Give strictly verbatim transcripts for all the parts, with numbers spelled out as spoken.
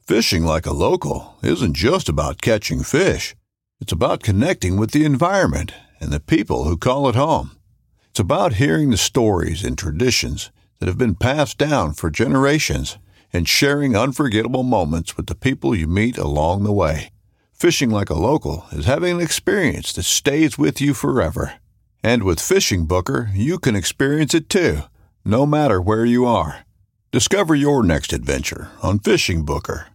Fishing like a local isn't just about catching fish. It's about connecting with the environment and the people who call it home. It's about hearing the stories and traditions that have been passed down for generations and sharing unforgettable moments with the people you meet along the way. Fishing like a local is having an experience that stays with you forever. And with Fishing Booker, you can experience it too, no matter where you are. Discover your next adventure on Fishing Booker.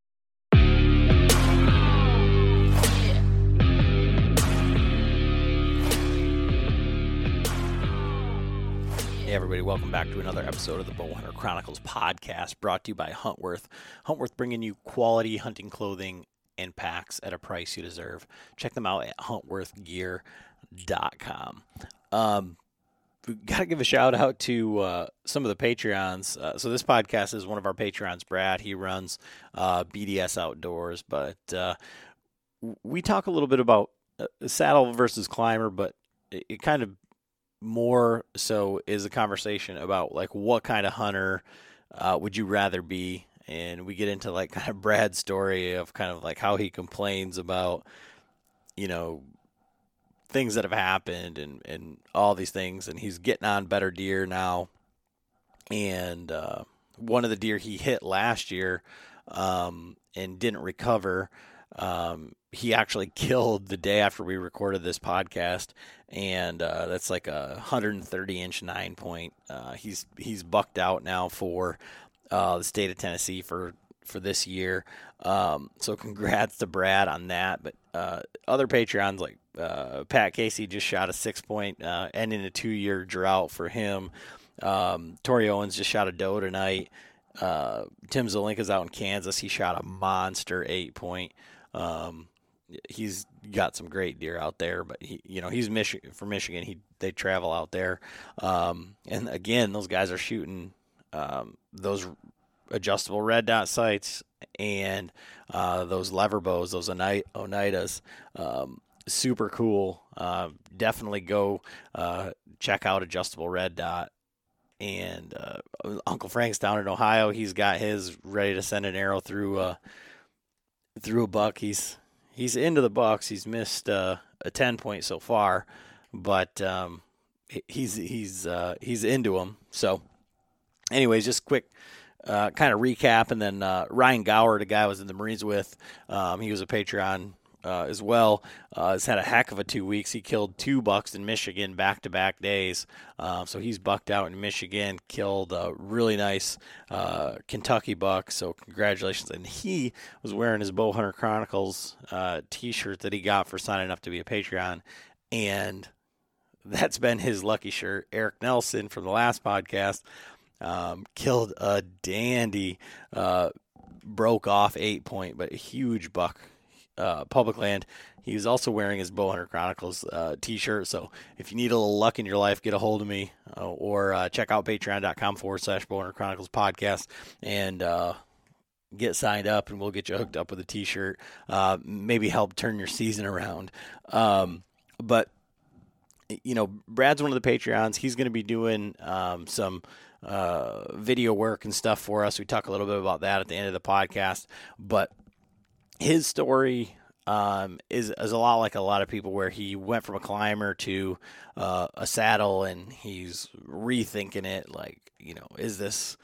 Hey everybody, welcome back to another episode of the Bowhunter Chronicles podcast, brought to you by Huntworth. Huntworth bringing you quality hunting clothing and packs at a price you deserve. Check them out at huntworth gear dot com. Um, we got to give a shout out to uh, some of the Patreons. Uh, so this podcast is one of our Patreons, Brad. He runs uh, B D S Outdoors, but uh, we talk a little bit about uh, saddle versus climber, but it, it kind of more so is a conversation about like what kind of hunter uh, would you rather be, and we get into like kind of Brad's story of kind of like how he complains about, you know, things that have happened and, and all these things, and he's getting on better deer now. And uh, one of the deer he hit last year um, and didn't recover, um, he actually killed the day after we recorded this podcast, and uh, that's like a one hundred thirty inch nine point. Uh, he's he's bucked out now for uh, the state of Tennessee for for this year. Um, so congrats to Brad on that. But uh, other Patreons like uh, Pat Casey just shot a six point, uh, ending a two year drought for him. Um, Tori Owens just shot a doe tonight. Uh, Tim Zelinka's out in Kansas. He shot a monster eight point. Um, he's got some great deer out there, but he, you know, he's Michigan from Michigan. He, they travel out there. Um, and again, those guys are shooting, um, those adjustable red dot sights and, uh, those lever bows, those Oneidas, um, super cool. Uh, definitely go, uh, check out adjustable red dot. And, uh, Uncle Frank's down in Ohio. He's got his ready to send an arrow through, uh, through a buck. He's he's into the bucks. He's missed uh, a ten point so far, but um, he's he's uh, he's into them. So, anyways, just quick uh, kind of recap, and then uh, Ryan Gower, the guy I was in the Marines with, um, he was a Patreon uh, as well. Uh, has had a heck of a two weeks. He killed two bucks in Michigan back to back days. Uh, so he's bucked out in Michigan. Killed a really nice uh, Kentucky buck. So congratulations. And he was wearing his Bowhunter Chronicles uh, T-shirt that he got for signing up to be a Patreon, and that's been his lucky shirt. Eric Nelson from the last podcast um, killed a dandy, uh, broke off eight point, but a huge buck. Uh, public land. He was also wearing his Bowhunter Chronicles uh, T-shirt. So if you need a little luck in your life, get a hold of me uh, or uh, check out patreon.com forward slash Bowhunter Chronicles podcast and uh, get signed up, and we'll get you hooked up with a T-shirt. Uh, maybe help turn your season around. Um, but you know, Brad's one of the Patreons. He's going to be doing um, some uh, video work and stuff for us. We talk a little bit about that at the end of the podcast, but his story um, is, is a lot like a lot of people, where he went from a climber to uh, a saddle, and he's rethinking it. Like, you know, is this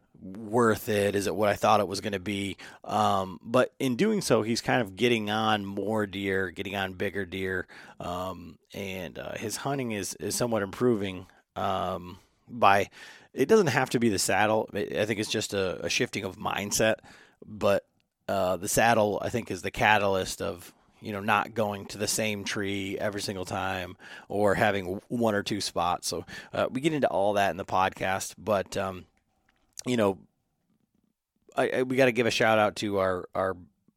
worth it? Is it what I thought it was going to be? Um, but in doing so, he's kind of getting on more deer, getting on bigger deer, um, and uh, his hunting is, is somewhat improving um, by, it doesn't have to be the saddle. I think it's just a, a shifting of mindset, but Uh, the saddle, I think, is the catalyst of, you know, not going to the same tree every single time or having one or two spots. So uh, we get into all that in the podcast, but, um, you know, I, I, we got to give a shout out to our, our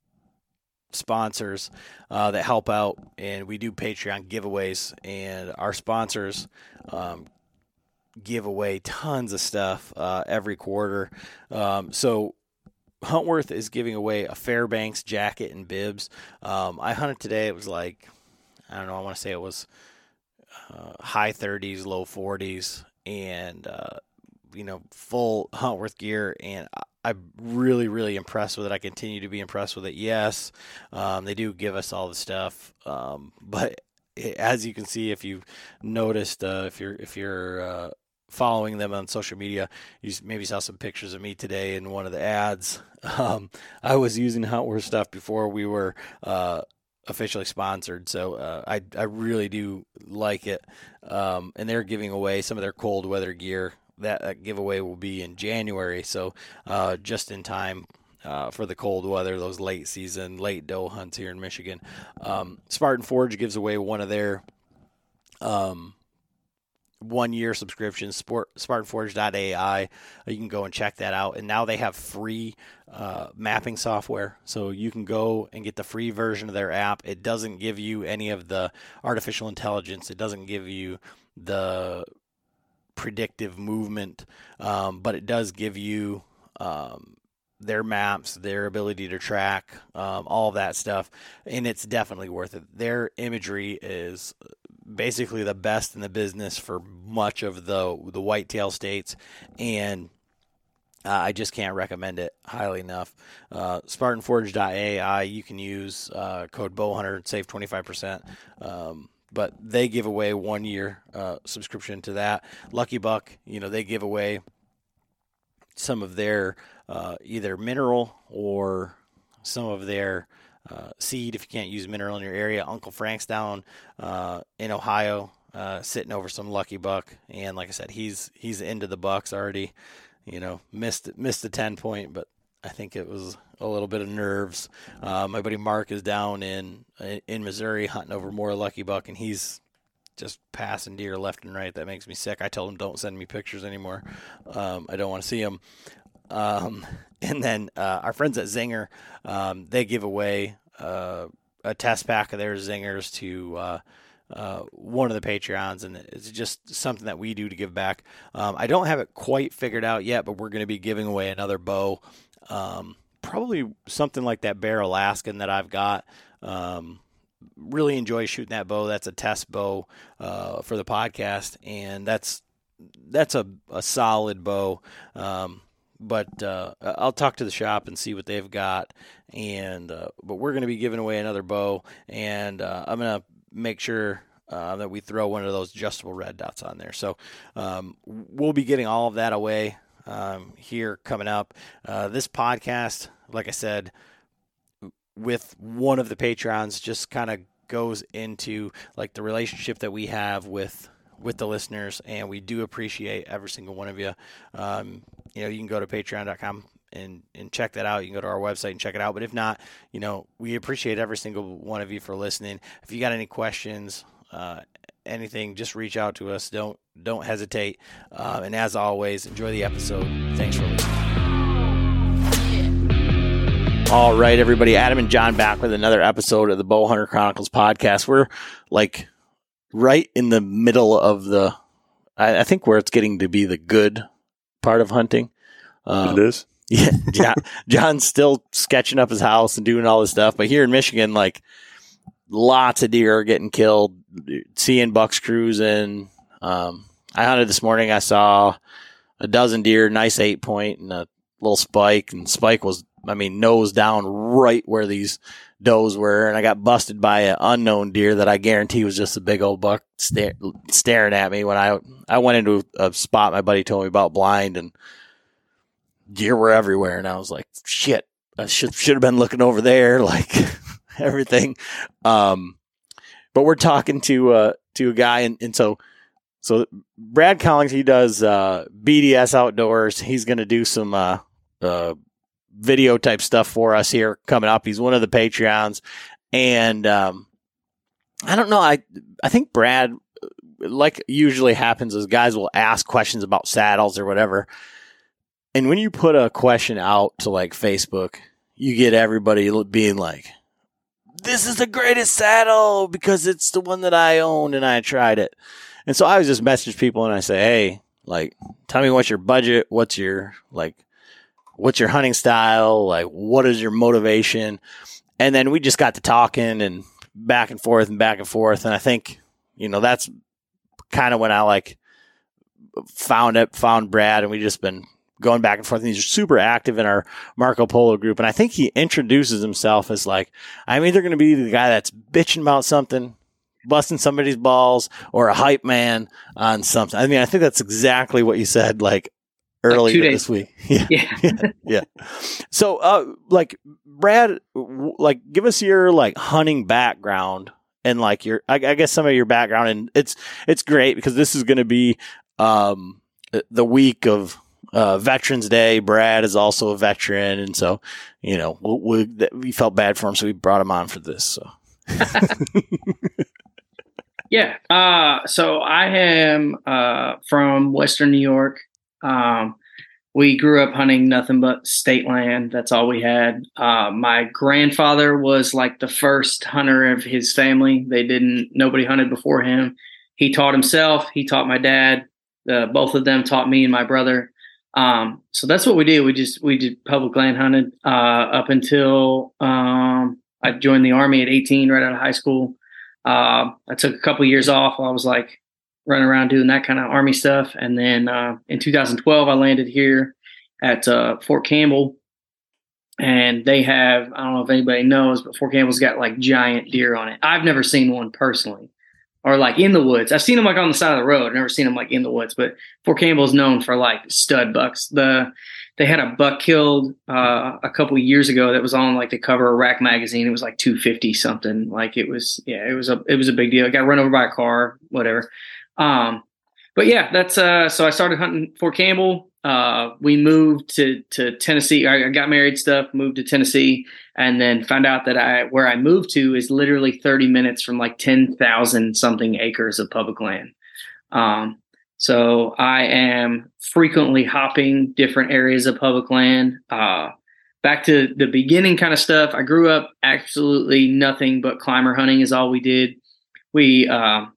sponsors uh, that help out, and we do Patreon giveaways, and our sponsors um, give away tons of stuff uh, every quarter. Um, so, Huntworth is giving away a Fairbanks jacket and bibs. Um, I hunted today. It was like, I don't know, I want to say it was uh, high thirties, low forties, and uh, you know, full Huntworth gear, and I'm really, really impressed with it. I continue to be impressed with it. Yes, um, they do give us all the stuff, um, but as you can see, if you've noticed, uh, if you're if you're uh, following them on social media, you maybe saw some pictures of me today in one of the ads. Um, I was using Huntworth stuff before we were uh, officially sponsored, so uh, I I really do like it. Um, and they're giving away some of their cold weather gear. That, that giveaway will be in January, so uh, just in time uh, for the cold weather, those late season, late doe hunts here in Michigan. Um, Spartan Forge gives away one of their um, one-year subscriptions, sport, spartan forge dot A I. You can go and check that out. And now they have free uh, mapping software, so you can go and get the free version of their app. It doesn't give you any of the artificial intelligence. It doesn't give you the predictive movement, um, but it does give you um, their maps, their ability to track, um, all of that stuff, and it's definitely worth it. Their imagery is basically the best in the business for much of the the whitetail states, and uh, I just can't recommend it highly enough. Uh, spartan forge dot A I, you can use uh, code bowhunter, save twenty-five percent. Um, But they give away one year uh, subscription to that. Lucky Buck, you know, they give away some of their uh, either mineral or some of their uh, seed if you can't use mineral in your area. Uncle Frank's down uh, in Ohio, uh, sitting over some Lucky Buck, and like I said, he's he's into the bucks already. You know, missed missed the ten point, but I think it was a little bit of nerves. Uh, my buddy Mark is down in in Missouri hunting over more Lucky Buck, and he's just passing deer left and right. That makes me sick. I told him, don't send me pictures anymore. Um, I don't want to see them. Um, and then uh, our friends at Zinger, um, they give away uh, a test pack of their Zingers to uh, uh, one of the Patreons, and it's just something that we do to give back. Um, I don't have it quite figured out yet, but we're going to be giving away another bow. Um, probably something like that Bear Alaskan that I've got. Um, really enjoy shooting that bow. That's a test bow, uh, for the podcast. And that's, that's a, a solid bow. Um, but, uh, I'll talk to the shop and see what they've got. And, uh, but we're going to be giving away another bow, and, uh, I'm going to make sure, uh, that we throw one of those adjustable red dots on there. So, um, we'll be getting all of that away Um, here coming up. Uh, this podcast, like I said, with one of the Patrons, just kind of goes into like the relationship that we have with with the listeners, and we do appreciate every single one of you. Um, you know, you can go to patreon dot com and, and check that out. You can go to our website and check it out. But if not, you know, we appreciate every single one of you for listening. If you got any questions, uh, anything, just reach out to us. Don't don't hesitate. Uh, and as always, enjoy the episode. Thanks for listening. All right, everybody. Adam and John back with another episode of the Bowhunter Chronicles podcast. We're like right in the middle of the, I, I think where it's getting to be the good part of hunting. Um, it is. Yeah, John, John's still sketching up his house and doing all this stuff. But here in Michigan, like, lots of deer are getting killed, seeing bucks cruising. Um, I hunted this morning. I saw a dozen deer, nice eight point, and a little spike. And spike was, I mean, nose down right where these does were. And I got busted by an unknown deer that I guarantee was just a big old buck sta- staring at me when I, I went into a spot my buddy told me about blind, and deer were everywhere. And I was like, shit, I should, should have been looking over there. Like, everything. Um, but we're talking to, uh, to a guy. And, and so, so Brad Collings, he does, uh, B D S Outdoors. He's going to do some, uh, uh, video type stuff for us here coming up. He's one of the Patreons. And, um, I don't know. I, I think Brad, like usually happens, is guys will ask questions about saddles or whatever. And when you put a question out to like Facebook, you get everybody being like, this is the greatest saddle because it's the one that I own and I tried it. And so I was just message people and I say, hey, like, tell me what's your budget? What's your, like, what's your hunting style? Like, what is your motivation? And then we just got to talking and back and forth and back and forth. And I think, you know, that's kind of when I like, found it, found Brad, and we just been going back and forth. And he's super active in our Marco Polo group. And I think he introduces himself as like, I'm either going to be the guy that's bitching about something, busting somebody's balls, or a hype man on something. I mean, I think that's exactly what you said, like earlier like this week. Yeah. Yeah. yeah. yeah. So, uh, like Brad, w- like give us your like hunting background and like your, I, I guess some of your background. And it's, it's great because this is going to be, um, the week of, uh, Veterans Day. Brad is also a veteran. And so, you know, we, we, we felt bad for him. So we brought him on for this. So. Yeah. Uh, so I am uh, from Western New York. Um, we grew up hunting nothing but state land. That's all we had. Uh, my grandfather was like the first hunter of his family. They didn't, nobody hunted before him. He taught himself. He taught my dad. Uh, both of them taught me and my brother. Um, so that's what we did. We just, we did public land hunted uh, up until um, I joined the Army at eighteen, right out of high school. Uh, I took a couple of years off while I was like running around doing that kind of Army stuff. And then uh, in two thousand twelve, I landed here at uh, Fort Campbell. And they have, I don't know if anybody knows, but Fort Campbell's got like giant deer on it. I've never seen one personally or like in the woods. I've seen them like on the side of the road. I've never seen them like in the woods. But Fort Campbell is known for like stud bucks. The They had a buck killed uh, a couple of years ago that was on like the cover of Rack magazine. It was like two fifty something. Like it was, yeah, it was a it was a big deal. It got run over by a car, whatever. Um, but yeah, that's uh. So I started hunting Fort Campbell. Uh, we moved to to Tennessee. I, I got married, stuff. Moved to Tennessee, and then found out that I where I moved to is literally thirty minutes from like ten thousand something acres of public land. Um, So I am frequently hopping different areas of public land. Uh, back to the beginning kind of stuff. I grew up absolutely nothing but climber hunting is all we did. We uh,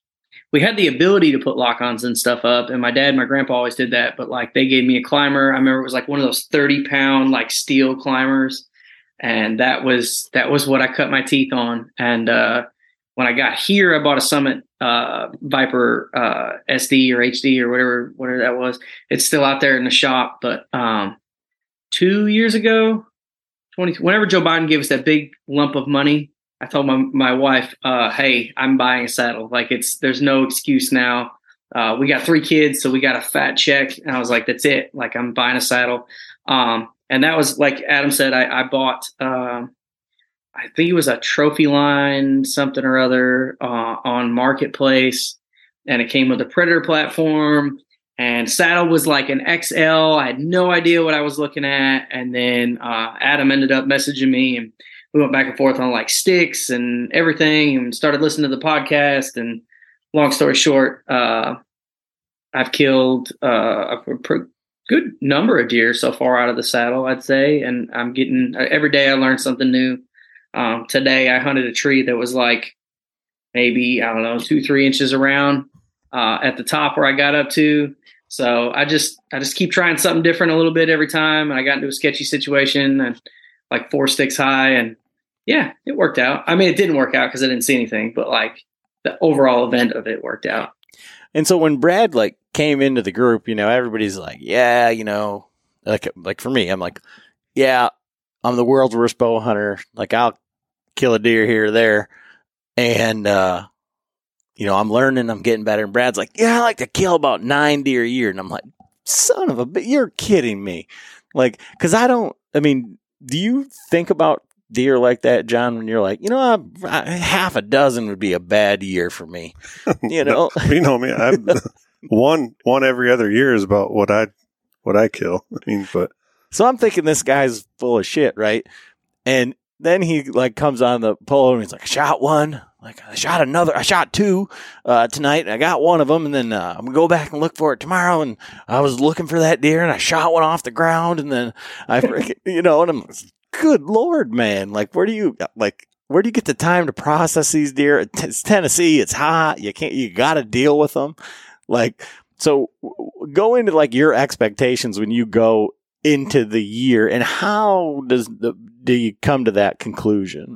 we had the ability to put lock-ons and stuff up, and my dad and my grandpa always did that. But like they gave me a climber. I remember it was like one of those thirty pound like steel climbers, and that was that was what I cut my teeth on. And uh, when I got here, I bought a Summit uh, Viper uh, S D or H D or whatever, whatever that was. It's still out there in the shop. But um, two years ago, twenty, whenever Joe Biden gave us that big lump of money, I told my my wife, uh, "Hey, I'm buying a saddle. Like it's there's no excuse now. Uh, we got three kids, so we got a fat check." And I was like, "That's it. Like I'm buying a saddle." Um, and that was like Adam said. I, I bought. Um, I think it was a trophy line, something or other uh, on Marketplace, and it came with a Predator platform, and saddle was like an X L. I had no idea what I was looking at. And then uh, Adam ended up messaging me, and we went back and forth on like sticks and everything, and started listening to the podcast. And long story short, uh, I've killed uh, a pr- good number of deer so far out of the saddle, I'd say. And I'm getting every day I learn something new. Um, today I hunted a tree that was like maybe, I don't know, two, three inches around uh, at the top where I got up to. So I just, I just keep trying something different a little bit every time. And I got into a sketchy situation and like four sticks high, and yeah, it worked out. I mean, it didn't work out because I didn't see anything, but like the overall event of it worked out. And so when Brad like came into the group, you know, everybody's like, yeah, you know, like, like for me, I'm like, yeah, I'm the world's worst bow hunter. Like I'll kill a deer here or there. And, uh, you know, I'm learning, I'm getting better. And Brad's like, yeah, I like to kill about nine deer a year. And I'm like, son of a bitch, you're kidding me. Like, cause I don't, I mean, do you think about deer like that, John, when you're like, you know, I, I, half a dozen would be a bad year for me, you know? You know me, I one, one every other year is about what I, what I kill. I mean, but. So I'm thinking this guy's full of shit, right? And then he like comes on the polo and he's like, I shot one, like I shot another, I shot two uh, tonight. I got one of them, and then uh, I'm gonna go back and look for it tomorrow. And I was looking for that deer, and I shot one off the ground, and then I, freaking, you know, and I'm like, good Lord, man, like where do you like where do you get the time to process these deer? It's Tennessee, it's hot, you can't, you got to deal with them, like so. Go into like your expectations when you go into the year, and how does the do you come to that conclusion?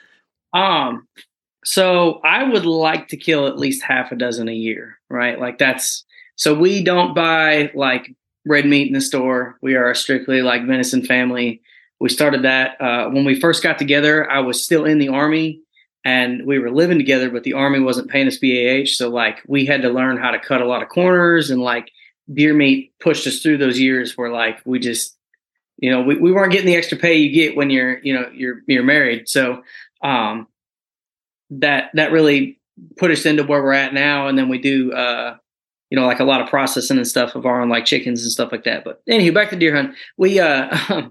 Um, so I would like to kill at least half a dozen a year, right? Like that's So we don't buy like red meat in the store. We are strictly like venison family. We started that uh, when we first got together. I was still in the Army and we were living together, but the Army wasn't paying us B A H. So like we had to learn how to cut a lot of corners, and like deer meat pushed us through those years where like we just, you know, we, we weren't getting the extra pay you get when you're, you know, you're, you're married. So um, that, that really put us into where we're at now. And then we do, uh, you know, like a lot of processing and stuff of our own, like chickens and stuff like that. But anyway, back to deer hunt. We, uh,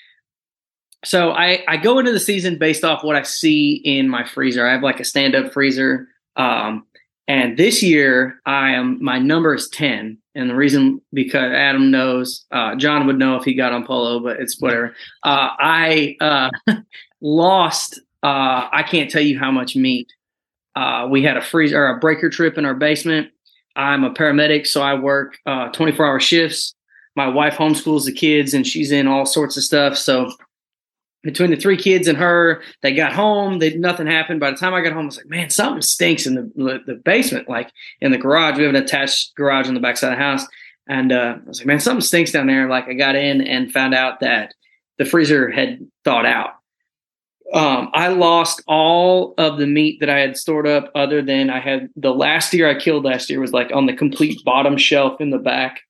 so I, I go into the season based off what I see in my freezer. I have like a stand up freezer. Um, and this year I am, my number is ten. And the reason, because Adam knows, uh, John would know if he got on Polo, but it's whatever. Uh, I, uh, lost, uh, I can't tell you how much meat. Uh, we had a freezer or a breaker trip in our basement. I'm a paramedic, so I work uh, twenty-four hour shifts. My wife homeschools the kids, and she's in all sorts of stuff. So between the three kids and her, they got home. They nothing happened. By the time I got home, I was like, man, something stinks in the the basement, like in the garage. We have an attached garage on the backside of the house. And uh, I was like, man, something stinks down there. Like I got in and found out that the freezer had thawed out. Um, I lost all of the meat that I had stored up, other than I had the last deer I killed last year was like on the complete bottom shelf in the back.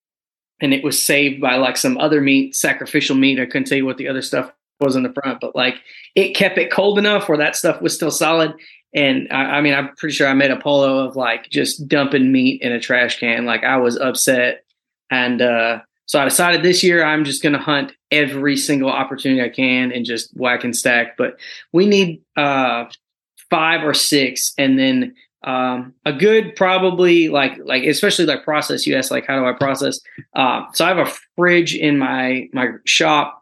And it was saved by like some other meat, sacrificial meat. I couldn't tell you what the other stuff was in the front, but like it kept it cold enough where that stuff was still solid. And I, I mean, I'm pretty sure I made a polo of like just dumping meat in a trash can. Like I was upset. And, uh, so I decided this year I'm just going to hunt every single opportunity I can and just whack and stack. But we need uh, five or six, and then um, a good probably like like especially like process. You asked like how do I process? Uh, so I have a fridge in my my shop.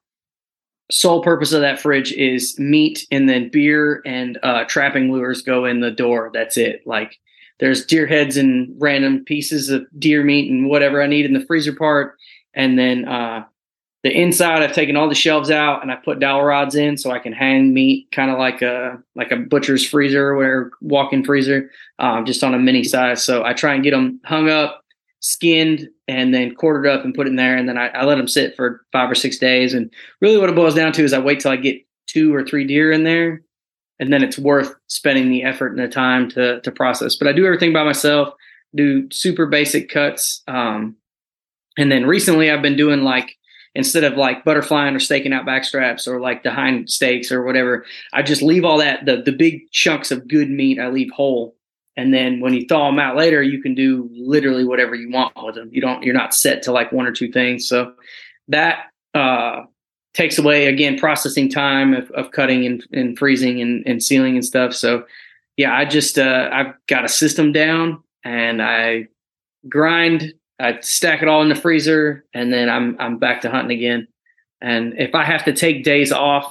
Sole purpose of that fridge is meat, and then beer and uh, trapping lures go in the door. That's it. Like there's deer heads and random pieces of deer meat and whatever I need in the freezer part. And then uh, the inside, I've taken all the shelves out and I put dowel rods in so I can hang meat kind of like a like a butcher's freezer or walk-in freezer, um, just on a mini size. So I try and get them hung up, skinned, and then quartered up and put in there. And then I, I let them sit for five or six days. And really what it boils down to is I wait till I get two or three deer in there, and then it's worth spending the effort and the time to to process. But I do everything by myself, do super basic cuts. Um, And then recently I've been doing like, instead of like butterflying or staking out back straps or like the hind steaks or whatever, I just leave all that, the, the big chunks of good meat, I leave whole. And then when you thaw them out later, you can do literally whatever you want with them. You don't, you're not set to like one or two things. So that uh, takes away, again, processing time of, of cutting and, and freezing and, and sealing and stuff. So yeah, I just, uh, I've got a system down and I grind, I stack it all in the freezer, and then I'm I'm back to hunting again. And if I have to take days off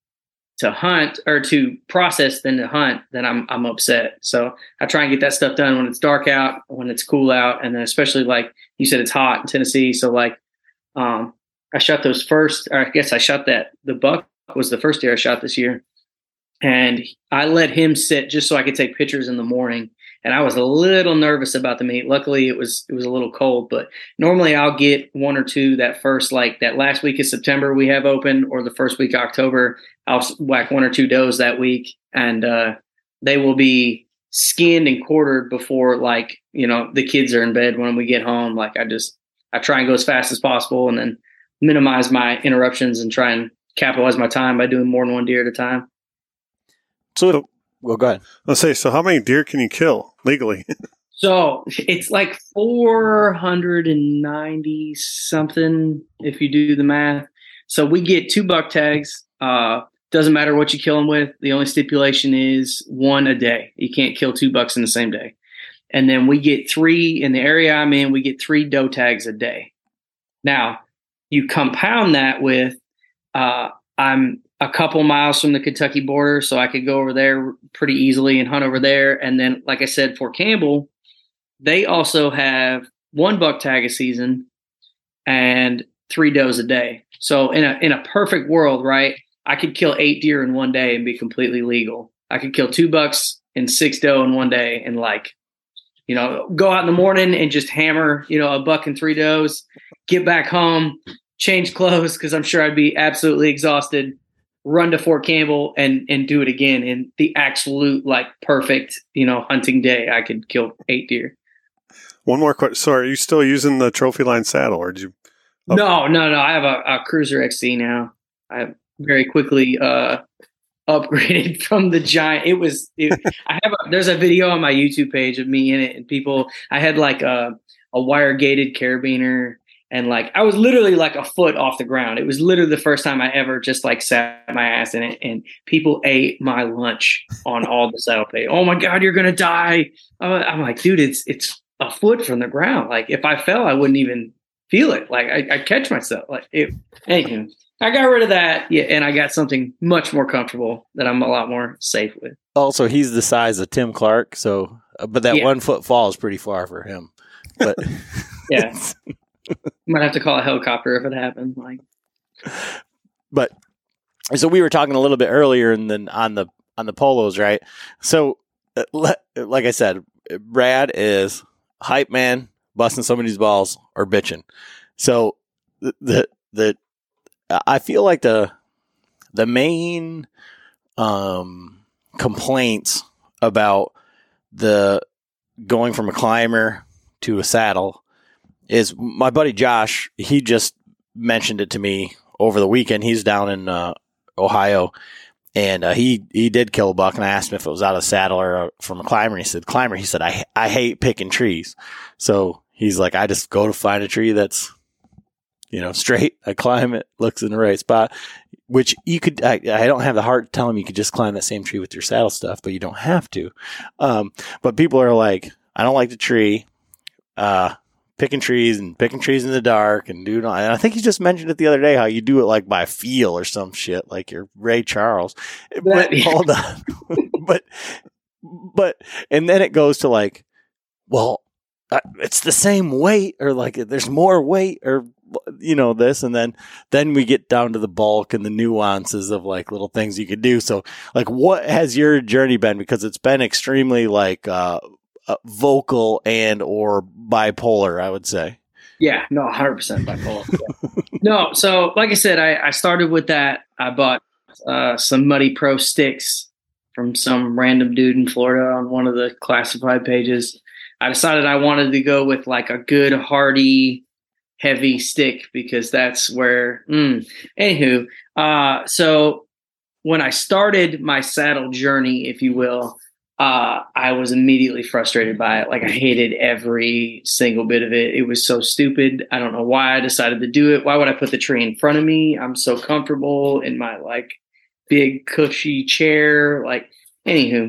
to hunt or to process than to hunt, then I'm I'm upset. So I try and get that stuff done when it's dark out, when it's cool out, and then especially like you said, it's hot in Tennessee. So like um, I shot those first, or I guess I shot that the buck was the first deer I shot this year, and I let him sit just so I could take pictures in the morning. And I was a little nervous about the meat. Luckily, it was it was a little cold. But normally, I'll get one or two that first, like that last week of September we have open, or the first week of October. I'll whack one or two does that week, and uh, they will be skinned and quartered before, like you know, the kids are in bed when we get home. Like I just I try and go as fast as possible, and then minimize my interruptions and try and capitalize my time by doing more than one deer at a time. So. Well, go ahead. Let's say, so how many deer can you kill legally? So it's like four hundred ninety something if you do the math. So we get two buck tags. Uh, doesn't matter what you kill them with. The only stipulation is one a day. You can't kill two bucks in the same day. And then we get three in the area I'm in. We get three doe tags a day. Now you compound that with uh, I'm a couple miles from the Kentucky border, so I could go over there pretty easily and hunt over there. And then, like I said, Fort Campbell, they also have one buck tag a season and three does a day. So in a in a perfect world, right, I could kill eight deer in one day and be completely legal. I could kill two bucks and six doe in one day and like you know, go out in the morning and just hammer, you know, a buck and three does, get back home, change clothes because I'm sure I'd be absolutely exhausted, run to Fort Campbell and and do it again. And the absolute like perfect, you know, hunting day, I could kill eight deer. One more question. So are you still using the trophy line saddle or did you? Oh. No, no, no. I have a, a Cruiser X C now. I very quickly uh, upgraded from the Giant. It was, it, I have a, there's a video on my YouTube page of me in it and people, I had like a, a wire gated carabiner. And like, I was literally like a foot off the ground. It was literally the first time I ever just like sat my ass in it and people ate my lunch on all the saddle pay. Oh my God, you're going to die. I'm like, dude, it's, it's a foot from the ground. Like if I fell, I wouldn't even feel it. Like I, I catch myself like it. Anyway, I got rid of that. Yeah. And I got something much more comfortable that I'm a lot more safe with. Also, he's the size of Tim Clark. So, uh, but that yeah. one foot fall is pretty far for him, but yeah. Might have to call a helicopter if it happened. Like, but so we were talking a little bit earlier, and then on the on the polos, right? So, uh, le- like I said, Brad is hype man, busting somebody's balls or bitching. So the the, the I feel like the the main um, complaints about the going from a climber to a saddle is my buddy Josh. He just mentioned it to me over the weekend. He's down in uh, Ohio, and uh, he he did kill a buck. And I asked him if it was out of the saddle or uh, from a climber. And he said climber. He said I I hate picking trees. So he's like, I just go to find a tree that's, you know, straight. I climb it, looks in the right spot. Which you could. I, I don't have the heart to tell him you could just climb that same tree with your saddle stuff, but you don't have to. Um, but people are like, I don't like the tree. Uh, picking trees and picking trees in the dark and doing all, and I think he just mentioned it the other day how you do it like by feel or some shit, like you're Ray Charles. But hold on. but, but, and then it goes to like, well, uh, it's the same weight or like there's more weight or, you know, this. And then, then we get down to the bulk and the nuances of like little things you could do. So like, what has your journey been? Because it's been extremely like, uh, Uh, vocal and or bipolar, I would say. Yeah, no, one hundred percent bipolar. Yeah. No, so like I said, I, I started with that. I bought uh, some Muddy Pro sticks from some random dude in Florida on one of the classified pages. I decided I wanted to go with like a good, hardy, heavy stick because that's where, mm. Anywho, uh, so when I started my saddle journey, if you will, Uh, I was immediately frustrated by it. Like I hated every single bit of it. It was so stupid. I don't know why I decided to do it. Why would I put the tree in front of me? I'm so comfortable in my like big cushy chair. Like anywho.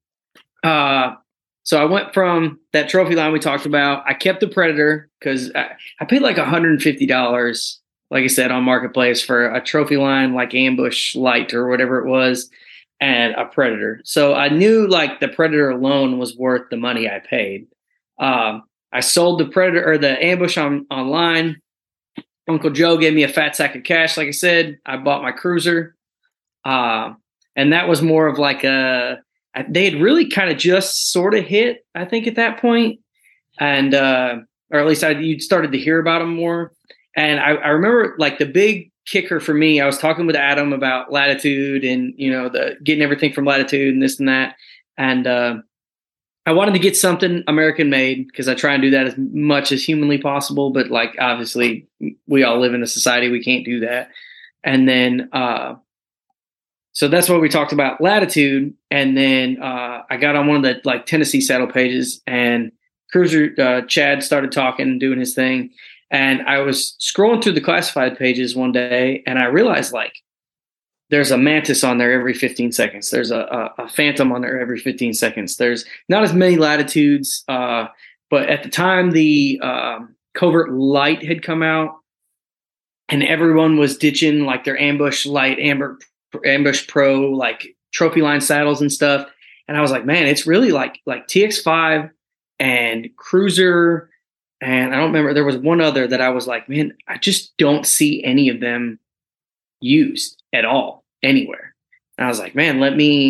Uh, so I went from that trophy line we talked about. I kept the Predator because I, I paid like one hundred fifty dollars, like I said, on Marketplace for a trophy line, like Ambush Light or whatever it was. And a Predator. So I knew like the Predator alone was worth the money I paid. Um, I sold the Predator or the Ambush on online. Uncle Joe gave me a fat sack of cash. Like I said, I bought my Cruiser. Uh, and that was more of like a, they had really kind of just sort of hit, I think at that point. And, uh, or at least I, you'd started to hear about them more. And I, I remember like the big kicker for me, I was talking with Adam about Latitude and, you know, the getting everything from Latitude and this and that. And uh, I wanted to get something American made because I try and do that as much as humanly possible. But like, obviously we all live in a society, we can't do that. And then, uh, so that's what we talked about, Latitude. And then uh, I got on one of the like Tennessee saddle pages and Cruiser uh, Chad started talking and doing his thing. And I was scrolling through the classified pages one day, and I realized like there's a Mantis on there every fifteen seconds. There's a, a, a Phantom on there every fifteen seconds. There's not as many Latitudes, uh, but at the time the uh, Covert Light had come out, and everyone was ditching like their Ambush Light, Amber, Ambush Pro, like trophy line saddles and stuff. And I was like, man, it's really like like T X five and Cruiser. And I don't remember, there was one other that I was like, man, I just don't see any of them used at all anywhere. And I was like, man, let me,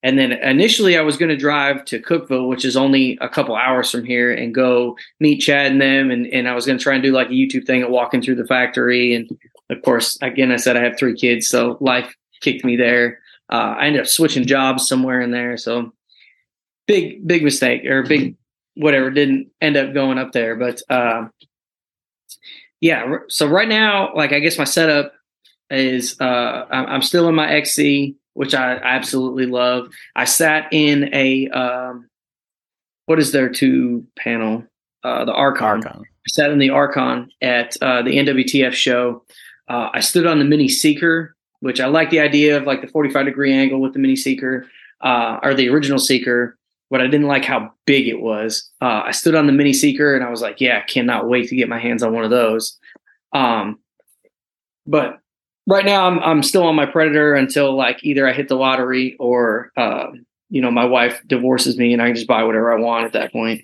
And then initially I was going to drive to Cookeville, which is only a couple hours from here, and go meet Chad and them. And, and I was going to try and do like a YouTube thing of walking through the factory. And of course, again, I said I have three kids, so life kicked me there. Uh, I ended up switching jobs somewhere in there. So big, big mistake, or big, whatever, didn't end up going up there. But uh, yeah, so right now, like, I guess my setup is uh, I'm still in my X C, which I absolutely love. I sat in a, um, what is their two panel? Uh, the Archon. Archon. I sat in the Archon at uh, the N W T F show. Uh, I stood on the Mini Seeker, which I like the idea of, like the forty-five degree angle with the Mini Seeker, uh, or the original Seeker, but I didn't like how big it was. Uh, I stood on the Mini Seeker and I was like, yeah, I cannot wait to get my hands on one of those. Um, but right now, I'm I'm still on my Predator until like either I hit the lottery or uh, you know, my wife divorces me and I can just buy whatever I want at that point.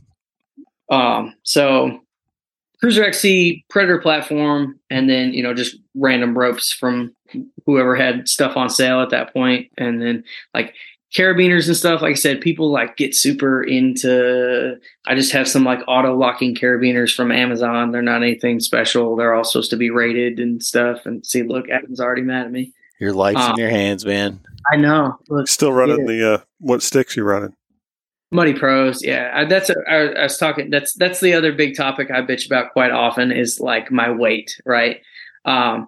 Um, so Cruiser X C, Predator platform, and then you know just random ropes from whoever had stuff on sale at that point, and then like carabiners and stuff. Like I said, people like get super into. I just have some like auto locking carabiners from Amazon. They're not anything special. They're all supposed to be rated and stuff. And see, look, Adam's already mad at me. Your life's um, in your hands, man. I know. Look, Still running the uh, what sticks you running? Muddy Pros, yeah. I, that's a, I, I was talking. That's that's the other big topic I bitch about quite often is like my weight, right? Um,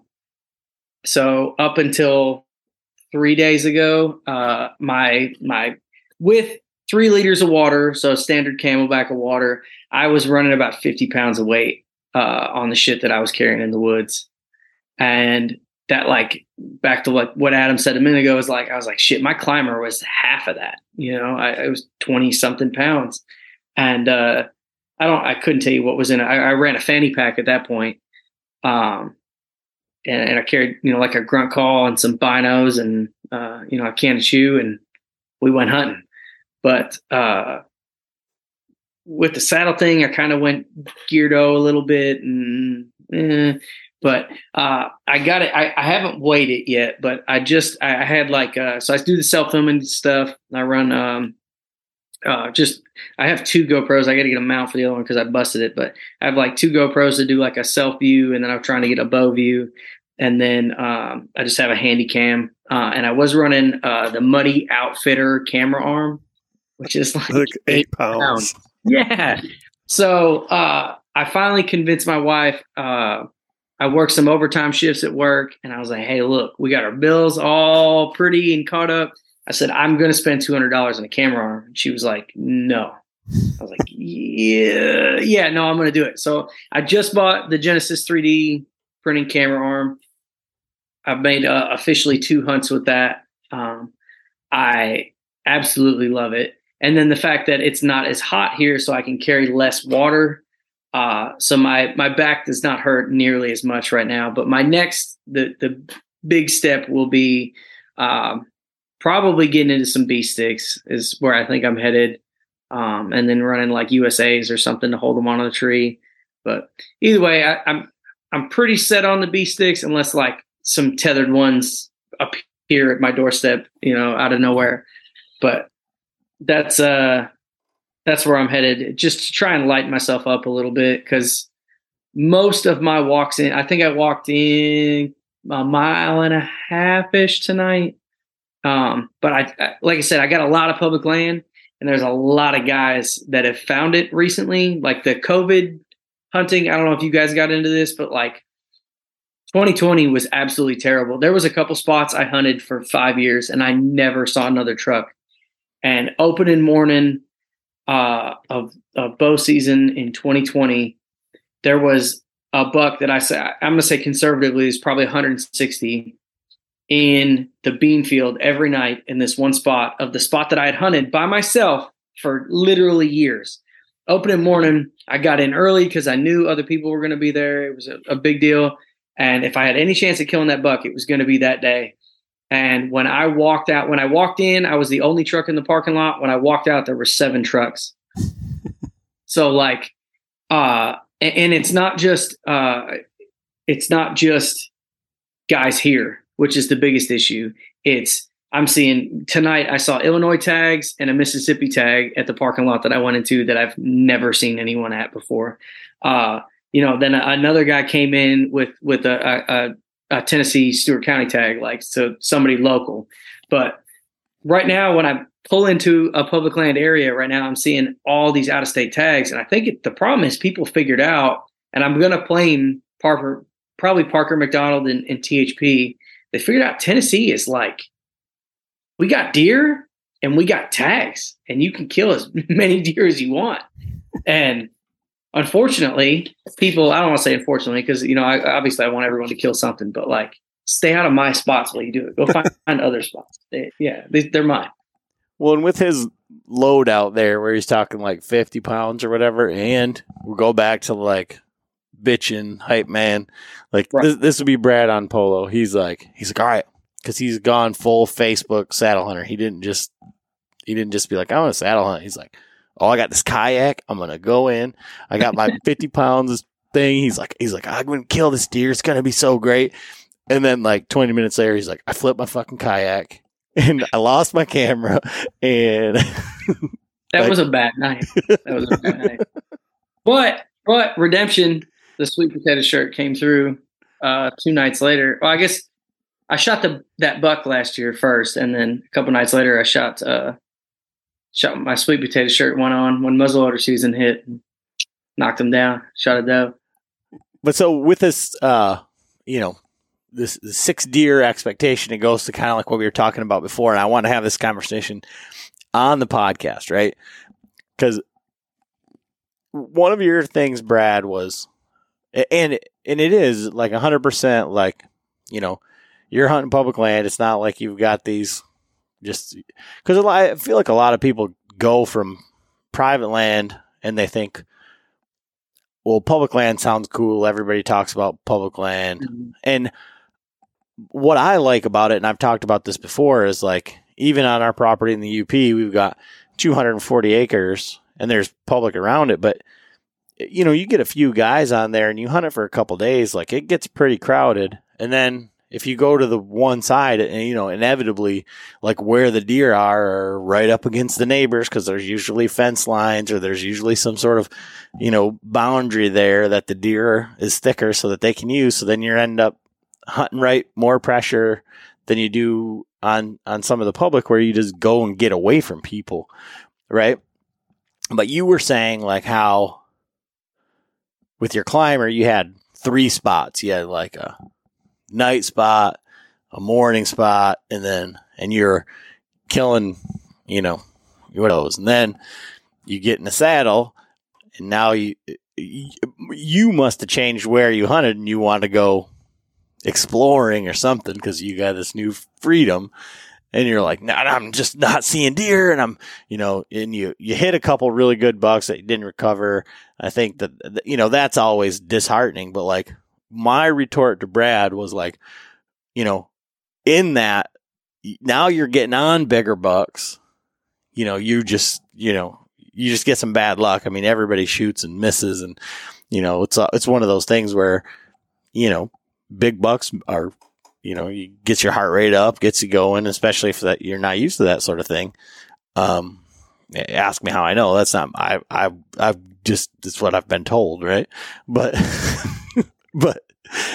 so up until three days ago, uh, my my with three liters of water, so standard Camelback of water, I was running about fifty pounds of weight uh, on the shit that I was carrying in the woods, and that like back to what what Adam said a minute ago is like I was like shit. My climber was half of that. You know, I, I was twenty something pounds, and uh, I don't I couldn't tell you what was in it. I, I ran a fanny pack at that point. Um, And, and I carried, you know, like a grunt call and some binos and, uh, you know, a can of chew, and we went hunting. But uh, with the saddle thing, I kind of went geardo a little bit. And, eh, but uh, I got it. I, I haven't weighed it yet, but I just, I had like, uh, so I do the self-filming stuff. I run um, uh, just, I have two GoPros. I got to get a mount for the other one because I busted it. But I have like two GoPros to do like a self view, and then I'm trying to get a bow view. And then um, I just have a handy cam. Uh, and I was running uh, the Muddy Outfitter camera arm, which is like, Like eight, eight pounds. pounds. Yeah. So uh, I finally convinced my wife. Uh, I worked some overtime shifts at work, and I was like, hey, look, we got our bills all pretty and caught up. I said, I'm going to spend two hundred dollars on a camera arm. And she was like, no. I was like, yeah, yeah, no, I'm going to do it. So I just bought the Genesis three D printing camera arm. I've made uh, officially two hunts with that. Um, I absolutely love it. And then the fact that it's not as hot here, so I can carry less water. Uh, so my, my back does not hurt nearly as much right now. But my next, the, the big step will be um, probably getting into some B sticks is where I think I'm headed. Um, and then running like U S As or something to hold them onto the tree. But either way, I, I'm, I'm pretty set on the B sticks unless like some tethered ones appear at my doorstep, you know, out of nowhere. But that's, uh, that's where I'm headed, just to try and lighten myself up a little bit. Cause most of my walks in, I think I walked in a mile and a half ish tonight. Um, but I, I, like I said, I got a lot of public land, and there's a lot of guys that have found it recently, like the COVID hunting. I don't know if you guys got into this, but like twenty twenty was absolutely terrible. There was a couple spots I hunted for five years and I never saw another truck. And opening morning uh, of, of bow season in twenty twenty, there was a buck that I say, I'm going to say conservatively is probably one hundred sixty in the bean field every night in this one spot of the spot that I had hunted by myself for literally years. Opening morning, I got in early because I knew other people were going to be there. It was a, a big deal. And if I had any chance of killing that buck, it was going to be that day. And when I walked out, when I walked in, I was the only truck in the parking lot. When I walked out, there were seven trucks. So like, uh, and, and it's not just, uh, it's not just guys here, which is the biggest issue. It's I'm seeing tonight, I saw Illinois tags and a Mississippi tag at the parking lot that I went into that I've never seen anyone at before. Uh, you know, then another guy came in with, with a, a, a Tennessee Stewart County tag, like, so somebody local. But right now, when I pull into a public land area right now, I'm seeing all these out of state tags. And I think it, the problem is people figured out, and I'm going to blame Parker, probably Parker McDonald and, and T H P. They figured out Tennessee is like, we got deer and we got tags, and you can kill as many deer as you want. And unfortunately, people, I don't want to say unfortunately, because, you know, I, obviously I want everyone to kill something, but like, stay out of my spots while you do it. Go find, find other spots. They, yeah, they, they're mine. Well, and with his load out there where he's talking like fifty pounds or whatever, and we'll go back to like bitching hype man, like right. this, this would be Brad on Polo. He's like, he's like, all right. Cause he's gone full Facebook saddle hunter. He didn't just, he didn't just be like, I want to saddle hunt. He's like, oh, I got this kayak. I'm going to go in. I got my fifty pounds thing. He's like, he's like, I'm going to kill this deer. It's going to be so great. And then like twenty minutes later, he's like, I flipped my fucking kayak and I lost my camera. And that like, was a bad night. That was a bad night. But, but redemption, the sweet potato shirt came through uh, two nights later. Well, I guess I shot the that buck last year first. And then a couple nights later, I shot, uh, shot my sweet potato shirt went on when muzzleloader season hit and knocked him down, shot a doe. But so with this, uh, you know, this, this six deer expectation, it goes to kind of like what we were talking about before. And I want to have this conversation on the podcast, right? Because one of your things, Brad, was, and, and it is like a hundred percent like, you know, you're hunting public land. It's not like you've got these just because I feel like a lot of people go from private land and they think, well, public land sounds cool. Everybody talks about public land. Mm-hmm. And what I like about it, and I've talked about this before, is like, even on our property in the U P, we've got two hundred forty acres and there's public around it. But, you know, you get a few guys on there and you hunt it for a couple days, like it gets pretty crowded. And then if you go to the one side, and you know, inevitably, like where the deer are, are right up against the neighbors because there's usually fence lines or there's usually some sort of, you know, boundary there that the deer is thicker so that they can use. So then you end up hunting right more pressure than you do on on some of the public where you just go and get away from people, right? But you were saying like how with your climber you had three spots. You had like a night spot, a morning spot, and then and you're killing, you know, what else? And then you get in the saddle, and now you you must have changed where you hunted, and you want to go exploring or something because you got this new freedom, and you're like, no, nah, I'm just not seeing deer, and I'm, you know, and you you hit a couple really good bucks that you didn't recover. I think that, you know, that's always disheartening, but like. My retort to Brad was like, you know, in that now you're getting on bigger bucks, you know, you just, you know, you just get some bad luck. I mean, everybody shoots and misses and, you know, it's, a, it's one of those things where, you know, big bucks are, you know, you get your heart rate up, gets you going, especially if that you're not used to that sort of thing. Um, ask me how I know. That's not, I, I, I've just, it's what I've been told. Right. But, But,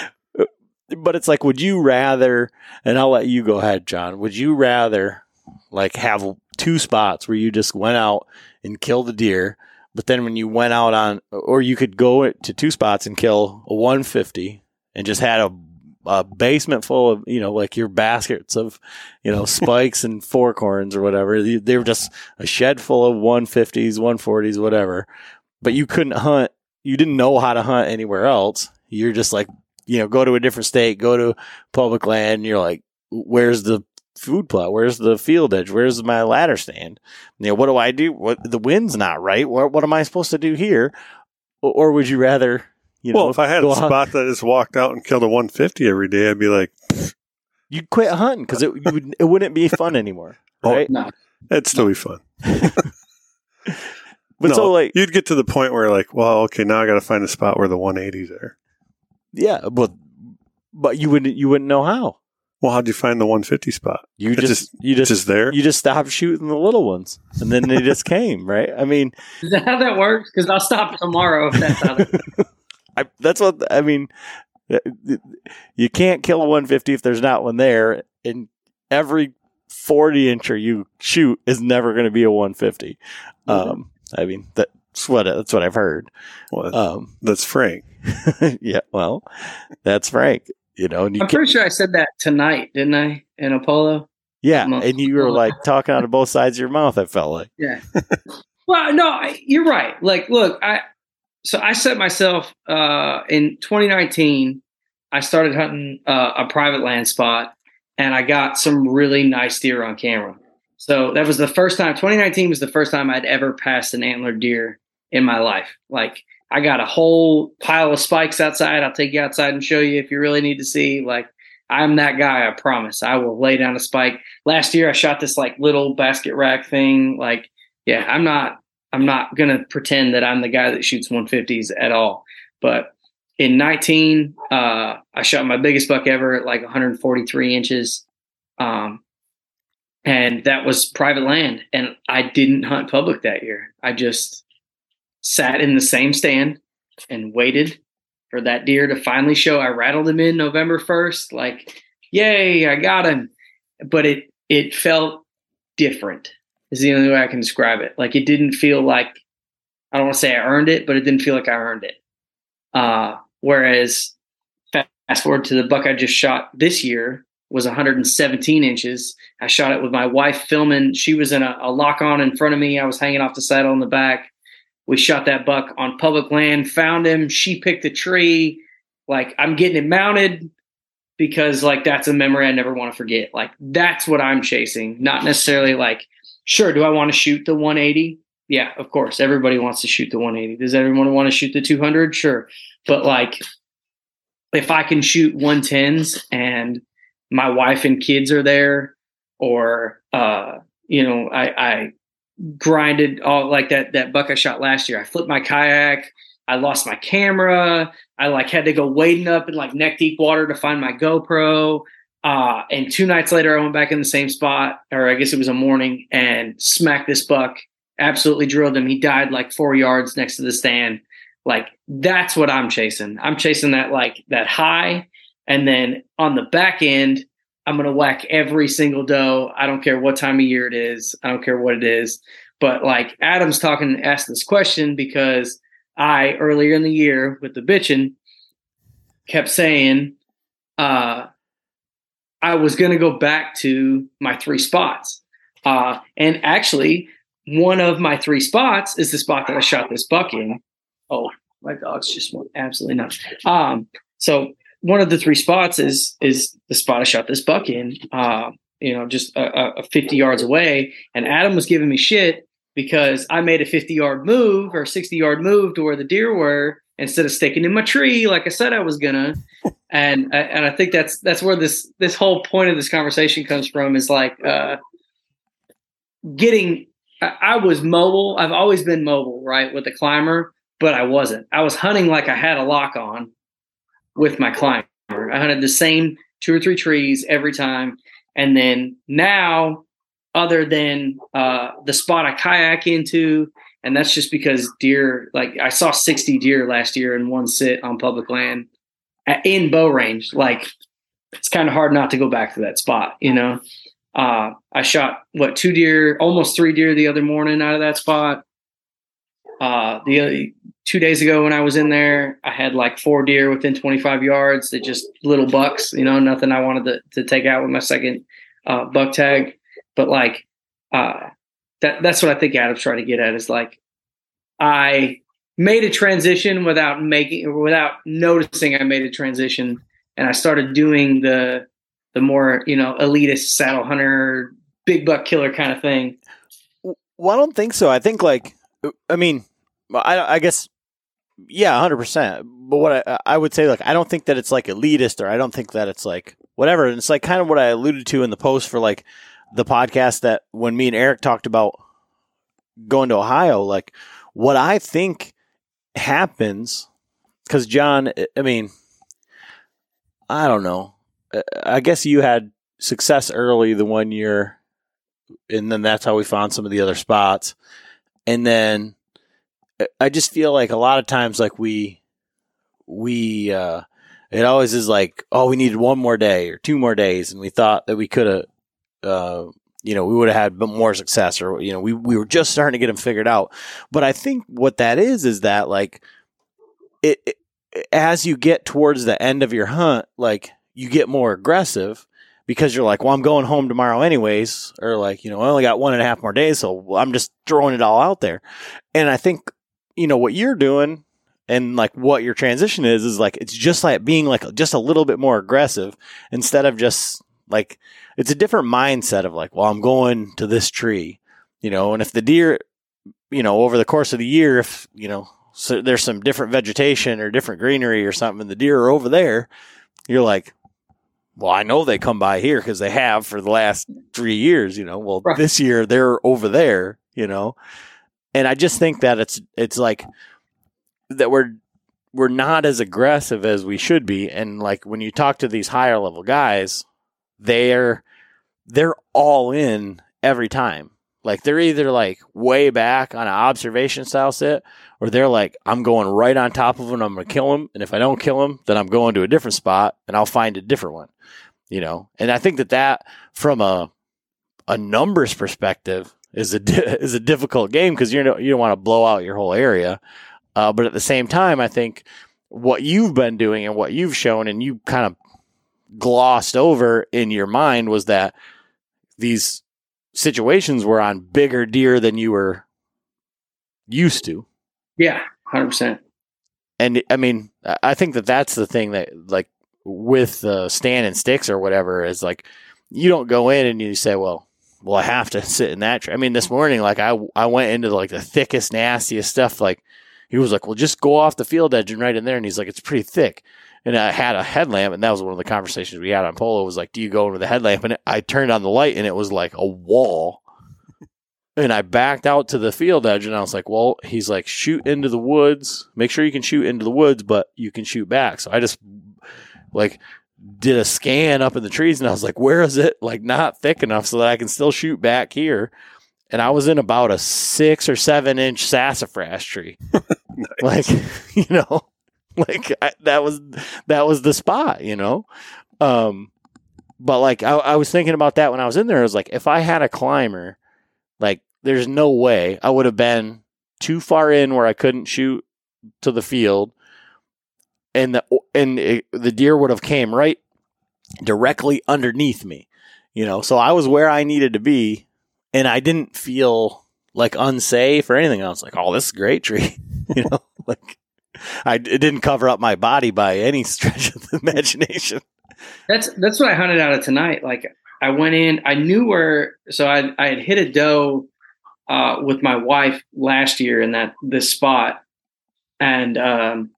but it's like, would you rather, and I'll let you go ahead, John, would you rather like have two spots where you just went out and killed a deer, but then when you went out on, or you could go to two spots and kill a one fifty and just had a, a basement full of, you know, like your baskets of, you know, spikes and fork horns or whatever. They were just a shed full of one fifties, one forties, whatever, but you couldn't hunt. You didn't know how to hunt anywhere else. You're just like, you know, go to a different state, go to public land. And you're like, where's the food plot? Where's the field edge? Where's my ladder stand? You know, what do I do? What the wind's not right. What, what am I supposed to do here? Or, or would you rather, you know, well, if I had a spot that just walked out and killed a one fifty every day, I'd be like, you'd quit hunting because it, you would, it wouldn't be fun anymore. Right? Oh, no. It'd still be fun. But no, so like, you'd get to the point where like, well, okay, now I got to find a spot where the one eighties are. Yeah, but but you wouldn't you wouldn't know how. Well, how'd you find the one fifty spot? You It's just, you just, just there? You just stopped shooting the little ones, and then they just came, right? I mean, Is that how that works? Because I'll stop tomorrow if that's how that I, that's what I mean. You can't kill a one fifty if there's not one there, and every forty incher you shoot is never going to be a one fifty. Mm-hmm. Um, I mean, that's what that's what I've heard. Well, Um, that's Frank. yeah, well, that's Frank. You know, and you I'm pretty sure I said that tonight, didn't I? In Apollo. yeah, Mo- and you were like talking out of both sides of your mouth. I felt like, Yeah. Well, no, I, you're right. Like, look, I so I set myself uh, in twenty nineteen. I started hunting uh, a private land spot, and I got some really nice deer on camera. So that was the first time. twenty nineteen was the first time I'd ever passed an antlered deer in my life. Like, I got a whole pile of spikes outside. I'll take you outside and show you if you really need to see. Like, I'm that guy, I promise. I will lay down a spike. Last year I shot this like little basket rack thing. Like, yeah, I'm not I'm not gonna pretend that I'm the guy that shoots one fifties at all. But in nineteen, uh, I shot my biggest buck ever at like one hundred forty-three inches. Um, and that was private land. And I didn't hunt public that year. I just sat in the same stand and waited for that deer to finally show. I rattled him in November first, like, yay, I got him. But it it felt different is the only way I can describe it. Like, it didn't feel like, I don't want to say I earned it, but it didn't feel like I earned it. Uh, whereas fast forward to the buck I just shot this year was one hundred seventeen inches. I shot it with my wife filming. She was in a, a lock on in front of me. I was hanging off the saddle in the back. We shot that buck on public land, found him. She picked a tree. Like, I'm getting it mounted because, like, that's a memory I never want to forget. Like, that's what I'm chasing. Not necessarily like, sure, do I want to shoot the one eighty? Yeah, of course. Everybody wants to shoot the one eighty. Does everyone want to shoot the two hundred? Sure. But, like, if I can shoot one tens and my wife and kids are there, or, uh, you know, I, I grinded all like that, that buck I shot last year. I flipped my kayak. I lost my camera. I like had to go wading up in like neck deep water to find my GoPro. Uh, and two nights later, I went back in the same spot, or I guess it was a morning, and smacked this buck. Absolutely drilled him. He died like four yards next to the stand. Like, that's what I'm chasing. I'm chasing that, like, that high. And then on the back end, I'm going to whack every single doe. I don't care what time of year it is. I don't care what it is. But, like, Adam's talking, asked this question because I, earlier in the year with the bitchin', kept saying uh, I was going to go back to my three spots. Uh, and actually, one of my three spots is the spot that I shot this buck in. Oh, my dog's just went absolutely nuts. Um, so one of the three spots is is the spot I shot this buck in, uh, you know, just a, a fifty yards away. And Adam was giving me shit because I made a fifty-yard move or sixty-yard move to where the deer were instead of sticking in my tree like I said I was gonna. And and I think that's that's where this this whole point of this conversation comes from, is like uh, getting – I was mobile. I've always been mobile, right, with the climber. But I wasn't. I was hunting like I had a lock on with my climber. I hunted the same two or three trees every time. And then now, other than uh, the spot I kayak into, and that's just because deer, like I saw sixty deer last year in one sit on public land in bow range. Like, it's kind of hard not to go back to that spot, you know? Uh, I shot, what, two deer, almost three deer the other morning out of that spot. Uh, the other, two days ago when I was in there, I had like four deer within twenty-five yards. They're just little bucks, you know, nothing I wanted to, to take out with my second uh, buck tag. But like, uh, that that's what I think Adam's trying to get at, is like, I made a transition without making, without noticing I made a transition. And I started doing the, the more, you know, elitist saddle hunter, big buck killer kind of thing. Well, I don't think so. I think like, I mean, I, I guess, yeah, one hundred percent. But what I, I would say, like, I don't think that it's like elitist, or I don't think that it's like whatever. And it's like kind of what I alluded to in the post for like the podcast that when me and Eric talked about going to Ohio, like what I think happens, because John, I mean, I don't know. I guess you had success early the one year, and then that's how we found some of the other spots. And then I just feel like a lot of times, like we, we, uh, it always is like, oh, we needed one more day or two more days. And we thought that we could have, uh, you know, we would have had more success, or, you know, we, we were just starting to get them figured out. But I think what that is, is that like it, it as you get towards the end of your hunt, like you get more aggressive because you're like, well, I'm going home tomorrow anyways, or like, you know, I only got one and a half more days, so I'm just throwing it all out there. And I think, you know, what you're doing and like what your transition is, is like, it's just like being like just a little bit more aggressive instead of just like, it's a different mindset of like, well, I'm going to this tree, you know, and if the deer, you know, over the course of the year, if, you know, so there's some different vegetation or different greenery or something, and the deer are over there, you're like, well, I know they come by here because they have for the last three years, you know, well, right. This year they're over there, you know, and I just think that it's, it's like that we're, we're not as aggressive as we should be. And like, when you talk to these higher level guys, they're, they're all in every time. Like they're either like way back on an observation style sit, or they're like, I'm going right on top of them. I'm going to kill him. And if I don't kill him, then I'm going to a different spot and I'll find a different one, you know? And I think that that from a, a numbers perspective is a, di- is a difficult game, because you're no, you don't want to blow out your whole area. Uh, but at the same time, I think what you've been doing and what you've shown and you kind of glossed over in your mind was that these situations were on bigger deer than you were used to. Yeah, one hundred percent. And I mean, I think that that's the thing that, like, with uh, stand and sticks or whatever, is like, you don't go in and you say, well, well, I have to sit in that tree. I mean, this morning, like, I, I went into like the thickest, nastiest stuff. Like, he was like, well, just go off the field edge and right in there. And he's like, it's pretty thick. And I had a headlamp, and that was one of the conversations we had on Polo, was like, do you go into the headlamp? And I turned on the light, and it was like a wall. And I backed out to the field edge, and I was like, well, he's like, shoot into the woods. Make sure you can shoot into the woods, but you can shoot back. So I just like did a scan up in the trees, and I was like, where is it? Like, not thick enough so that I can still shoot back here. And I was in about a six or seven inch sassafras tree. Nice. Like, you know. Like I, that was, that was the spot, you know? Um, but like, I, I was thinking about that when I was in there. I was like, if I had a climber, like there's no way I would have been too far in where I couldn't shoot to the field. And the, and it, the deer would have came right directly underneath me, you know? So I was where I needed to be, and I didn't feel like unsafe or anything else. Like, oh, this is a great tree, you know, like, I it didn't cover up my body by any stretch of the imagination. That's that's what I hunted out of tonight. Like I went in, I knew where. So I I had hit a doe uh, with my wife last year in that this spot, and um,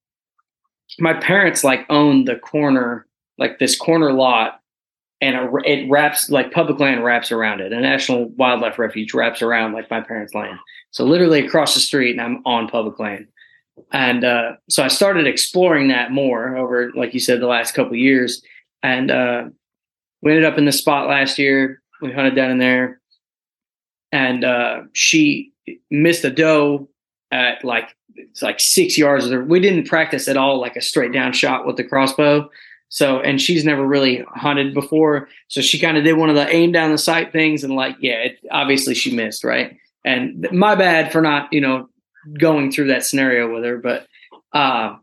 my parents like owned the corner, like this corner lot, and it, it wraps like public land wraps around it. A National Wildlife Refuge wraps around like my parents' land. So literally across the street, and I'm on public land. And uh, so I started exploring that more over, like you said, the last couple of years. And uh, we ended up in this spot last year. We hunted down in there. And uh, she missed a doe at like, it's like six yards. Of the, we didn't practice at all, like a straight down shot with the crossbow. So, and she's never really hunted before. So she kind of did one of the aim down the sight things. And like, yeah, it, obviously she missed, right? And my bad for not, you know, going through that scenario with her. But uh,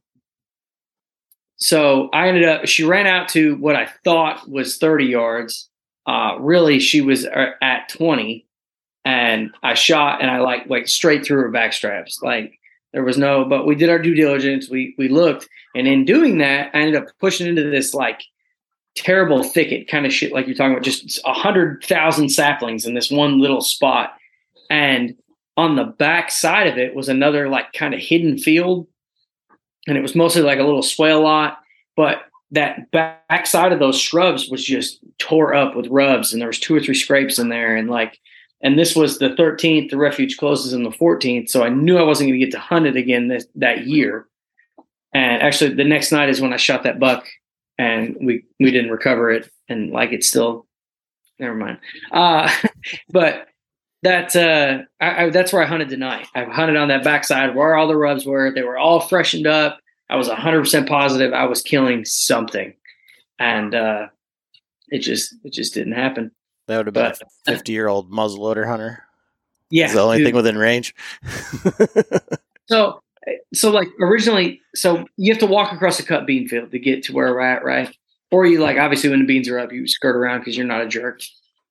so I ended up, she ran out to what I thought was thirty yards. Uh, really, she was at twenty. And I shot, and I like went straight through her back straps. Like there was no, but we did our due diligence. We we looked, and in doing that, I ended up pushing into this like terrible thicket kind of shit, like you're talking about, just a hundred thousand saplings in this one little spot. And on the back side of it was another like kind of hidden field, and it was mostly like a little swale lot. But that back side of those shrubs was just tore up with rubs, and there was two or three scrapes in there, and like. And this was the thirteenth. The refuge closes on the fourteenth. So I knew I wasn't going to get to hunt it again this, that year. And actually, the next night is when I shot that buck and we we didn't recover it, and like it's still never mind. Uh, but that uh, I, I, that's where I hunted tonight. I hunted on that backside where all the rubs were. They were all freshened up. I was one hundred percent positive I was killing something, and uh, it just it just didn't happen. That would have been but, a fifty-year-old muzzleloader hunter. Yeah, it's the only dude. thing within range. so, so like originally, so you have to walk across a cut bean field to get to where we're at, right? Or you like obviously when the beans are up, you skirt around because you're not a jerk.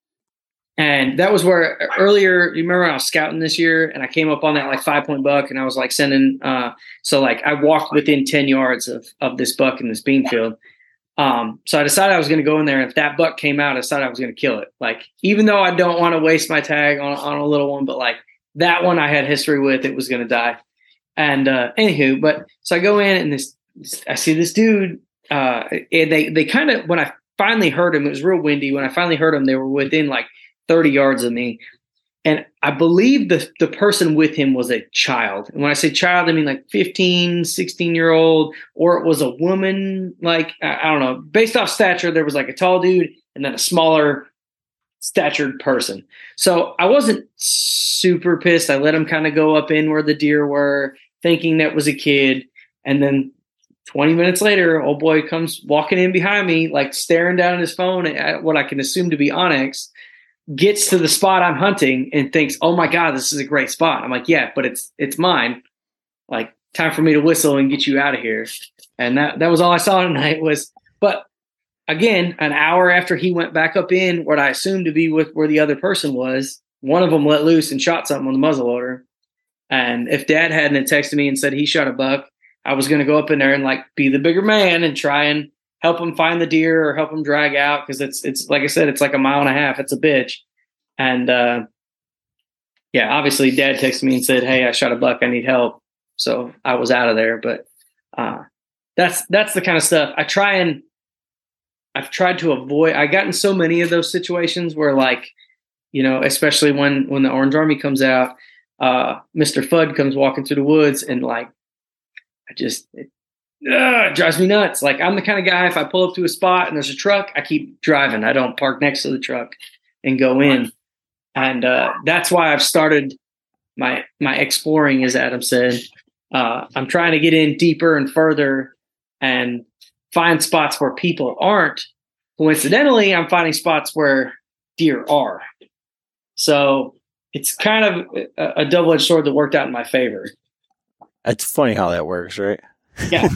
And that was where earlier, you remember when I was scouting this year and I came up on that like five point buck and I was like sending, uh, so like I walked within ten yards of, of this buck in this bean field. Um, so I decided I was going to go in there. And if that buck came out, I decided I was going to kill it. Like, even though I don't want to waste my tag on, on a little one, but like that one I had history with, it was going to die. And, uh, anywho, but so I go in and this, I see this dude, uh, and they, they kind of, when I finally heard him, it was real windy. When I finally heard him, they were within like thirty yards of me. And I believe the, the person with him was a child. And when I say child, I mean like fifteen, sixteen year old, or it was a woman. Like, I, I don't know, based off stature, there was like a tall dude and then a smaller statured person. So I wasn't super pissed. I let him kind of go up in where the deer were, thinking that was a kid. And then twenty minutes later, old boy comes walking in behind me, like staring down at his phone at what I can assume to be Onyx, gets to the spot I'm hunting and thinks, oh my God, this is a great spot. I'm like, yeah, but it's, it's mine. Like, time for me to whistle and get you out of here. And that, that was all I saw tonight was, but again, an hour after he went back up in what I assumed to be with where the other person was, one of them let loose and shot something on the muzzleloader. And if Dad hadn't texted me and said he shot a buck, I was going to go up in there and like be the bigger man and try and help him find the deer or help him drag out. Cause it's, it's like I said, it's like a mile and a half. It's a bitch. And, uh, yeah, obviously Dad texted me and said, hey, I shot a buck. I need help. So I was out of there, but, uh, that's, that's the kind of stuff I try and I've tried to avoid. I got in so many of those situations where like, you know, especially when, when the Orange Army comes out, uh, Mister Fudd comes walking through the woods and like, I just, it, Ugh, it drives me nuts. Like, I'm the kind of guy, if I pull up to a spot and there's a truck, I keep driving. I don't park next to the truck and go in. And uh, that's why I've started my my exploring, as Adam said. Uh, I'm trying to get in deeper and further and find spots where people aren't. Coincidentally, I'm finding spots where deer are. So it's kind of a, a double-edged sword that worked out in my favor. It's funny how that works, right? Yeah.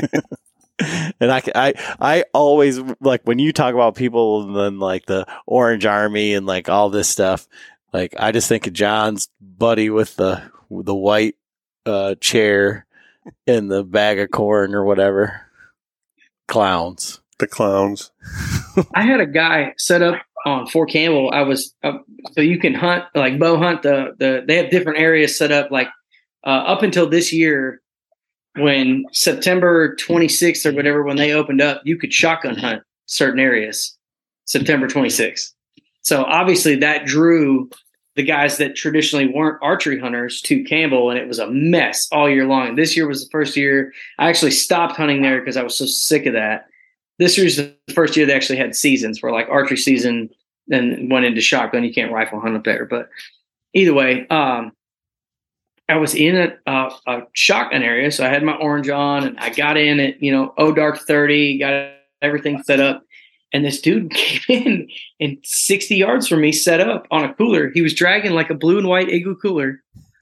And I, I, I always like when you talk about people and then like the Orange Army and like all this stuff, like I just think of John's buddy with the, the white uh, chair and the bag of corn or whatever. Clowns. The clowns. I had a guy set up on Fort Campbell. I was, uh, so you can hunt, like bow hunt the, the, they have different areas set up like uh, up until this year. When September twenty-sixth or whatever, when they opened up, you could shotgun hunt certain areas, September twenty-sixth. So obviously that drew the guys that traditionally weren't archery hunters to Campbell, and it was a mess all year long. This year was the first year I actually stopped hunting there because I was so sick of that. This year's the first year they actually had seasons where like archery season and went into shotgun. You can't rifle hunt up there, but either way, um, I was in a, a, a shotgun area, so I had my orange on, and I got in at, you know, oh dark thirty, got everything set up, and this dude came in and sixty yards from me, set up on a cooler. He was dragging like a blue and white Igloo cooler,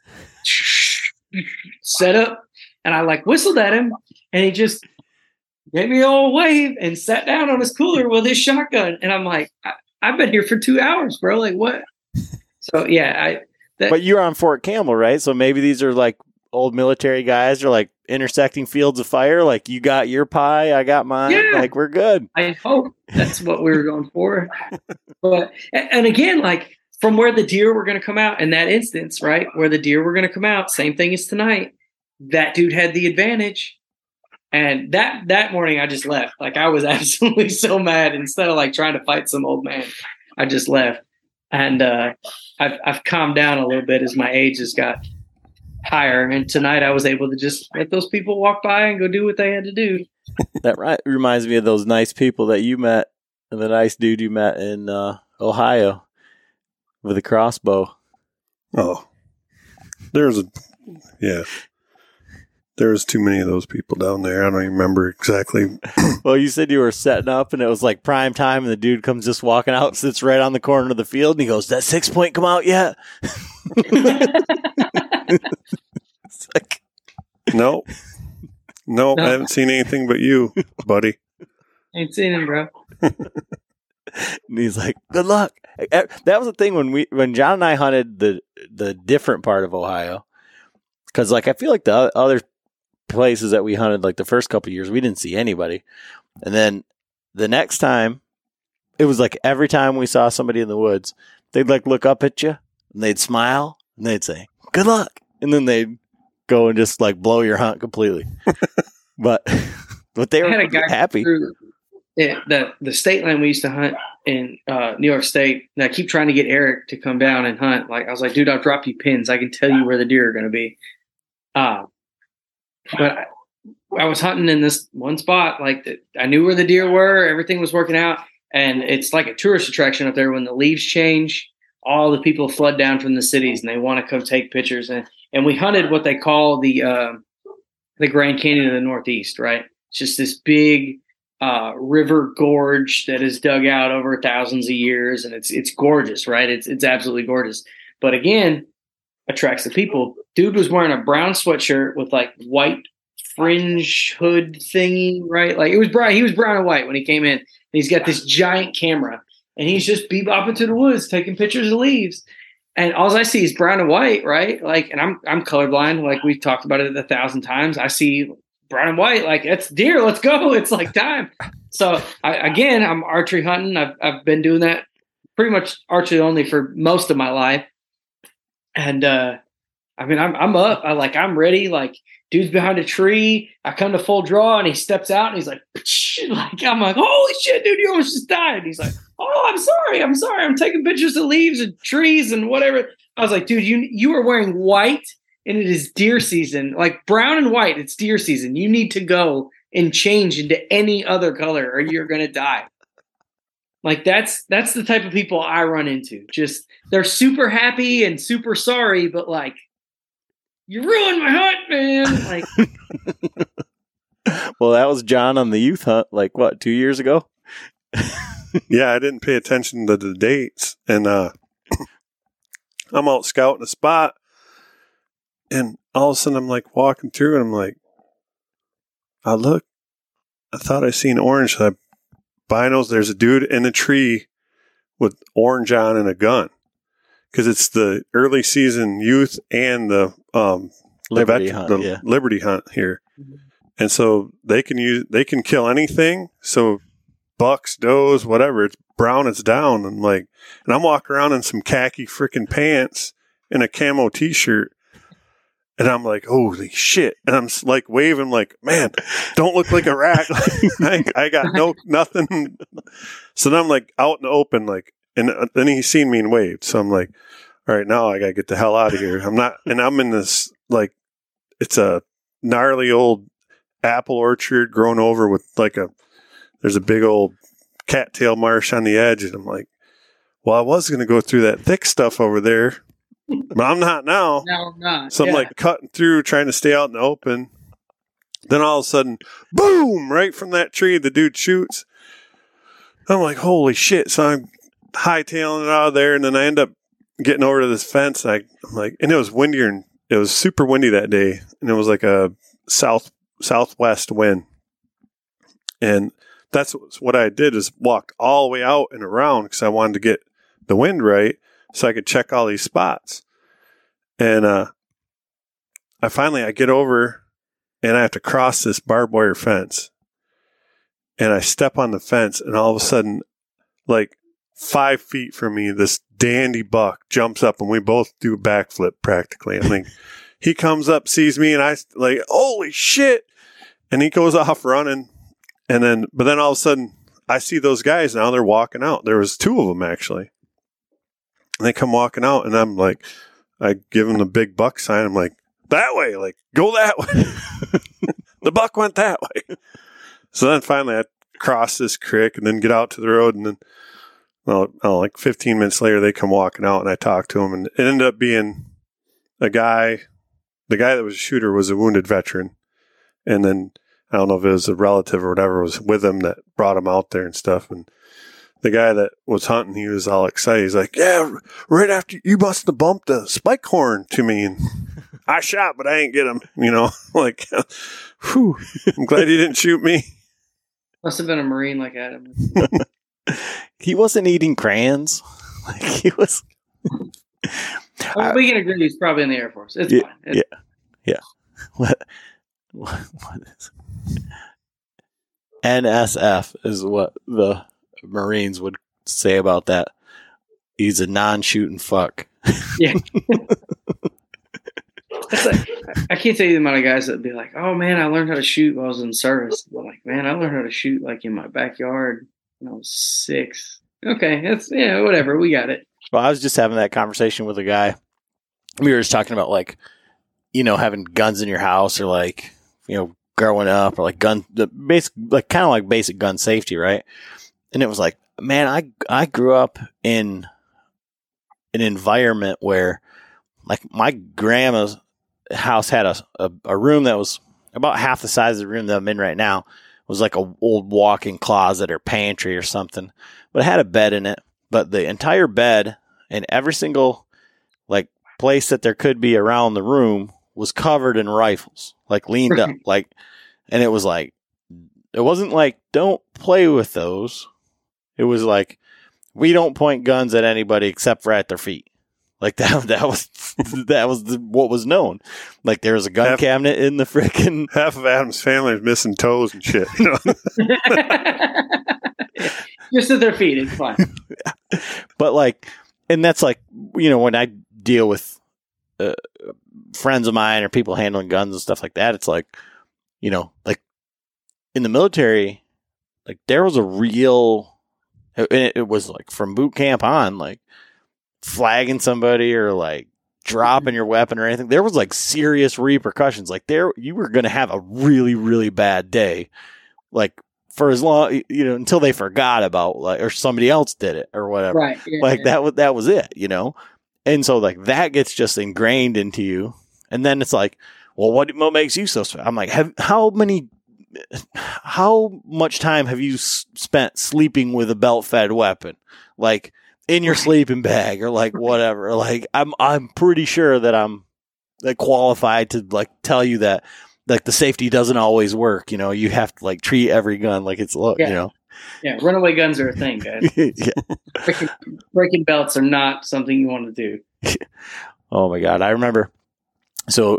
set up, and I like whistled at him, and he just gave me a old wave and sat down on his cooler with his shotgun, and I'm like, I, I've been here for two hours, bro. Like what? So yeah, I. That, but you're on Fort Campbell, right? So maybe these are like old military guys or like intersecting fields of fire. Like you got your pie, I got mine. Yeah, like we're good. I hope that's what we were going for. But, and again, like from where the deer were going to come out in that instance, right? Where the deer were going to come out, same thing as tonight. That dude had the advantage. And that, that morning I just left. Like I was absolutely so mad. Instead of like trying to fight some old man, I just left. And uh, I've I've calmed down a little bit as my age has got higher. And tonight I was able to just let those people walk by and go do what they had to do. That right, reminds me of those nice people that you met, and the nice dude you met in uh, Ohio with a crossbow. Oh, there's a yeah. There's too many of those people down there. I don't even remember exactly. Well, you said you were setting up, and it was like prime time, and the dude comes just walking out, sits right on the corner of the field, and he goes, "That six point come out yet?" It's like, no, no, I haven't seen anything but you, buddy. Ain't seen him, bro. and he's like, "Good luck." That was the thing when we when John and I hunted the the different part of Ohio, because like I feel like the other places that we hunted, like the first couple of years, we didn't see anybody, and then the next time, it was like every time we saw somebody in the woods, they'd like look up at you and they'd smile and they'd say, "Good luck," and then they'd go and just like blow your hunt completely. but but they I were had a guy happy. Through, yeah, the the state land we used to hunt in uh, New York State. And I keep trying to get Eric to come down and hunt. Like I was like, dude, I'll drop you pins. I can tell you where the deer are going to be. Uh, but I, I was hunting in this one spot. Like the, I knew where the deer were. Everything was working out, and it's like a tourist attraction up there. When the leaves change, all the people flood down from the cities, and they want to come take pictures. And and we hunted what they call the uh, the Grand Canyon of the Northeast. Right, it's just this big uh, river gorge that is dug out over thousands of years, and it's it's gorgeous. Right, it's it's absolutely gorgeous. But again, attracts the people. Dude was wearing a brown sweatshirt with like white fringe hood thingy, right? Like it was brown. He was brown and white when he came in. And he's got this giant camera, and he's just bebopping through the woods, taking pictures of leaves. And all I see is brown and white, right? Like, and I'm I'm colorblind. Like we've talked about it a thousand times. I see brown and white. Like it's deer. Let's go. It's like time. So I, again, I'm archery hunting. I've I've been doing that pretty much archery only for most of my life. And uh, I mean, I'm I'm up. I like I'm ready. Like dude's behind a tree. I come to full draw, and he steps out, and he's like, like I'm like, holy shit, dude, you almost just died. And he's like, oh, I'm sorry, I'm sorry, I'm taking pictures of leaves and trees and whatever. I was like, dude, you you are wearing white, and it is deer season. Like brown and white, it's deer season. You need to go and change into any other color, or you're gonna die. Like that's that's the type of people I run into. Just they're super happy and super sorry, but like, you ruined my hunt, man. Like, well, that was John on the youth hunt, like what, two years ago? Yeah, I didn't pay attention to the dates, and uh, I'm out scouting a spot, and all of a sudden I'm like walking through, and I'm like, I look, I thought I seen orange. So I binos, there's a dude in a tree with orange on and a gun, because it's the early season youth and the um Liberty the, vet- hunt, the yeah. Liberty hunt here, and so they can use they can kill anything. So bucks, does, whatever, it's brown, it's down. And like, and I'm walking around in some khaki freaking pants and a camo t-shirt. And I'm like, holy shit. And I'm like waving like, man, don't look like a rat. I, I got no, nothing. So then I'm like out in the open, like, and then he seen me and waved. So I'm like, all right, now I got to get the hell out of here. I'm not, and I'm in this, like, it's a gnarly old apple orchard grown over with like a, there's a big old cattail marsh on the edge. And I'm like, well, I was going to go through that thick stuff over there, but I'm not now. no, I'm not. So I'm Yeah. like cutting through, trying to stay out in the open. Then all of a sudden, boom, right from that tree, the dude shoots. I'm like, holy shit. So I'm hightailing it out of there. And then I end up getting over to this fence. And I, I'm like, and it was windier, and it was super windy that day. And it was like a south, southwest wind. And that's what I did, is walked all the way out and around, because I wanted to get the wind right so I could check all these spots. And uh, I finally, I get over, and I have to cross this barbed wire fence. And I step on the fence, and all of a sudden, like five feet from me, this dandy buck jumps up, and we both do a backflip practically. I mean, he comes up, sees me, and I like, holy shit. And he goes off running. And then, but then all of a sudden, I see those guys now. They're walking out. There was two of them actually. And they come walking out, and I'm like, I give them the big buck sign. I'm like, that way, like, go that way. The buck went that way. So then finally I cross this creek and then get out to the road, and then, well, oh, like fifteen minutes later, they come walking out, and I talk to them, and it ended up being a guy. The guy that was a shooter was a wounded veteran, and then I don't know if it was a relative or whatever was with him that brought him out there and stuff. And the guy that was hunting, he was all excited. He's like, "Yeah, right after you must have bumped a spike horn to me, and I shot, but I ain't get him." You know, like, whew, I'm glad he didn't shoot me. Must have been a Marine like Adam. He wasn't eating crayons. Like he was. Well, we can agree he's probably in the Air Force. It's yeah, fine. It's yeah, yeah. What, what, what is N S F is what the Marines would say about that. He's a non-shooting fuck. Yeah. That's like, I can't tell you the amount of guys that would be like, "Oh man, I learned how to shoot while I was in service." I'm like, "Man, I learned how to shoot like in my backyard when I was six." Okay, that's yeah, whatever. We got it. Well, I was just having that conversation with a guy. We were just talking about like, you know, having guns in your house, or like, you know, growing up, or like gun, the basic, like kind of like basic gun safety, right? And it was like, man, I I grew up in an environment where, like, my grandma's house had a, a a room that was about half the size of the room that I'm in right now. It was like a old walk-in closet or pantry or something, but it had a bed in it. But the entire bed and every single like place that there could be around the room was covered in rifles, like leaned up, like, and it was like, it wasn't like, don't play with those. It was like, we don't point guns at anybody except for at their feet. Like that, that was, that was the, what was known. Like there was a gun half, cabinet in the frickin' half of Adam's family is missing toes and shit. You know? Just at their feet, it's fine. But like, and that's like, you know, when I deal with uh, friends of mine or people handling guns and stuff like that, it's like, you know, like in the military, like there was a real, it, it was like from boot camp on, like flagging somebody or like dropping your weapon or anything. There was like serious repercussions. Like there, you were going to have a really, really bad day. Like, for as long, you know, until they forgot about, like, or somebody else did it or whatever. Right. Yeah, like yeah. that was, that was it, you know? And so like that gets just ingrained into you. And then it's like, well, what, what makes you so special? I'm like, have, how many, how much time have you s- spent sleeping with a belt fed weapon? Like in your sleeping bag or like whatever. Like I'm, I'm pretty sure that I'm like qualified to like tell you that. Like the safety doesn't always work, you know. You have to like treat every gun like it's look, yeah. you know. Yeah, runaway guns are a thing, guys. Yeah. breaking, breaking belts are not something you want to do. Oh my god, I remember. So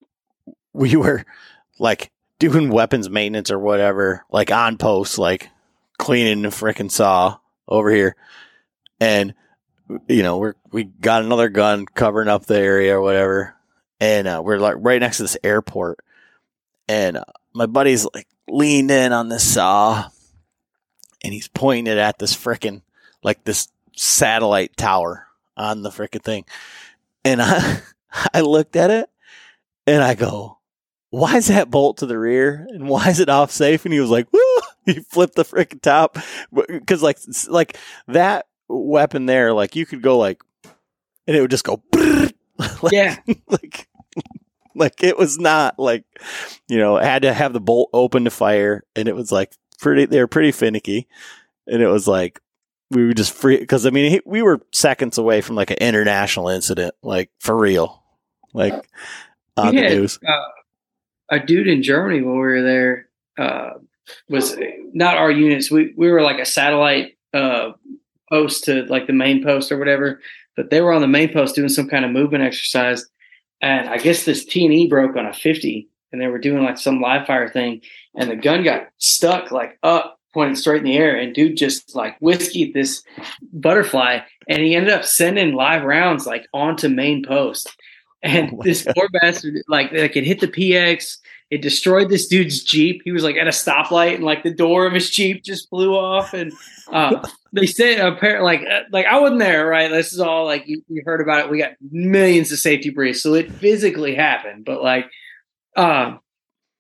we were like doing weapons maintenance or whatever, like on post, like cleaning the frickin' saw over here, and you know we're we got another gun covering up the area or whatever, and uh, we're like right next to this airport. And uh, my buddy's like leaned in on this saw and he's pointing it at this frickin' like this satellite tower on the frickin' thing. And I, I looked at it and I go, why is that bolt to the rear? And why is it off safe? And he was like, woo! He flipped the frickin' top. Cause like, like that weapon there, like you could go like, and it would just go, like, yeah. like, Like it was not like, you know, I had to have the bolt open to fire, and it was like pretty, they were pretty finicky. And it was like, we were just free. Cause I mean, he, we were seconds away from like an international incident, like for real, like on we the had, news. Uh, a dude in Germany when we were there, uh, was not our units. We, we were like a satellite, uh, post to like the main post or whatever, but they were on the main post doing some kind of movement exercise. And I guess this T and E broke on a fifty, and they were doing like some live fire thing, and the gun got stuck like up, pointed straight in the air, and dude just like whiskeyed this butterfly, and he ended up sending live rounds like onto main post. And oh this God. Poor bastard, like, like it hit the P X, it destroyed this dude's Jeep. He was like at a stoplight, and like the door of his Jeep just flew off. And uh, they said, apparently, like, like I wasn't there, right? This is all like you, you heard about it. We got millions of safety briefs, so it physically happened. But like, uh,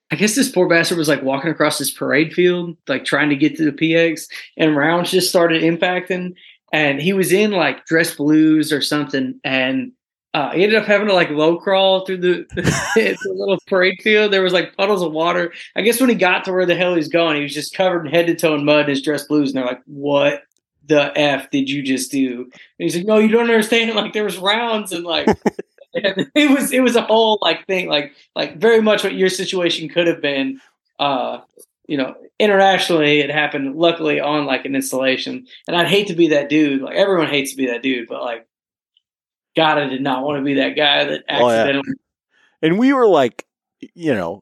I guess this poor bastard was like walking across this parade field, like trying to get to the P X, and rounds just started impacting. And he was in like dress blues or something, and uh, he ended up having to like low crawl through the, the little parade field. There was like puddles of water. I guess when he got to where the hell he was going, he was just covered head to toe in mud in his dress blues. And they're like, "What the F did you just do?" And he's like, "No, you don't understand. Like there was rounds and like." And it was it was a whole like thing like like very much what your situation could have been. Uh, you know, internationally it happened luckily on like an installation, and I'd hate to be that dude. Like everyone hates to be that dude, but like, God, I did not want to be that guy that accidentally. Oh, yeah. And we were like, you know,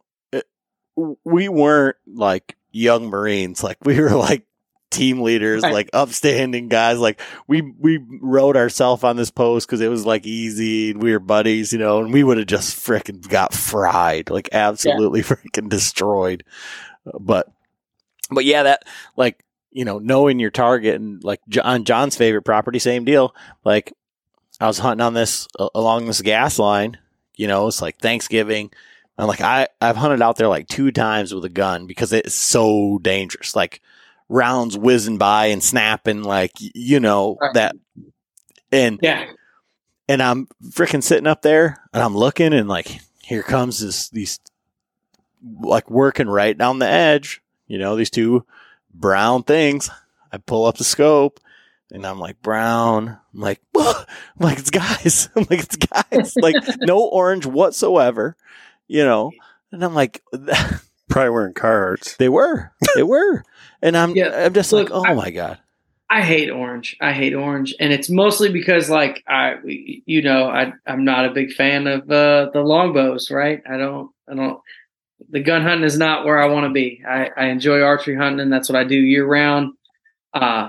we weren't like young Marines. Like we were like team leaders, right. Like upstanding guys. Like we we rode ourselves on this post because it was like easy and we were buddies, you know, and we would have just freaking got fried, like absolutely yeah. freaking destroyed. But but yeah, that like, you know, knowing your target and like on John's favorite property, same deal. Like I was hunting on this uh, along this gas line, you know, it's like Thanksgiving. I'm like I I've hunted out there like two times with a gun because it's so dangerous. Like rounds whizzing by and snapping, like, you know, right. that. And, yeah. And I'm freaking sitting up there and I'm looking and like, here comes this, these like working right down the edge, you know, these two brown things. I pull up the scope and I'm like, brown. I'm like, whoa. I'm like, it's guys. I'm like, it's guys. Like no orange whatsoever, you know? And I'm like, probably wearing Carhartts. They were, they were. And I'm, yeah, I'm just look, like, oh I, my God. I hate orange. I hate orange. And it's mostly because like, I, you know, I, I'm not a big fan of uh, the longbows, right? I don't, I don't, the gun hunting is not where I want to be. I, I enjoy archery hunting and that's what I do year round. Uh,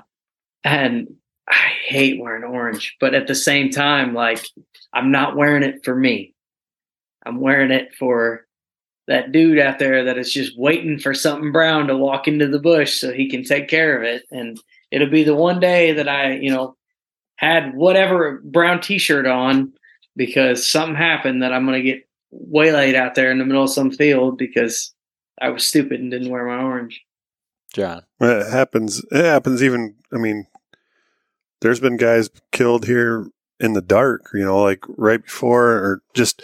and I hate wearing orange, but at the same time, like I'm not wearing it for me. I'm wearing it for that dude out there that is just waiting for something brown to walk into the bush so he can take care of it. And it'll be the one day that I, you know, had whatever brown t-shirt on because something happened that I'm going to get waylaid out there in the middle of some field because I was stupid and didn't wear my orange. John. It happens. It happens even, I mean, there's been guys killed here in the dark, you know, like right before or just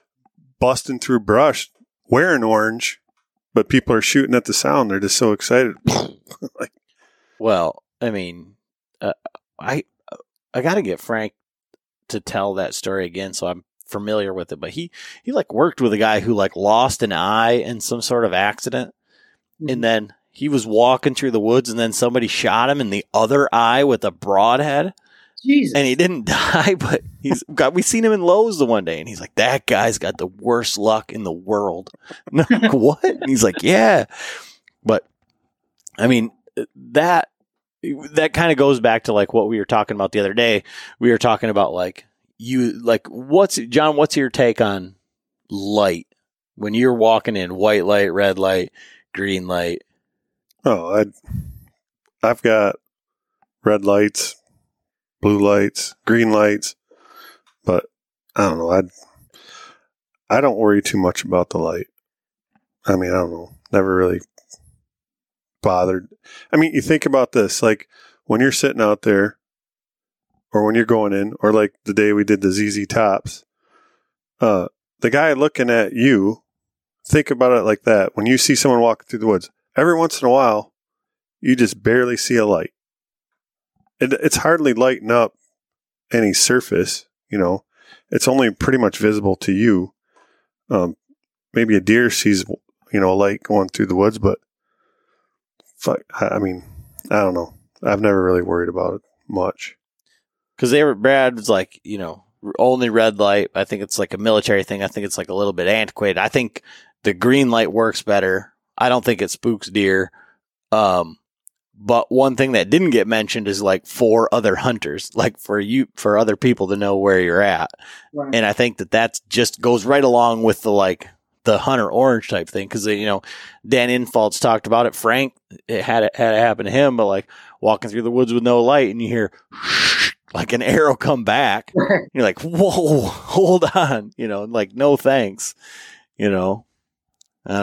busting through brush. Wearing orange, but people are shooting at the sound. They're just so excited. Like, well, I mean, uh, I I got to get Frank to tell that story again, so I'm familiar with it. But he he like worked with a guy who like lost an eye in some sort of accident, mm-hmm. and then he was walking through the woods, and then somebody shot him in the other eye with a broadhead. Jesus. And he didn't die, but he's got, we seen him in Lowe's the one day and he's like, that guy's got the worst luck in the world. And I'm like, what? And he's like, yeah. But I mean, that, that kind of goes back to like what we were talking about the other day. We were talking about like you, like what's, John, what's your take on light when you're walking in white light, red light, green light? Oh, I, I've got red lights, blue lights, green lights, but I don't know. I I don't worry too much about the light. I mean, I don't know. Never really bothered. I mean, you think about this, like when you're sitting out there or when you're going in, or like the day we did the Z Z Tops, uh, the guy looking at you, think about it like that. When you see someone walking through the woods, every once in a while, you just barely see a light. It, it's hardly lighting up any surface, you know. It's only pretty much visible to you. Um, maybe a deer sees, you know, a light going through the woods, but fuck, I mean, I don't know. I've never really worried about it much. Because they were, Brad was like, you know, only red light. I think it's like a military thing. I think it's like a little bit antiquated. I think the green light works better. I don't think it spooks deer. Um, But one thing that didn't get mentioned is like for other hunters, like for you, for other people to know where you're at. Right. And I think that that just goes right along with the, like the hunter orange type thing. Cause you know, Dan Infalt's talked about it. Frank, it had it had it happen to him, but like walking through the woods with no light and you hear like an arrow come back. You're like, whoa, hold on. You know, like, no, thanks. You know, I don't know.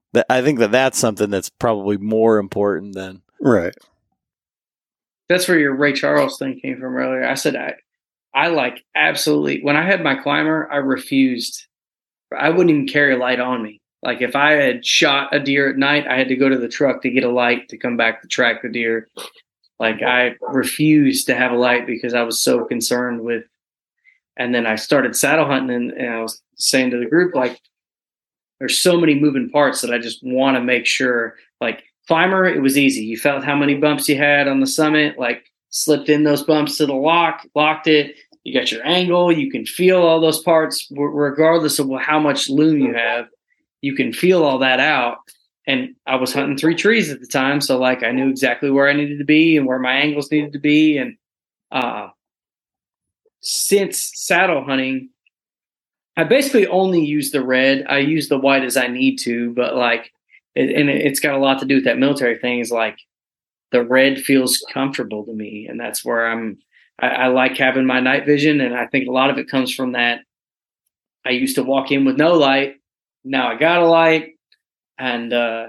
That I think that that's something that's probably more important than right. That's where your Ray Charles thing came from earlier. I said I, I like absolutely. When I had my climber, I refused. I wouldn't even carry a light on me. Like if I had shot a deer at night, I had to go to the truck to get a light to come back to track the deer. Like I refused to have a light because I was so concerned with. And then I started saddle hunting, and, and I was saying to the group, like, there's so many moving parts that I just want to make sure. Like climber, it was easy. You felt how many bumps you had on the summit, like slipped in those bumps to the lock, locked it. You got your angle. You can feel all those parts regardless of how much loom you have. You can feel all that out. And I was hunting three trees at the time. So like I knew exactly where I needed to be and where my angles needed to be. And uh, since saddle hunting, I basically only use the red. I use the white as I need to, but like, it, and it's got a lot to do with that military thing, is like the red feels comfortable to me. And that's where I'm, I, I like having my night vision. And I think a lot of it comes from that. I used to walk in with no light. Now I got a light, and, uh,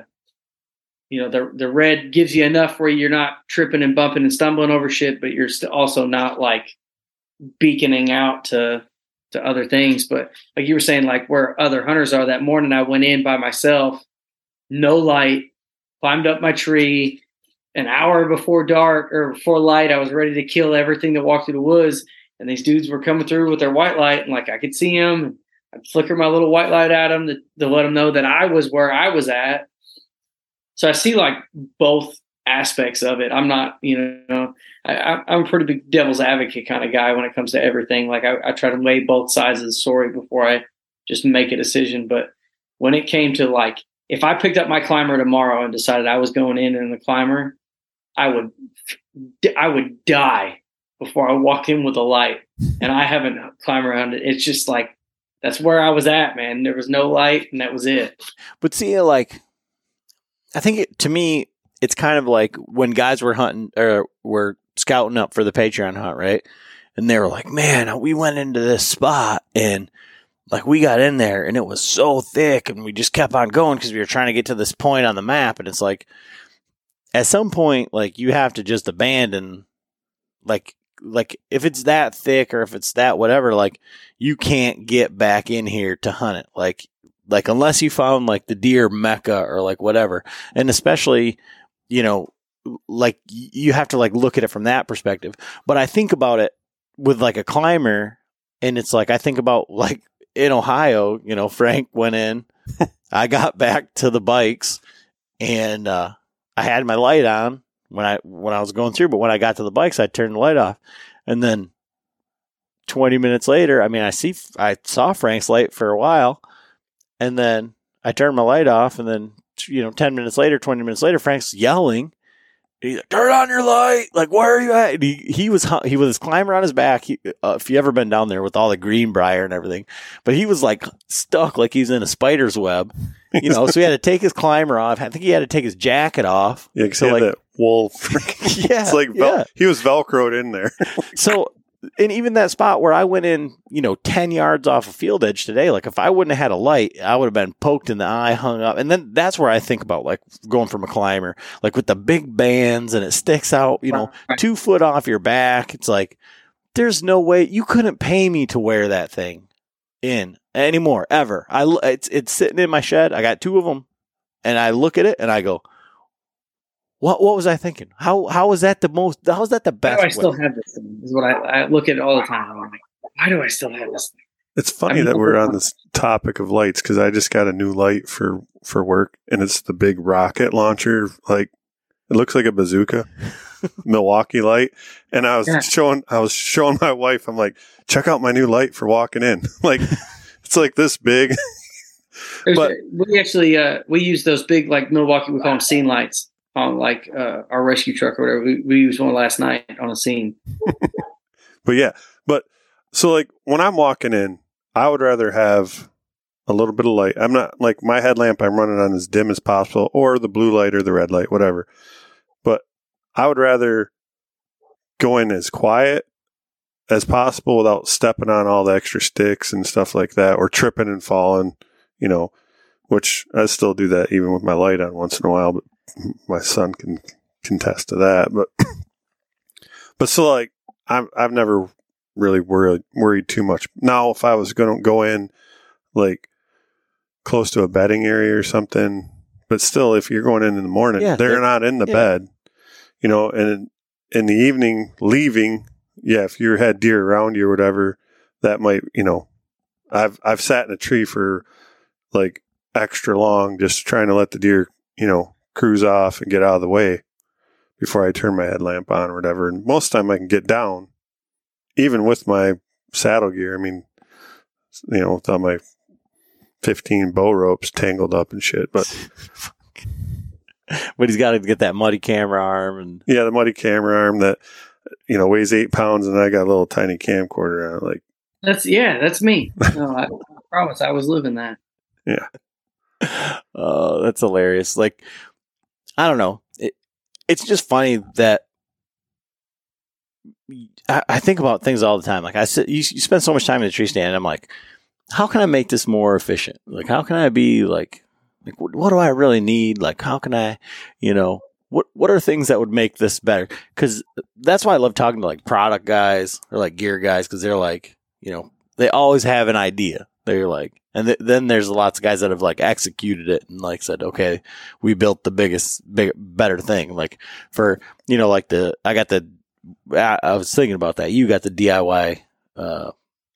you know, the, the red gives you enough where you're not tripping and bumping and stumbling over shit, but you're st- also not like beaconing out to, to other things. But like you were saying, like where other hunters are, that morning I went in by myself, no light, climbed up my tree an hour before dark or before light. I was ready to kill everything that walked through the woods. And these dudes were coming through with their white light, and like I could see them. I'd flicker my little white light at them to, to let them know that I was where I was at. So I see like both aspects of it. I'm not, you know, I, I'm a pretty big devil's advocate kind of guy when it comes to everything. Like I, I try to weigh both sides of the story before I just make a decision. But when it came to like, if I picked up my climber tomorrow and decided I was going in in the climber, I would, I would die before I walk in with a light. And I haven't climbed around it. It's just like, that's where I was at, man. There was no light, and that was it. But see, like, I think it, to me, it's kind of like when guys were hunting or were scouting up for the Patreon hunt, right? And they were like, man, we went into this spot and like we got in there and it was so thick and we just kept on going because we were trying to get to this point on the map. And it's like, at some point, like you have to just abandon, like, like if it's that thick or if it's that whatever, like you can't get back in here to hunt it. Like, like unless you found like the deer mecca or like whatever. And especially, you know, like you have to like look at it from that perspective. But I think about it with like a climber, and it's like, I think about like in Ohio, you know, Frank went in, I got back to the bikes, and uh, I had my light on when I, when I was going through, but when I got to the bikes, I turned the light off. And then twenty minutes later, I mean, I see, I saw Frank's light for a while, and then I turned my light off, and then, you know, ten minutes later, twenty minutes later, Frank's yelling. He's like, turn on your light. Like, where are you at? And he, he was, he was his climber on his back. He, uh, if you ever been down there with all the greenbrier and everything, but he was like stuck like he's in a spider's web, you know, so he had to take his climber off. I think he had to take his jacket off. Yeah, because so he had like, that wool. yeah, it's like, vel- yeah. He was Velcroed in there. So, and even that spot where I went in, you know, ten yards off a field edge today, like if I wouldn't have had a light, I would have been poked in the eye, hung up. And then that's where I think about like going from a climber, like with the big bands and it sticks out, you know, Right. two foot off your back. It's like, there's no way you couldn't pay me to wear that thing in anymore, ever. I, it's, it's sitting in my shed. I got two of them, and I look at it and I go, What what was I thinking? How how was that the most? How was that the Why best? do I still way? have this thing? Is what I, I look at it all the time. I'm like, why do I still have this thing? It's funny I mean, that we're on this topic of lights, because I just got a new light for, for work, and it's the big rocket launcher. Like, it looks like a bazooka, Milwaukee light. And I was Yeah. showing, I was showing my wife. I'm like, check out my new light for walking in. Like, it's like this big. There's- But- we actually uh, we use those big like Milwaukee. We call them scene lights on like uh, our rescue truck or whatever. We, we used one last night on a scene. But yeah, but so like when I'm walking in, I would rather have a little bit of light. I'm not like my headlamp, I'm running on as dim as possible, or the blue light or the red light, whatever. But I would rather go in as quiet as possible without stepping on all the extra sticks and stuff like that, or tripping and falling, you know. which I still do that even with my light on once in a while, but my son can contest to that. But, but so like, I've, I've never really worried, worried too much. Now, if I was going to go in like close to a bedding area or something, but still, if you're going in in the morning, Yeah, they're they're- not in the yeah. bed, you know, and in, in the evening leaving, yeah, if you had deer around you or whatever, that might, you know, I've, I've sat in a tree for like extra long, just trying to let the deer, you know, cruise off and get out of the way before I turn my headlamp on or whatever. And most of the time I can get down, even with my saddle gear. I mean, you know, with all my fifteen bow ropes tangled up and shit. But But he's got to get that muddy camera arm and yeah, the muddy camera arm that, you know, weighs eight pounds and I got a little tiny camcorder on it. Like, That's yeah, that's me. No, I, I promise I was living that. oh, that's hilarious. Like, I don't know. It, it's just funny that I, I think about things all the time. Like I said, you, you spend so much time in the tree stand, and I'm like, how can I make this more efficient? Like, how can I be like, like what, what do I really need? Like, how can I, you know, what what are things that would make this better? Because that's why I love talking to like product guys or like gear guys, because they're like, you know, they always have an idea. They're like, and th- then there's lots of guys that have like executed it and like said, okay, we built the biggest, big, better thing. Like for, you know, like the, I got the, I, I was thinking about that. You got the D I Y, uh,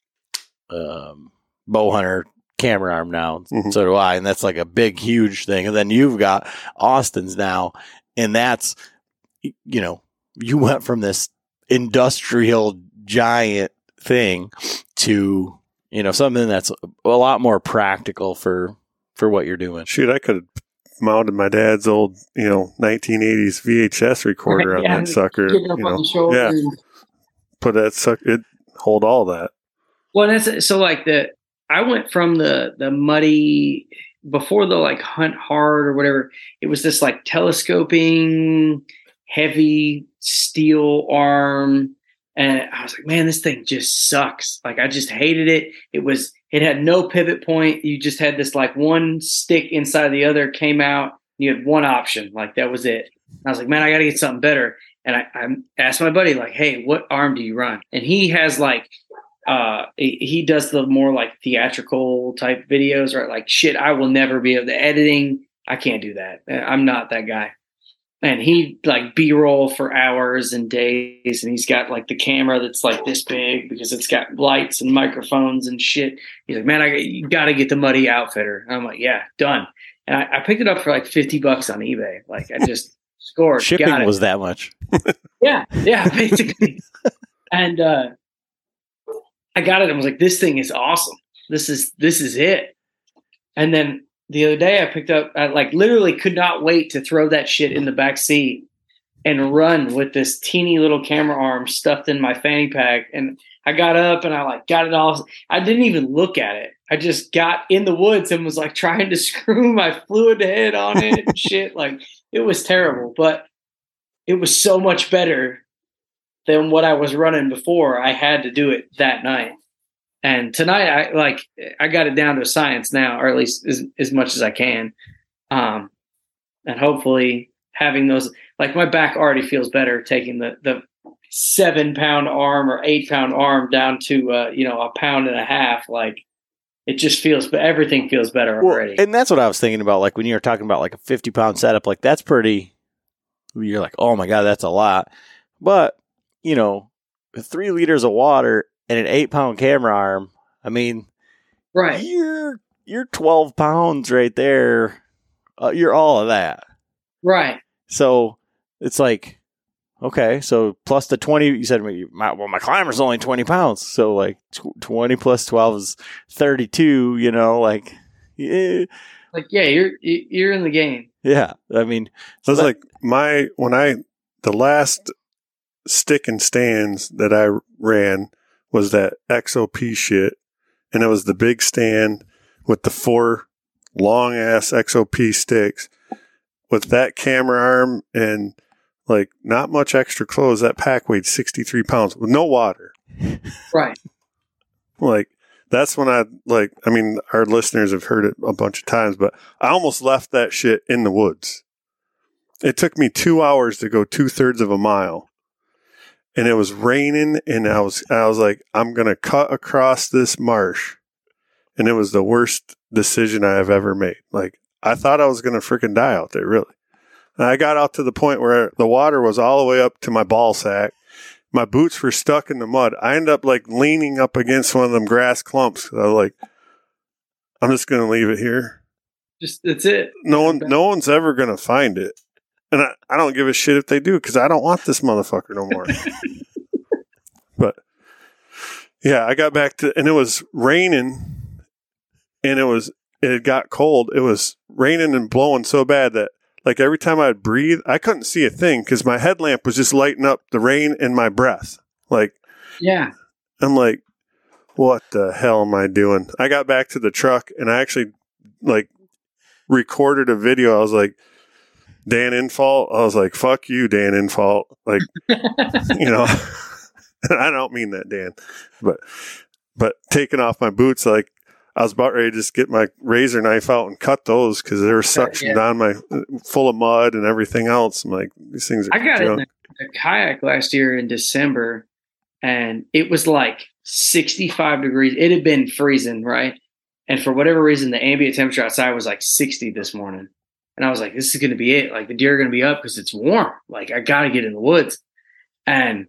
um, bow hunter camera arm now. Mhm. So do I. And that's like a big, huge thing. And then you've got Austin's now. And that's, you know, you went from this industrial giant thing to, you know, something that's a lot more practical for, for what you're doing. shoot, I could have mounted my dad's old, you know, nineteen eighties V H S recorder Right, on yeah. that sucker. Get up You on know, the shoulder. yeah. and- put that sucker, it hold all that. Well, that's so like the I went from the the muddy before the like hunt hard or whatever. It was this like telescoping heavy steel arm, and I was like, man, this thing just sucks. Like I just hated it. It was it had no pivot point. You just had this like one stick inside the other came out. You had one option, like that was it. And I was like, man, I got to get something better. And I, I asked my buddy, like, hey, what arm do you run? And he has like, uh, he he does the more like theatrical type videos, right? Like, shit, I will never be able to editing. I can't do that. I'm not that guy. And he like B-roll for hours and days. And he's got like the camera that's like this big because it's got lights and microphones and shit. He's like, man, I you got to get the Muddy Outfitter. And I'm like, yeah, done. And I, I picked it up for like fifty bucks on eBay. Like I just scored. got Shipping it. was that much. Yeah, yeah, basically. and uh, I got it and was like, this thing is awesome. This is this is it. And then the other day I picked up, I like literally could not wait to throw that shit in the back seat and run with this teeny little camera arm stuffed in my fanny pack. And I got up and I like got it all. I didn't even look at it. I just got in the woods and was like trying to screw my fluid head on it and shit. Like it was terrible, but it was so much better than what I was running before. I had to do it that night. And tonight, I like I got it down to a science now, or at least as, as much as I can. Um, and hopefully having those, like my back already feels better taking the, the seven pound arm or eight pound arm down to, uh, you know, a pound and a half. Like it just feels, but everything feels better Well, already. and that's what I was thinking about. Like when you were talking about like a fifty pound setup, like that's pretty, you're like, oh my God, that's a lot. But, you know, three liters of water and an eight pound camera arm, I mean, right. you're, you're twelve pounds right there. Uh, you're all of that. Right. So it's like, okay, so plus the twenty, you said, my, well, my climber's only twenty pounds. So like tw- twenty plus twelve is thirty-two, you know, like, yeah. Like, yeah, you're, you're in the game. Yeah. I mean, So it's that- like my, when I, the last stick and stands that I ran was that X O P shit. And it was the big stand with the four long ass X O P sticks with that camera arm and like not much extra clothes. That pack weighed sixty-three pounds with no water. Right. Like That's when I, like, I mean, our listeners have heard it a bunch of times, but I almost left that shit in the woods. It took me two hours to go two thirds of a mile. And it was raining, and I was, I was like, I'm going to cut across this marsh. And it was the worst decision I have ever made. Like, I thought I was going to freaking die out there, really. And I got out to the point where the water was all the way up to my ball sack. My boots were stuck in the mud. I ended up like leaning up against one of them grass clumps. I was like, I'm just going to leave it here. Just, that's it. No one, no one's ever going to find it. And I, I don't give a shit if they do, because I don't want this motherfucker no more. But yeah, I got back to, and it was raining, and it was, it had got cold. It was raining and blowing so bad that like every time I'd breathe, I couldn't see a thing because my headlamp was just lighting up the rain and my breath. Like, yeah, I'm like, what the hell am I doing? I got back to the truck, and I actually like recorded a video. I was like, Dan Infault. I was like, fuck you, Dan Infault. Like, you know, I don't mean that, Dan, but, but taking off my boots, like I was about ready to just get my razor knife out and cut those because they were suctioned yeah. down my, full of mud and everything else. I'm like, these things are I got junk. in a, a kayak last year in December, and it was like sixty-five degrees. It had been freezing, right? And for whatever reason, the ambient temperature outside was like sixty this morning. And I was like, this is going to be it. Like, the deer are going to be up because it's warm. Like, I got to get in the woods. And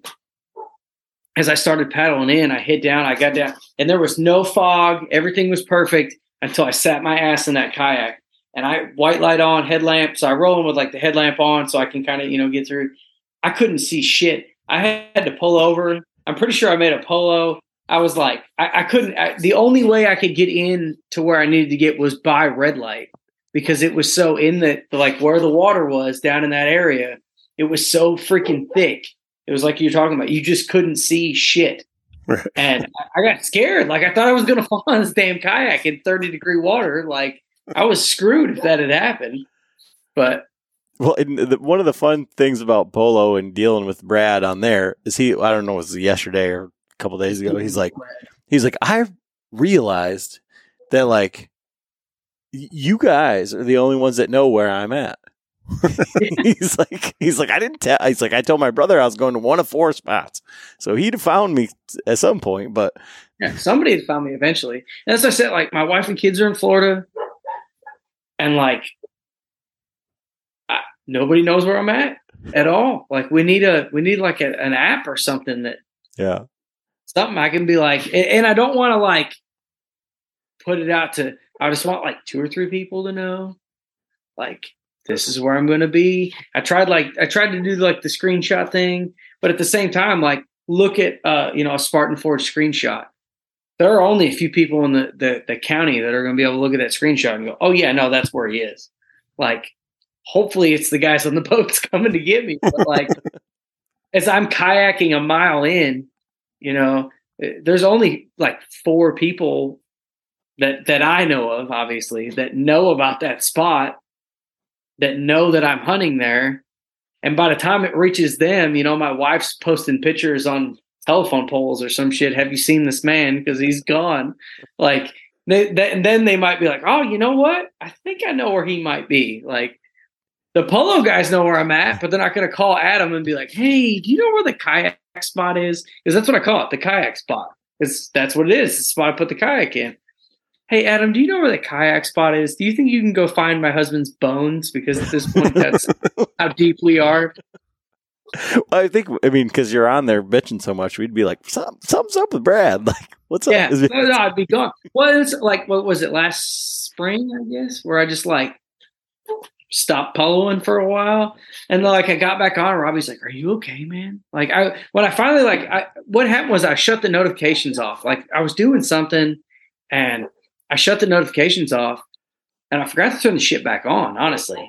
as I started paddling in, I hit down, I got down, and there was no fog. Everything was perfect until I sat my ass in that kayak. And I white light on, headlamp. So I roll in with like the headlamp on so I can kind of, you know, get through. I couldn't see shit. I had to pull over. I'm pretty sure I made a polo. I was like, I, I couldn't. I, the only way I could get in to where I needed to get was by red light. Because it was so in the, like where the water was down in that area, it was so freaking thick. It was like you're talking about, you just couldn't see shit. Right. And I got scared. Like I thought I was going to fall in this damn kayak in thirty degree water. Like I was screwed if that had happened. But well, and the, one of the fun things about Polo and dealing with Brad on there is he, I don't know, it was yesterday or a couple days ago. He's like, he's like, I realized that like, you guys are the only ones that know where I'm at. he's like, he's like, I didn't tell. He's like, I told my brother I was going to one of four spots, so he'd have found me at some point. But yeah, somebody had found me eventually. And as I said, like my wife and kids are in Florida, and like I, nobody knows where I'm at at all. Like we need a, we need like a, an app or something that, yeah, something I can be like, and, and I don't want to like put it out to. I just want like two or three people to know, like, this is where I'm going to be. I tried like, I tried to do like the screenshot thing, but at the same time, like look at, uh, you know, a Spartan Forge screenshot. There are only a few people in the, the, the county that are going to be able to look at that screenshot and go, oh yeah, no, that's where he is. Like, hopefully it's the guys on the boats coming to get me. But like, as I'm kayaking a mile in, you know, there's only like four people that that I know of, obviously, that know about that spot, that know that I'm hunting there. And by the time it reaches them, you know, my wife's posting pictures on telephone poles or some shit. Have you seen this man? Because he's gone. Like, they, they, and then they might be like, oh, you know what? I think I know where he might be. Like, the Polo guys know where I'm at, but they're not going to call Adam and be like, hey, do you know where the kayak spot is? Because that's what I call it, the kayak spot. Because that's what it is. It's the spot I put the kayak in. Hey, Adam, do you know where the kayak spot is? Do you think you can go find my husband's bones? Because at this point, that's how deep we are. Well, I think, I mean, because you're on there bitching so much, we'd be like, Some, something's up with Brad. Like, what's yeah. up? Is it- no, no, I'd be gone. Well, it's like, what was it, last spring, I guess, where I just like stopped poloing for a while. And like, I got back on, Robbie's like, are you okay, man? Like, I, when I finally, like, I, what happened was I shut the notifications off. Like, I was doing something and I shut the notifications off and I forgot to turn the shit back on, honestly.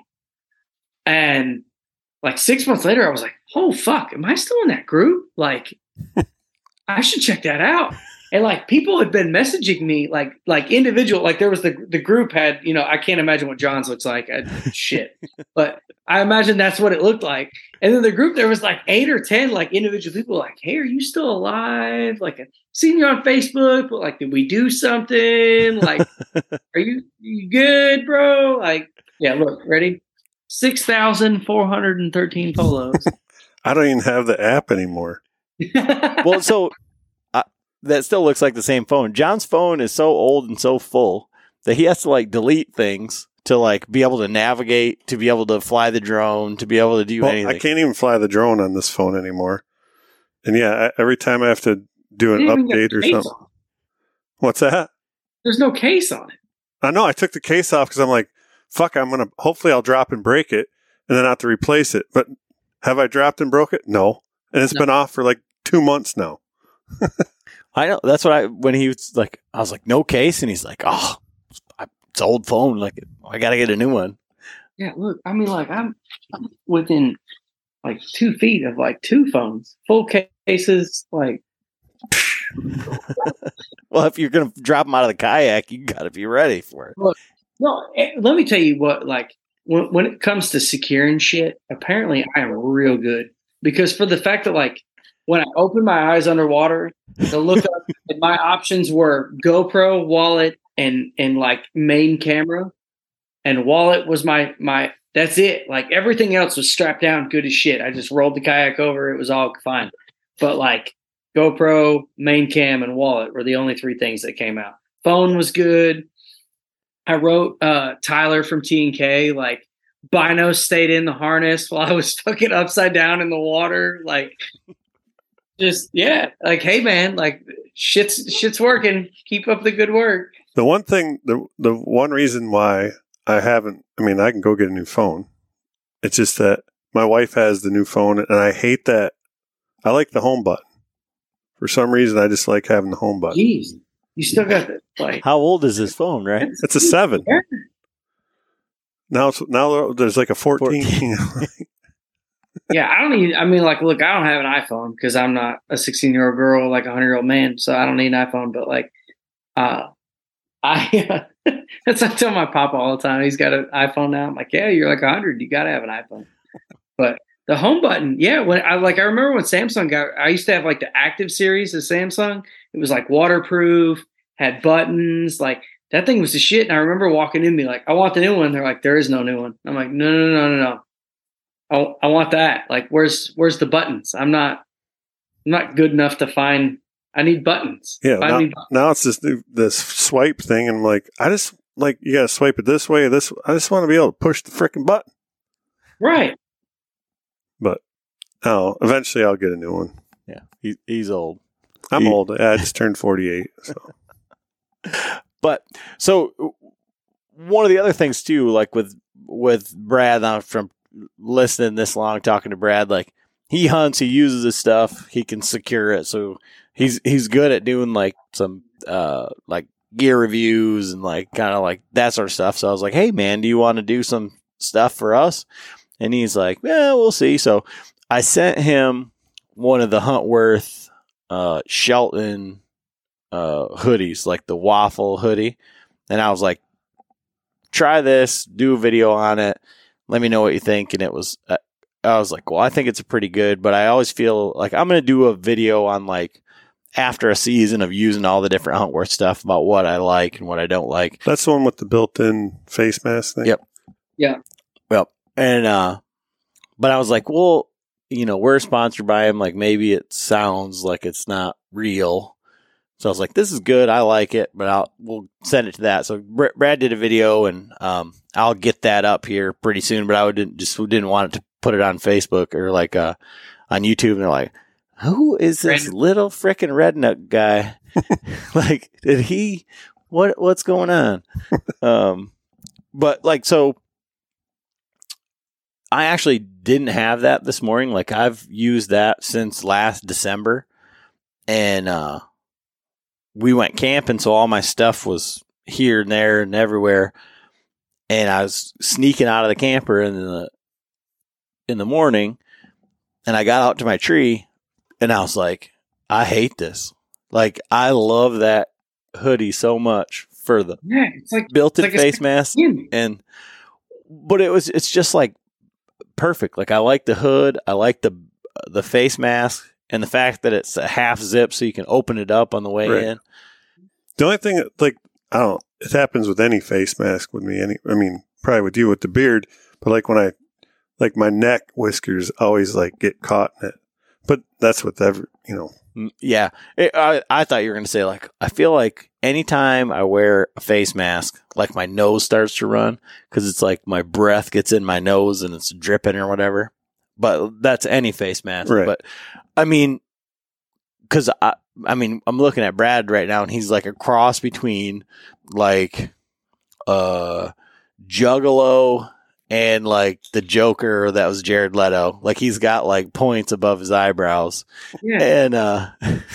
And like six months later, I was like, oh, fuck, am I still in that group? Like, I should check that out. And like people had been messaging me like, like individual, like there was the, the group had, you know, I can't imagine what John's looks like. I, shit. But I imagine that's what it looked like. And then the group, there was like eight or ten like individual people like, hey, are you still alive? Like, I've seen you on Facebook, but like, did we do something? Like, are you, you good, bro? Like, yeah, look, ready? six thousand four hundred thirteen polos. I don't even have the app anymore. Well, so uh, that still looks like the same phone. John's phone is so old and so full that he has to like delete things to like be able to navigate, to be able to fly the drone, to be able to do well, anything. I can't even fly the drone on this phone anymore. And yeah, I, every time I have to do an update or something. On. What's that? There's no case on it. I know. I took the case off because I'm like, fuck, I'm going to, hopefully I'll drop and break it and then I have to replace it. But have I dropped and broke it? No. And it's no. been off for like two months now. I know. That's what I, when he was like, I was like, no case. And he's like, oh, it's an old phone. Like, I got to get a new one. Yeah. Look, I mean, like I'm, I'm within like two feet of like two phones, full cases. Like, well, if you're going to drop them out of the kayak, you got to be ready for it. Look, no, let me tell you what, like when, when it comes to securing shit, apparently I am real good because for the fact that like when I opened my eyes underwater to look up, and my options were GoPro, wallet, and, and like main camera, and wallet was my, my, that's it. Like everything else was strapped down good as shit. I just rolled the kayak over. It was all fine. But like GoPro, main cam, and wallet were the only three things that came out. Phone was good. I wrote uh, Tyler from T and K, like, Bino stayed in the harness while I was fucking upside down in the water. Like, just, yeah. Like, hey, man, like, shit's shit's working. Keep up the good work. The one thing, the the one reason why I haven't, I mean, I can go get a new phone. It's just that my wife has the new phone, and I hate that. I like the home button. For some reason, I just like having the home button. Jeez. You still got the like. How old is this phone, right? It's a seven. Now, it's, now there's like a fourteen. fourteen. Yeah, I don't need. I mean, like, look, I don't have an iPhone because I'm not a sixteen-year-old girl, like a hundred-year-old man, so I don't need an iPhone. But like, uh, I uh, that's what I tell my papa all the time. He's got an iPhone now. I'm like, yeah, you're like a hundred. You got to have an iPhone. But the home button, yeah. When I like, I remember when Samsung got. I used to have like the Active series of Samsung. It was like waterproof, had buttons, like that thing was the shit. And I remember walking in, be like, I want the new one. They're like, there is no new one. I'm like, no, no, no, no, no. I, I want that. Like, where's where's the buttons? I'm not I'm not good enough to find. I need buttons. Yeah. Now, buttons. now it's this new, this swipe thing, and I'm like, I just like you got to swipe it this way. This I just want to be able to push the freaking button. Right. But oh, eventually I'll get a new one. Yeah, he, he's old. I'm he, old. I just turned forty-eight. So. But so one of the other things too, like with with Brad, I'm from listening this long, talking to Brad, like he hunts, he uses his stuff, he can secure it, so he's he's good at doing like some uh like gear reviews and like kind of like that sort of stuff. So I was like, hey man, do you want to do some stuff for us? And he's like, yeah, we'll see. So I sent him one of the Huntworth uh Shelton uh hoodies, like the waffle hoodie, and I was like, try this, do a video on it, let me know what you think. And it was uh, I was like, well, I think it's pretty good, but I always feel like I'm gonna do a video on like after a season of using all the different Huntworth stuff about what I like and what I don't like. That's the one with the built-in face mask thing. Yep. Yeah. Well, and uh but I was like, well, you know, we're sponsored by him. Like maybe it sounds like it's not real. So I was like, this is good. I like it, but I'll, we'll send it to that. So Brad did a video, and um, I'll get that up here pretty soon, but I didn't just didn't want it to put it on Facebook or like uh, on YouTube. And they're like, who is this Brandon. little frickin' redneck guy? Like, did he, what, what's going on? um, but like, so I actually didn't have that this morning. Like I've used that since last December, and uh, we went camping. So all my stuff was here and there and everywhere. And I was sneaking out of the camper in the, in the morning, and I got out to my tree, and I was like, I hate this. Like I love that hoodie so much for the yeah, it's like built-in it's like face mask. And, but it was, it's just like, perfect. Like I like the hood. I like the the face mask and the fact that it's a half zip so you can open it up on the way Right. in. The only thing, like, I don't, it happens with any face mask with me. Any, I mean, probably with you with the beard, but like when I, like my neck whiskers always like get caught in it. But that's with every, you know. Mm, Yeah. It, I, I thought you were going to say, like, I feel like anytime I wear a face mask, like my nose starts to run because it's like my breath gets in my nose and it's dripping or whatever. But that's any face mask. Right. But I mean, because I, I mean, I'm looking at Brad right now and he's like a cross between like uh, Juggalo and like the Joker that was Jared Leto. Like he's got like points above his eyebrows. Yeah. And uh,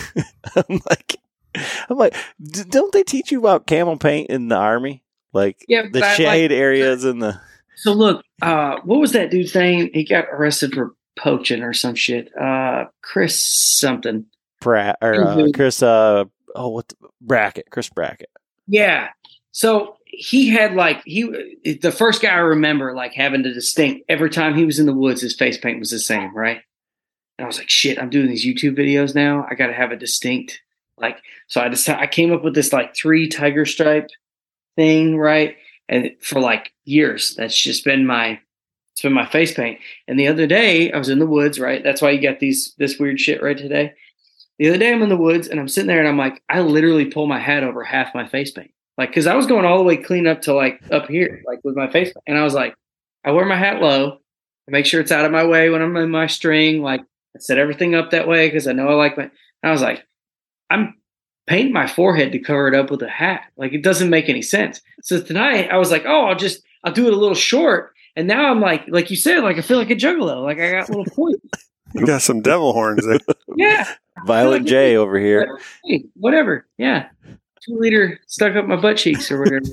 I'm like, I'm like, d- don't they teach you about camel paint in the army? Like Yeah, the but I shade like- areas and the. So look, uh, what was that dude's name? He got arrested for poaching or some shit. Uh, Chris something. Pratt or uh, Mhm. Chris, uh, oh, what the, Brackett, Chris Brackett. Yeah. So he had like he the first guy I remember like having to distinct every time he was in the woods, his face paint was the same, right? And I was like, shit, I'm doing these YouTube videos now. I got to have a distinct like. So I decided I came up with this like three tiger stripe thing, right? And for like years, that's just been my it's been my face paint. And the other day, I was in the woods, right? That's why you got these this weird shit right today. The other day, I'm in the woods and I'm sitting there and I'm like, I literally pull my hat over half my face paint. Like, because I was going all the way clean up to like up here, like with my face paint. And I was like, I wear my hat low, I make sure it's out of my way when I'm in my string. Like, I set everything up that way because I know I like my. And I was like, I'm painting my forehead to cover it up with a hat. Like, it doesn't make any sense. So tonight, I was like, oh, I'll just, I'll do it a little short. And now I'm like, like you said, like I feel like a juggalo. Like I got little points. You got some devil horns there. Yeah. Violent J over here. Hey, whatever. Yeah. Two liter stuck up my butt cheeks or whatever.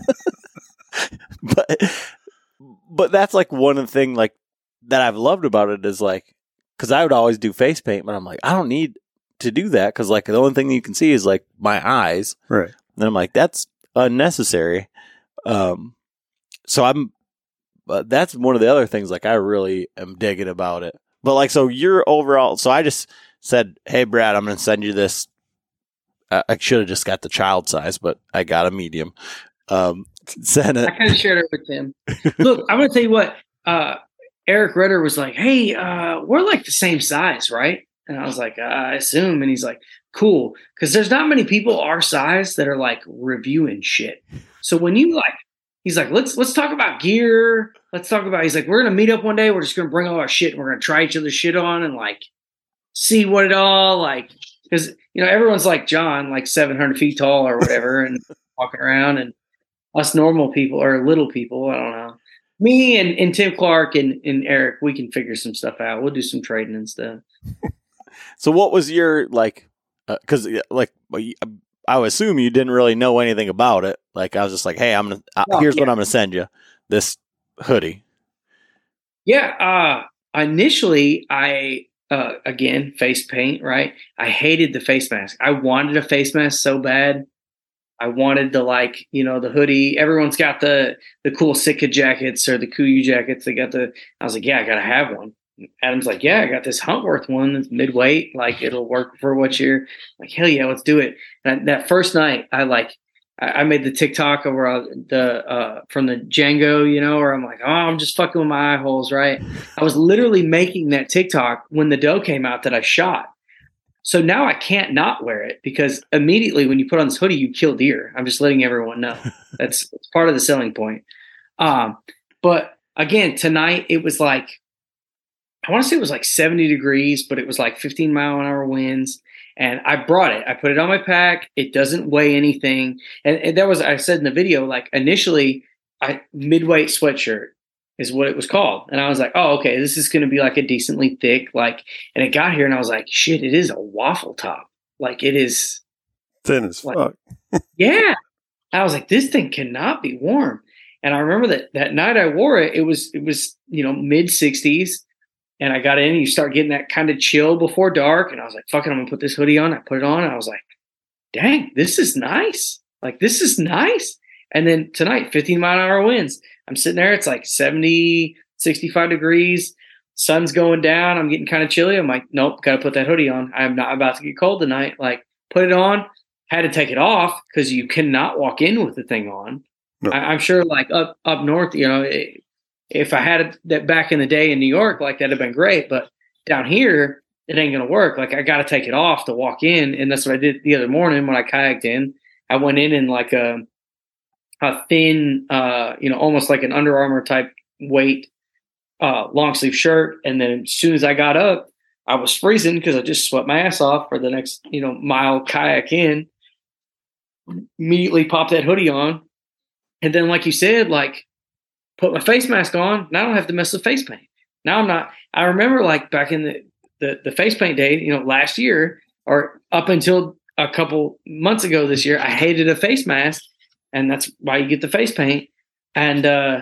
but but that's like one of the things like that I've loved about it is like because I would always do face paint, but I'm like I don't need to do that because like the only thing you can see is like my eyes, Right. and I'm like that's unnecessary. Um, so I'm, but that's one of the other things like I really am digging about it. But like so you're overall, so I just said, hey Brad, I'm going to send you this. I, I should have just got the child size, but I got a medium. Um, send it. I kind of shared it with him. Look, I'm going to tell you what. Uh, Eric Ritter was like, "Hey, uh, we're like the same size, right?" And I was like, uh, "I assume." And he's like, "Cool," because there's not many people our size that are like reviewing shit. So when you like, he's like, "Let's let's talk about gear. Let's talk about." He's like, "We're gonna meet up one day. We're just gonna bring all our shit. And we're gonna try each other's shit on and like see what it all like." Because you know everyone's like John, like seven hundred feet tall or whatever, and walking around, and us normal people or little people, I don't know. Me and, and Tim Clark and, and Eric, we can figure some stuff out. We'll do some trading and stuff. So what was your like? Because uh, like I would assume you didn't really know anything about it. Like I was just like, hey, I'm gonna. Uh, Oh, here's yeah. what I'm gonna send you. This hoodie. Yeah. Uh, initially, I uh, again face paint. Right. I hated the face mask. I wanted a face mask so bad. I wanted the like, you know, the hoodie. Everyone's got the the cool Sitka jackets or the Kuiu jackets. They got the. I was like, yeah, I gotta have one. Adam's like, yeah, I got this Huntworth one that's midweight. Like it'll work for what you're like. Hell yeah, let's do it. And that first night, I like, I, I made the TikTok over uh, the uh, from the Django, you know, where I'm like, oh, I'm just fucking with my eye holes, right? I was literally making that TikTok when the doe came out that I shot. So now I can't not wear it because immediately when you put on this hoodie, you kill deer. I'm just letting everyone know. That's, that's part of the selling point. Um, but again, tonight it was like, I want to say it was like seventy degrees, but it was like fifteen mile an hour winds. And I brought it. I put it on my pack. It doesn't weigh anything. And, and that was, I said in the video, like initially, I midweight sweatshirt is what it was called. And I was like, oh, okay, this is going to be like a decently thick, like, and it got here and I was like, shit, it is a waffle top. Like it is Thin as Like- fuck. yeah. I was like, this thing cannot be warm. And I remember that that night I wore it, it was, it was, you know, mid sixties. And I got in and you start getting that kind of chill before dark. And I was like, fuck it, I'm gonna put this hoodie on. I put it on and I was like, dang, this is nice. Like, this is nice. And then tonight, fifteen mile an hour winds. I'm sitting there, it's like seventy, sixty-five degrees, sun's going down. I'm getting kind of chilly. I'm like, nope, got to put that hoodie on. I'm not about to get cold tonight. Like, put it on. Had to take it off because you cannot walk in with the thing on. No. I, I'm sure, like up up north, you know, it, if I had it that back in the day in New York, like that'd have been great. But down here, it ain't gonna work. Like, I got to take it off to walk in, and that's what I did the other morning when I kayaked in. I went in in like a a thin, uh, you know, almost like an Under Armour type weight uh, long sleeve shirt, and then as soon as I got up, I was freezing because I just sweat my ass off for the next, you know, mile kayak in. Immediately popped that hoodie on, and then, like you said, like put my face mask on. Now I don't have to mess with face paint. Now I'm not. I remember like back in the the, the face paint day, you know, last year or up until a couple months ago this year, I hated a face mask, and that's why you get the face paint. And uh,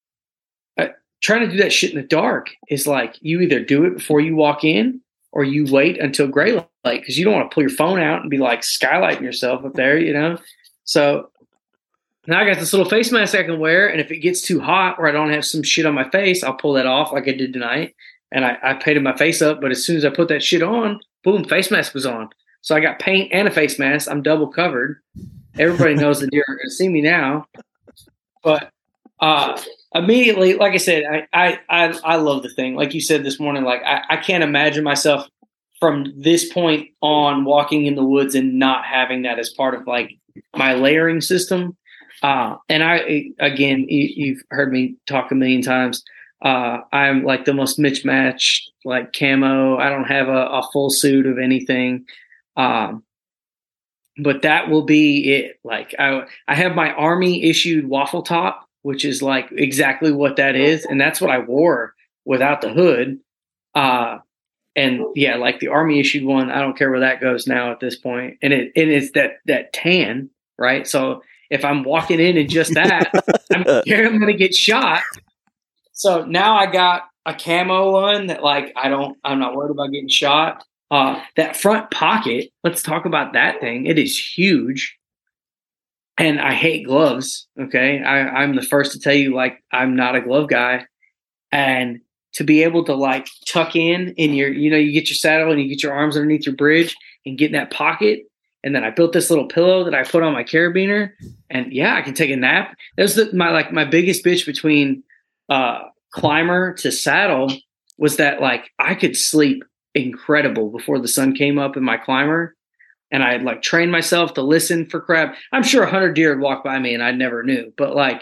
I, trying to do that shit in the dark is like you either do it before you walk in, or you wait until gray light because you don't want to pull your phone out and be like skylighting yourself up there, you know? So now I got this little face mask I can wear, and if it gets too hot or I don't have some shit on my face, I'll pull that off like I did tonight. And I, I painted my face up, but as soon as I put that shit on, boom, face mask was on. So I got paint and a face mask. I'm double covered. Everybody knows the deer are going to see me now. But uh, immediately, like I said, I, I, I, I love the thing. Like you said this morning, like I, I can't imagine myself from this point on walking in the woods and not having that as part of like my layering system. Uh, and I, again, you, you've heard me talk a million times. Uh, I'm like the most mismatched, like camo. I don't have a, a full suit of anything. Um, but that will be it. Like I, I have my Army issued waffle top, which is like exactly what that is. And that's what I wore without the hood. Uh, and yeah, like the Army issued one, I don't care where that goes now at this point. And it, and it's that, that tan, right? So if I'm walking in and just that, I'm scared I'm going to get shot. So now I got a camo one that like, I don't, I'm not worried about getting shot. Uh, that front pocket, let's talk about that thing. It is huge. And I hate gloves. Okay. I, I'm the first to tell you, like, I'm not a glove guy. And to be able to like tuck in in your, you know, you get your saddle and you get your arms underneath your bridge and get in that pocket. And then I built this little pillow that I put on my carabiner, and yeah, I can take a nap. That's the, my, like my biggest bitch between, uh, climber to saddle was that like I could sleep incredible before the sun came up in my climber, and I like trained myself to listen for crap. I'm sure a hundred deer would walk by me and I never knew, but like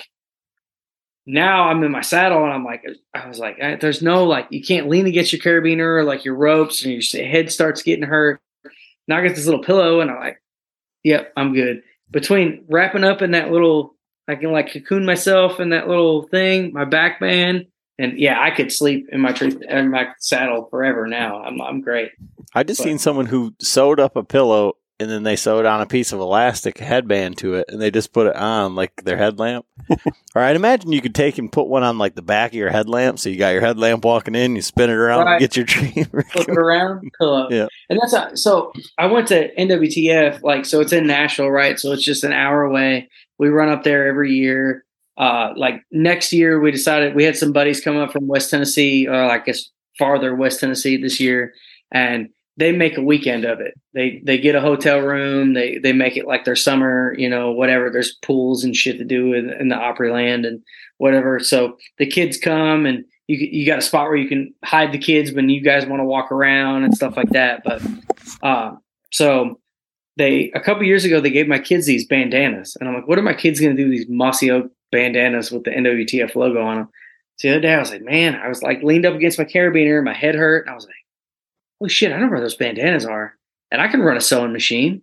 now I'm in my saddle and I'm like, I was like, there's no, like, you can't lean against your carabiner or like your ropes and your head starts getting hurt. Now I got this little pillow and I'm like, yep, I'm good. Between wrapping up in that little, I can like cocoon myself in that little thing, my back band. And yeah, I could sleep in my tree, in my saddle forever now. I'm I'm great. I just But- seen someone who sewed up a pillow and then they sewed on a piece of elastic headband to it and they just put it on like their headlamp. Or I'd imagine you could take and put one on like the back of your headlamp. So you got your headlamp walking in, you spin it around Right. and get your tree. Flip it around, pillow. Yeah. And that's how, so I went to N W T F, like, so it's in Nashville, right? So it's just an hour away. We run up there every year. Uh, like next year, we decided we had some buddies come up from West Tennessee, or I guess farther West Tennessee this year, and they make a weekend of it. They they get a hotel room. They they make it like their summer, you know, whatever. There's pools and shit to do in, in the Opryland and whatever. So the kids come, and you you got a spot where you can hide the kids when you guys want to walk around and stuff like that. But uh, so. They a couple years ago they gave my kids these bandanas, and I'm like, what are my kids going to do with these mossy oak bandanas with the N W T F logo on them? So the other day I was like, man, I was like leaned up against my carabiner, my head hurt, and I was like, holy shit, I know where those bandanas are, and I can run a sewing machine.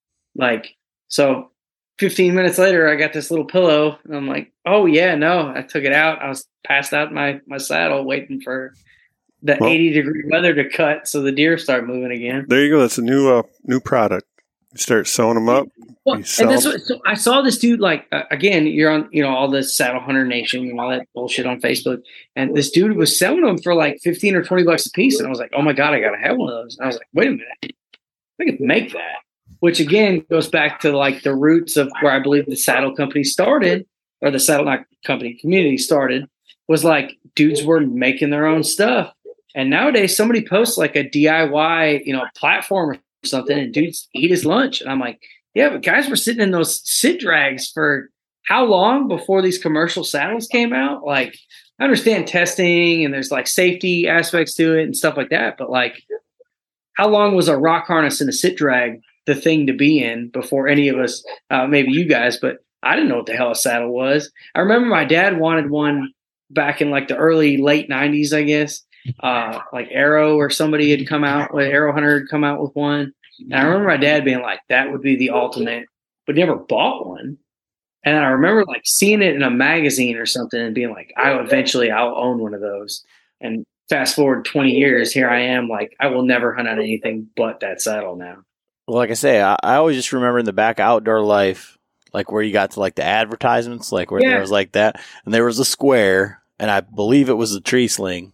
Like, so fifteen minutes later, I got this little pillow, and I'm like, oh yeah, no, I took it out. I was passed out in my my saddle waiting for the Well- eighty degree weather to cut so the deer start moving again. There you go. That's a new uh, new product. You start sewing them up. Well, You and sell that's them. what, so I saw this dude, like, uh, again, you're on, you know, all this Saddle Hunter Nation and all that bullshit on Facebook. And this dude was selling them for like fifteen or twenty bucks a piece. And I was like, oh my God, I got to have one of those. And I was like, wait a minute, I could make that. Which again goes back to like the roots of where I believe the saddle company started, or the saddle not company community started. was like dudes were making their own stuff. And nowadays somebody posts like a D I Y, you know, platform or something and dudes eat his lunch. And I'm like, yeah, but guys were sitting in those sit drags for how long before these commercial saddles came out? Like, I understand testing and there's like safety aspects to it and stuff like that. But like, how long was a rock harness and a sit drag the thing to be in before any of us, uh, maybe you guys, but I didn't know what the hell a saddle was. I remember my dad wanted one back in like the early late nineties, I guess. Uh, like Arrow or somebody had come out with Arrow Hunter had come out with one. And I remember my dad being like, that would be the ultimate, but never bought one. And I remember like seeing it in a magazine or something and being like, I eventually I'll own one of those. And fast forward twenty years, here I am, like I will never hunt on anything but that saddle now. Well, like I say, I, I always just remember in the back of Outdoor Life, like where you got to like the advertisements, like where Yeah. there was like that, and there was a square, and I believe it was a tree sling,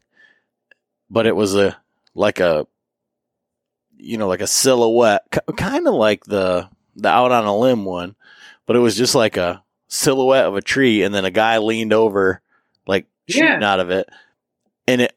but it was a like a you know like a silhouette, k- kind of like the the Out on a Limb one, but it was just like a silhouette of a tree, and then a guy leaned over, like shooting Yeah. out of it, and it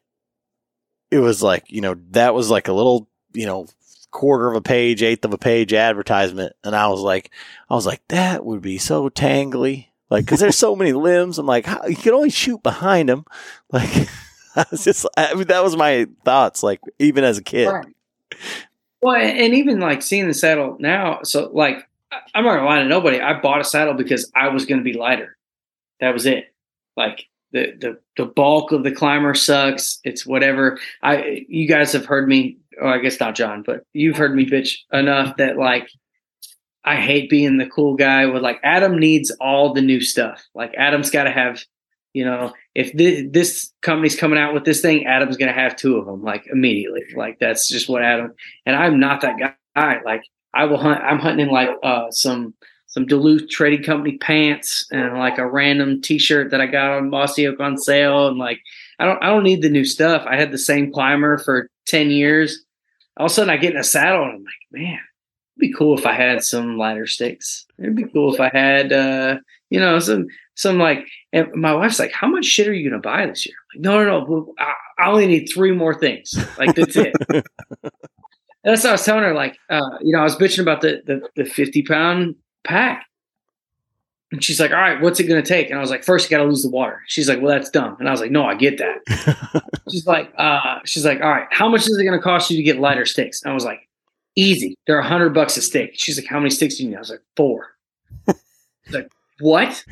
it was like you know that was like a little you know. quarter of a page, eighth of a page advertisement, and I was like, I was like, that would be so tangly, like because there's so many limbs. I'm like, how, you can only shoot behind them. Like, I was just, I mean, that was my thoughts, like even as a kid. Right. Well, and even like seeing the saddle now, so like I- I'm not gonna lie to nobody. I bought a saddle because I was going to be lighter. That was it. Like the the the bulk of the climber sucks. It's whatever. I you guys have heard me. Oh, I guess not John, but you've heard me bitch enough that like I hate being the cool guy with like Adam needs all the new stuff. Like Adam's got to have, you know, if this, this company's coming out with this thing, Adam's going to have two of them like immediately. Like that's just what Adam, and I'm not that guy. Like I will hunt, I'm hunting in like uh, some, some Duluth Trading Company pants and like a random t-shirt that I got on Mossy Oak on sale. And like, I don't, I don't need the new stuff. I had the same climber for ten years. All of a sudden I get in a saddle and I'm like, man, it'd be cool if I had some lighter sticks. It'd be cool if I had, uh, you know, some, some like, and my wife's like, how much shit are you going to buy this year? I'm like, no, no, no. I, I only need three more things. Like that's it. And that's what I was telling her. Like, uh, you know, I was bitching about the, the, the fifty pound pack. And she's like, all right, what's it going to take? And I was like, first you got to lose the water. She's like, well, that's dumb. And I was like, no, I get that. She's like, uh, she's like, all right, how much is it going to cost you to get lighter sticks? And I was like, easy. They're a hundred bucks a stick. She's like, how many sticks do you need? I was like, four. She's like, what?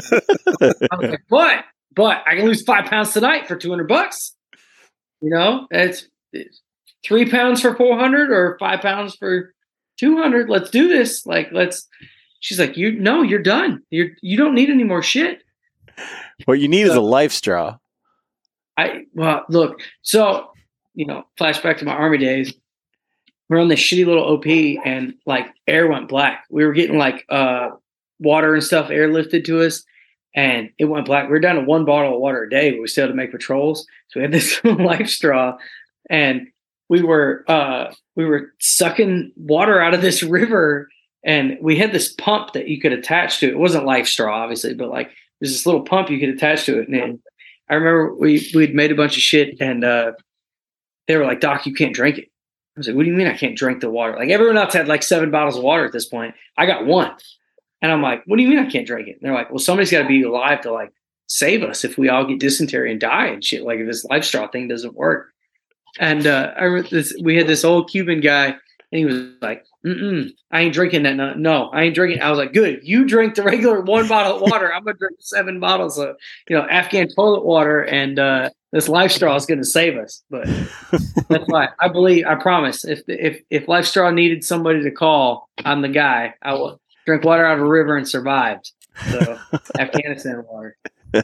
I was like, what? But I can lose five pounds tonight for two hundred bucks. You know, it's, it's three pounds for four hundred or five pounds for two hundred. Let's do this. Like, let's, she's like, you no, you're done. You're, you don't need any more shit. What you need So, is a life straw. I, well, look, so, you know, flashback to my Army days. We're on this shitty little O P and like air went black. We were getting like uh, water and stuff airlifted to us and it went black. We were down to one bottle of water a day, but we still had to make patrols. So we had this life straw and we were, uh, we were sucking water out of this river and we had this pump that you could attach to it. It wasn't life straw, obviously, but like there's this little pump you could attach to it. And then I remember we, we'd made a bunch of shit and uh, they were like, Doc, you can't drink it. I was like, what do you mean I can't drink the water? Like everyone else had like seven bottles of water at this point. I got one. And I'm like, what do you mean I can't drink it? And they're like, well, somebody's got to be alive to like save us if we all get dysentery and die and shit. Like if this life straw thing doesn't work. And uh, I remember this, we had this old Cuban guy and he was like, mm-mm, I ain't drinking that. No, no, I ain't drinking. I was like, good. You drink the regular one bottle of water. I'm going to drink seven bottles of, you know, Afghan toilet water. And uh, this life straw is going to save us. But that's why I believe, I promise if, if, if life straw needed somebody to call, I'm the guy. I will drink water out of a river and survived. So Afghanistan water.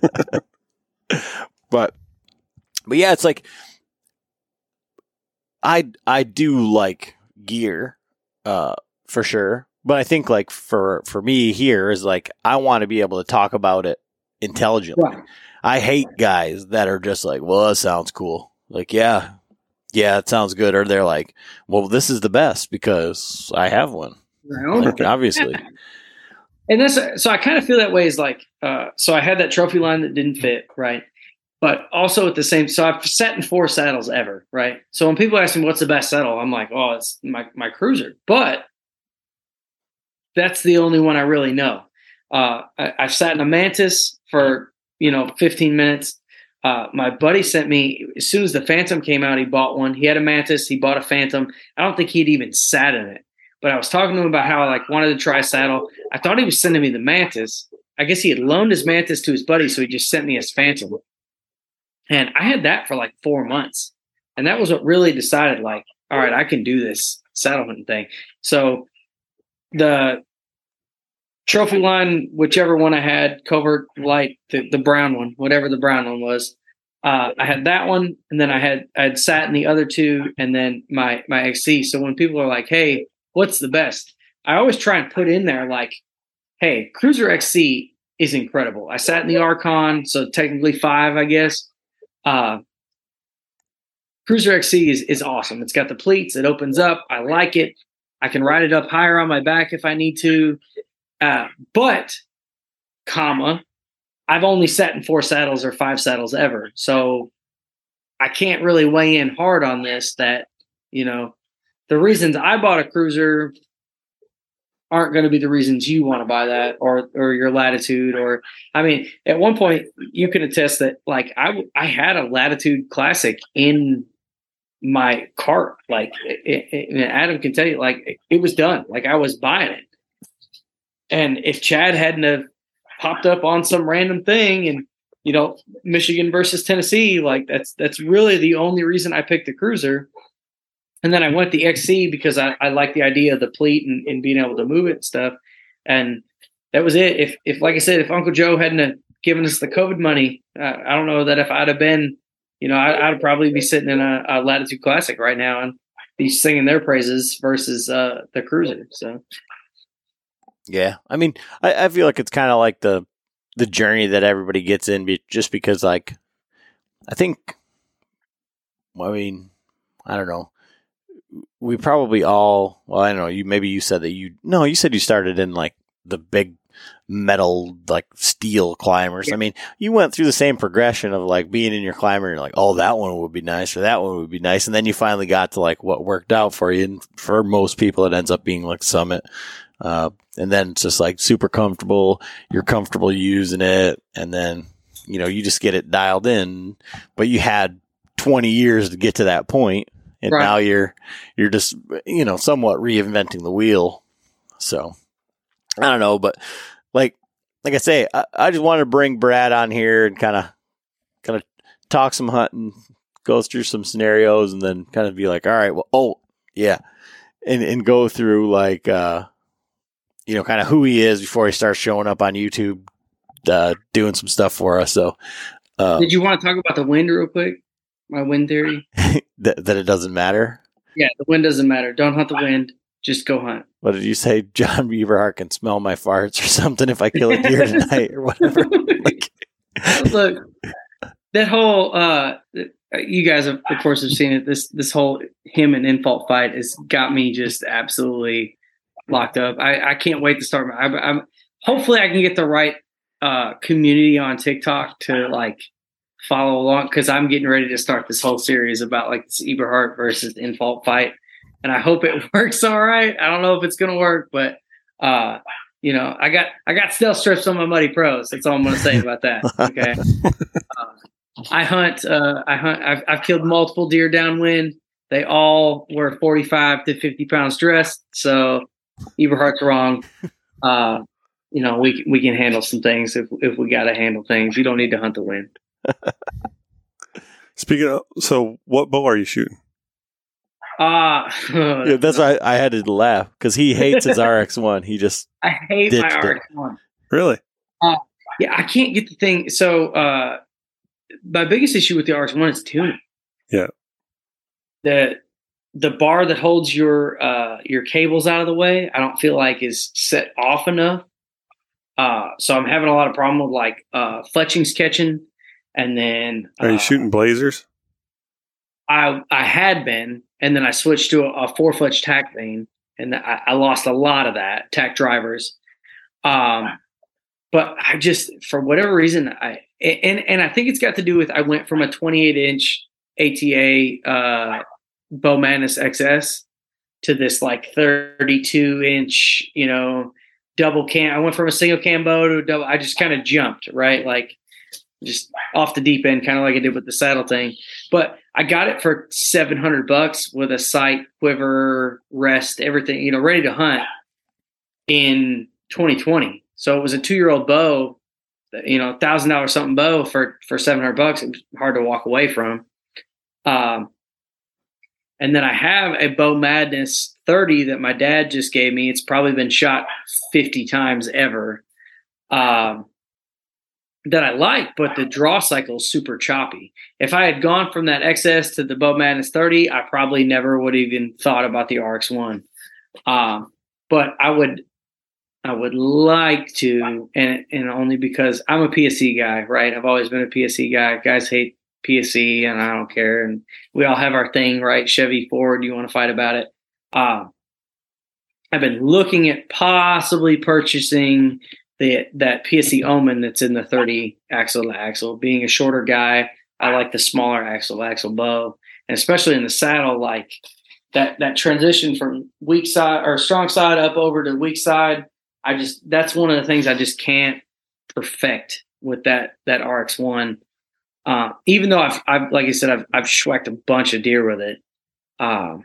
But, but yeah, it's like, I, I do like gear, uh, for sure. But I think like for, for me here is like, I want to be able to talk about it intelligently. Right. I hate guys that are just like, well, that sounds cool. Like, yeah, yeah, it sounds good. Or they're like, well, this is the best because I have one. Like, obviously. And that's, so I kind of feel that way is like, uh, so I had that trophy line that didn't fit. Right. but also at the same, so I've sat in four saddles ever, right? So when people ask me what's the best saddle, I'm like, oh, it's my, my Cruiser. But that's the only one I really know. Uh, I, I've sat in a Mantis for, you know, fifteen minutes. Uh, my buddy sent me, as soon as the Phantom came out, he bought one. He had a Mantis, he bought a Phantom. I don't think he'd even sat in it. But I was talking to him about how I like wanted to try a saddle. I thought he was sending me the Mantis. I guess he had loaned his Mantis to his buddy, so he just sent me his Phantom. And I had that for like four months. And that was what really decided, like, all right, I can do this saddle hunting thing. So the trophy line, whichever one I had, Covert Light, the, the brown one, whatever the brown one was, uh, I had that one. And then I had I had sat in the other two, and then my my X C. So when people are like, hey, what's the best? I always try and put in there like, hey, Cruiser X C is incredible. I sat in the Archon, so technically five, I guess. Uh, Cruiser X C is, is awesome. It's got the pleats. It opens up. I like it. I can ride it up higher on my back if I need to. Uh, but, comma, I've only sat in four saddles or five saddles ever. So I can't really weigh in hard on this that, you know, the reasons I bought a Cruiser aren't going to be the reasons you want to buy that, or or your Latitude. Or, I mean, at one point you can attest that, like, I, I had a Latitude Classic in my cart. Like, it, it, and Adam can tell you, like, it, it was done. Like, I was buying it. And if Chad hadn't have popped up on some random thing and, you know, Michigan versus Tennessee, like, that's, that's really the only reason I picked the Cruiser. And then I went the X C because I, I like the idea of the pleat and, and being able to move it and stuff. And that was it. If, if like I said, if Uncle Joe hadn't have given us the COVID money, uh, I don't know that if I'd have been, you know, I, I'd probably be sitting in a, a Latitude Classic right now and be singing their praises versus uh, the Cruiser. So, yeah, I mean, I, I feel like it's kind of like the the journey that everybody gets in, be, just because, like, I think, I mean, I don't know. We probably all, well, I don't know, you, maybe you said that you, no, you said you started in like the big metal, like steel climbers. Yeah. I mean, you went through the same progression of like being in your climber and you're like, oh, that one would be nice, or that one would be nice. And then you finally got to like what worked out for you. And for most people, it ends up being like Summit. Uh, and then it's just like super comfortable. You're comfortable using it. And then, you know, you just get it dialed in, but you had twenty years to get to that point. And right. now you're, you're just, you know, somewhat reinventing the wheel. So I don't know, but like, like I say, I, I just wanted to bring Brad on here and kind of, kind of talk some hunting, go through some scenarios, and then kind of be like, all right, well, oh yeah. And, and go through like, uh, you know, kind of who he is before he starts showing up on YouTube, uh, doing some stuff for us. So, uh, did you want to talk about the wind real quick? My wind theory? that, that it doesn't matter? Yeah, the wind doesn't matter. Don't hunt the wind. Just go hunt. What did you say? John Beaverhart can smell my farts or something if I kill a deer tonight or whatever. Like, look, that whole, uh, you guys, have, of course, have seen it. This this whole him and In-Fault fight has got me just absolutely locked up. I, I can't wait to start. I, I'm, hopefully I can get the right uh, community on TikTok to, like, follow along, because I'm getting ready to start this whole series about like this Eberhart versus In-Fault fight, and I hope it works all right. I don't know if it's gonna work, but uh, you know, I got I got stealth strips on my Muddy Pros. That's all I'm gonna say about that. Okay, uh, I hunt. Uh, I hunt. I've, I've killed multiple deer downwind. They all were forty-five to fifty pounds dressed. So Eberhart's wrong. Uh, you know, we we can handle some things if if we got to handle things. You don't need to hunt the wind. Speaking of, so what bow are you shooting? Uh, yeah, that's why I, I had to laugh, because he hates his R X one. He just I hate my R X one. Really? Uh, yeah, I can't get the thing. So uh, my biggest issue with the R X one is tuning. Yeah. The the bar that holds your uh, your cables out of the way, I don't feel like is set off enough. Uh, so I'm having a lot of problem with like uh, fletchings catching. And then, are you uh, shooting blazers? I I had been, and then I switched to a, a four fletch tack vane, and I, I lost a lot of that tack drivers. Um, but I just, for whatever reason, I, and, and I think it's got to do with, I went from a twenty-eight inch A T A, uh, Bow Madness X S to this like thirty-two inch, you know, double cam. I went from a single cam bow to a double. I just kind of jumped, right? Like just off the deep end, kind of like I did with the saddle thing. But I got it for seven hundred bucks with a sight, quiver, rest, everything, you know, ready to hunt in twenty twenty. So it was a two year old bow, you know, thousand dollars something bow for, for seven hundred bucks. It was hard to walk away from. Um, and then I have a Bow Madness thirty that my dad just gave me. It's probably been shot fifty times ever. Um, that I like, but the draw cycle is super choppy. If I had gone from that X S to the Bow Madness thirty, I probably never would have even thought about the R X one. Um, but I would, I would like to, and and only because I'm a P S C guy, right? I've always been a P S C guy. Guys hate P S C, and I don't care. And we all have our thing, right? Chevy, Ford, you want to fight about it? Um, I've been looking at possibly purchasing the that P S C Omen that's in the thirty axle to axle. Being a shorter guy, I like the smaller axle to axle bow, and especially in the saddle, like that that transition from weak side or strong side up over to weak side. I just that's one of the things I just can't perfect with that that R X one. Uh, even though I've, I've like I said, I've I've schwacked a bunch of deer with it. Um,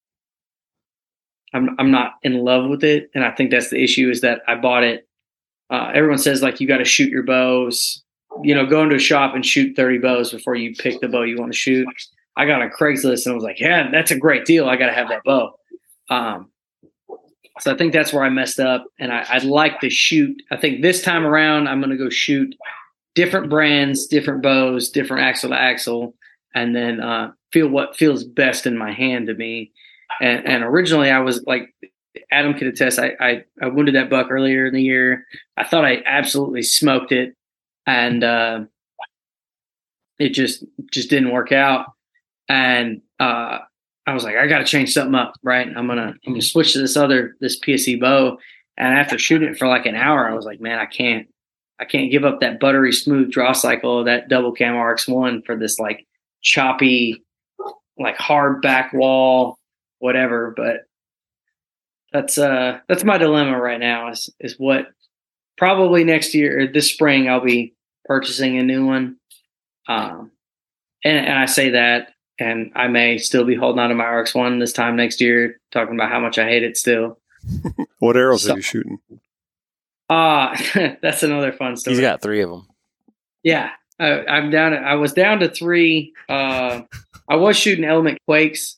I'm I'm not in love with it, and I think that's the issue. Is that I bought it. Uh, everyone says like you got to shoot your bows, you know, go into a shop and shoot thirty bows before you pick the bow you want to shoot. I got on Craigslist and I was like, yeah, that's a great deal. I got to have that bow. Um, so I think that's where I messed up, and I, I'd like to shoot. I think this time around I'm going to go shoot different brands, different bows, different axle to axle, and then uh, feel what feels best in my hand to me. And, and originally I was like, Adam could attest, I, I, I wounded that buck earlier in the year. I thought I absolutely smoked it, and uh, it just just didn't work out. And uh, I was like, I got to change something up, right? I'm gonna I'm gonna switch to this other this P S C bow. And after shooting it for like an hour, I was like, man, I can't I can't give up that buttery smooth draw cycle of that double cam R X one for this like choppy, like hard back wall, whatever. But That's uh that's my dilemma right now is is what probably next year or this spring I'll be purchasing a new one. Um and, and I say that, and I may still be holding on to my R X one this time next year, talking about how much I hate it still. What arrows so, are you shooting? Uh that's another fun story. He's got three of them. Yeah. I, I'm down to, I was down to three. Uh I was shooting Element Quakes.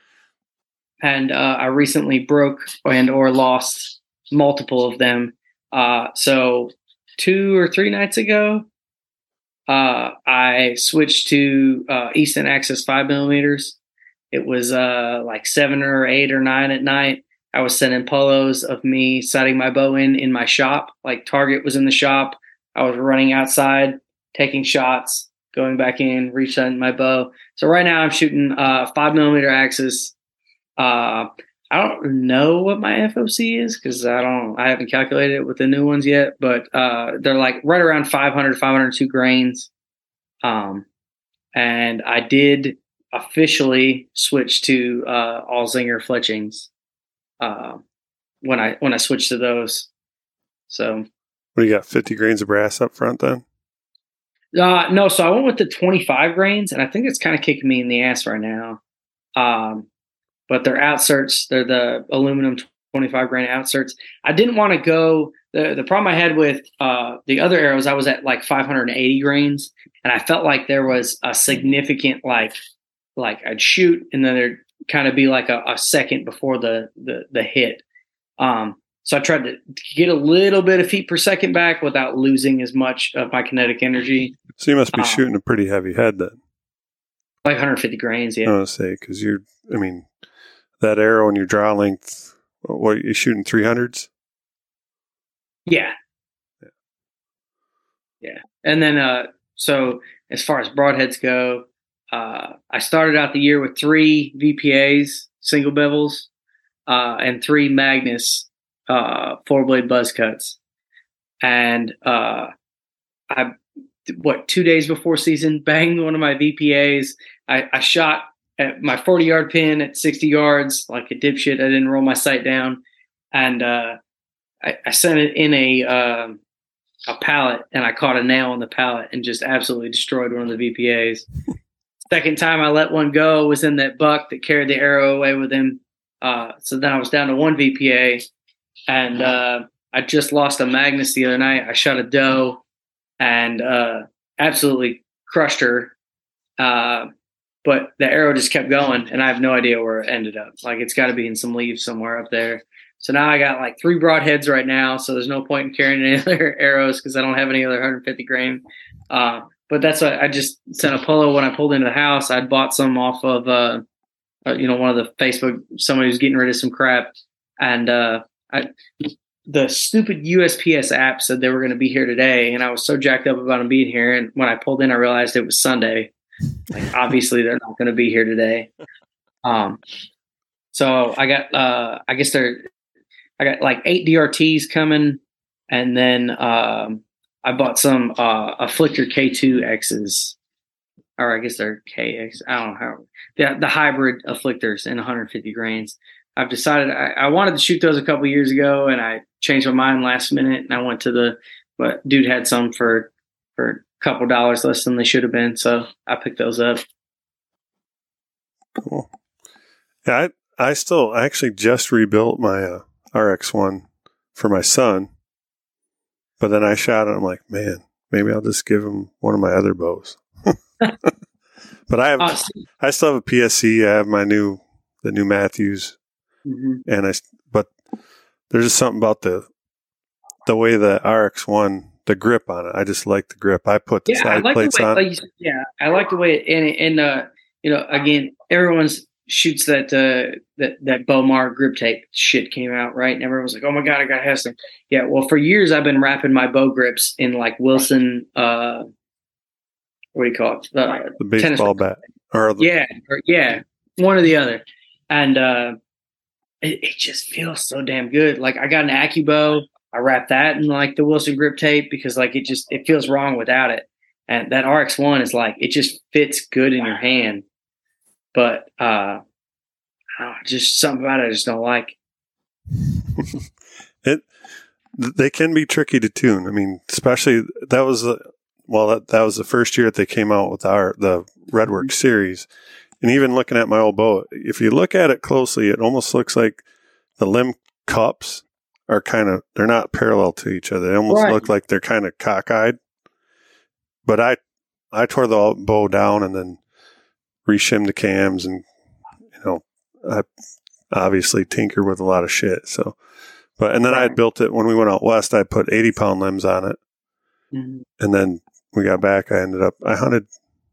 And uh, I recently broke and or lost multiple of them. Uh, so two or three nights ago, uh, I switched to uh, Easton Access five millimeters. It was uh, like seven or eight or nine at night. I was sending polos of me sighting my bow in in my shop. Like Target was in the shop. I was running outside, taking shots, going back in, re-sighting my bow. So right now I'm shooting uh, five millimeter Axis. Uh, I don't know what my F O C is because I don't, I haven't calculated it with the new ones yet, but uh, they're like right around five hundred, five hundred two grains. Um, and I did officially switch to uh, all Zinger fletchings uh, when I when I switched to those. So, what do you got? fifty grains of brass up front then? Uh, no, so I went with the twenty-five grains, and I think it's kind of kicking me in the ass right now. Um, but they're outserts. They're the aluminum twenty-five grain outserts. I didn't want to go. The, the problem I had with uh, the other arrows, I was at like five hundred eighty grains, and I felt like there was a significant, like, like I'd shoot, and then there'd kind of be like a, a second before the, the, the hit. Um, so I tried to get a little bit of feet per second back without losing as much of my kinetic energy. So you must be um, shooting a pretty heavy head then. Like one hundred fifty grains, yeah. I want to say, because you're, I mean, that arrow and your draw length, what, you're shooting three hundreds? Yeah. Yeah. Yeah. And then, uh, so as far as broadheads go, uh, I started out the year with three V P As, single bevels, uh, and three Magnus, uh, four blade buzz cuts. and uh, I, what, two days before season, banged one of my V P As. I, I shot at my forty yard pin at sixty yards, like a dipshit. I didn't roll my sight down, and uh, I, I sent it in a uh, a pallet, and I caught a nail in the pallet and just absolutely destroyed one of the V P As. Second time I let one go was in that buck that carried the arrow away with him. Uh, so then I was down to one V P A, and uh, I just lost a Magnus the other night. I shot a doe and uh, absolutely crushed her. Uh, but the arrow just kept going, and I have no idea where it ended up. Like, it's got to be in some leaves somewhere up there. So now I got like three broadheads right now, so there's no point in carrying any other arrows because I don't have any other one hundred fifty grain. Uh, but that's what I just sent a polo when I pulled into the house. I'd bought some off of, uh, uh, you know, one of the Facebook, somebody was getting rid of some crap. And uh, I, the stupid U S P S app said they were going to be here today. And I was so jacked up about them being here. And when I pulled in, I realized it was Sunday. Like, obviously they're not going to be here today. Um, so I got, uh, I guess they're, I got like eight D R Ts coming. And then um, I bought some uh, Afflictor K two X's, or I guess they're K X. I don't know how the, the hybrid Afflictors in one hundred fifty grains. I've decided I, I wanted to shoot those a couple years ago, and I changed my mind last minute. And I went to the, but dude had some for for a couple dollars less than they should have been, so I picked those up. Cool. Yeah, I I still I actually just rebuilt my uh, R X one for my son. But then I shot it. I'm like, man, maybe I'll just give him one of my other bows. But I have, uh, I still have a P S C. I have my new, the new Matthews, mm-hmm. and I. But there's just something about the, the way the R X one, the grip on it. I just like the grip. I put the yeah, side like plates the way, on. Like, yeah, I like the way. It, and and uh, you know, again, everyone's shoots that uh, that that Bowmar grip tape shit came out, right? And everyone was like, "Oh my god, I gotta have some." Yeah, well, for years I've been wrapping my bow grips in like Wilson. Uh, what do you call it? The, the baseball bat, or the- yeah, or, yeah, one or the other, and uh, it, it just feels so damn good. Like, I got an AccuBow, I wrap that in like the Wilson grip tape because like it just it feels wrong without it, and that R X one is like it just fits good in your hand. But uh, oh, just something about it I just don't like. it they can be tricky to tune. I mean, especially that was the well that, that was the first year that they came out with our the Redwork series, and even looking at my old bow, if you look at it closely, it almost looks like the limb cups are kind of they're not parallel to each other. They almost right. look like they're kind of cockeyed. But I I tore the bow down and then reshim the cams, and you know I obviously tinker with a lot of shit. So, but and then I had built it when we went out west. I put eighty pound limbs on it, mm-hmm. and then we got back. I ended up I hunted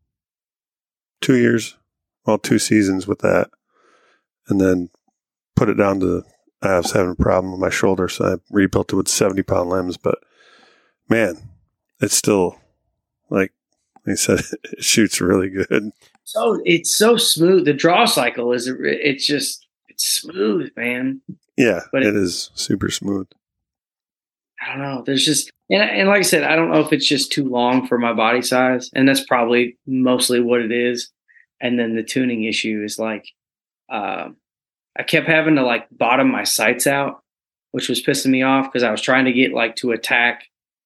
two years, well, two seasons with that, and then put it down to I was having a problem with my shoulder, so I rebuilt it with seventy pound limbs. But man, it's still like he said, it shoots really good. So it's so smooth. The draw cycle is, it's just, it's smooth, man. Yeah, but it, it is super smooth. I don't know. There's just, and, and like I said, I don't know if it's just too long for my body size. And that's probably mostly what it is. And then the tuning issue is like, uh, I kept having to like bottom my sights out, which was pissing me off because I was trying to get like to attack,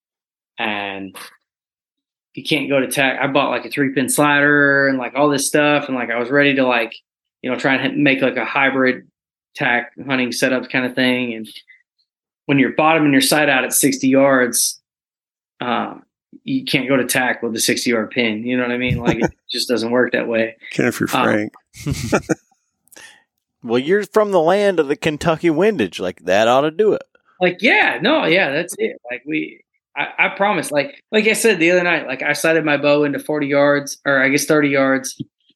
and you can't go to tack. I bought like a three pin slider and like all this stuff. And like, I was ready to like, you know, try and make like a hybrid tack hunting setup kind of thing. And when you're bottoming your sight out at sixty yards, uh, you can't go to tack with a sixty yard pin. You know what I mean? Like, it just doesn't work that way. Can if you're Frank. Um, well, you're from the land of the Kentucky windage. Like, that ought to do it. Like, yeah, no, yeah, that's it. Like we, I, I promise, like like I said the other night, like I sighted my bow into forty yards, or I guess thirty yards,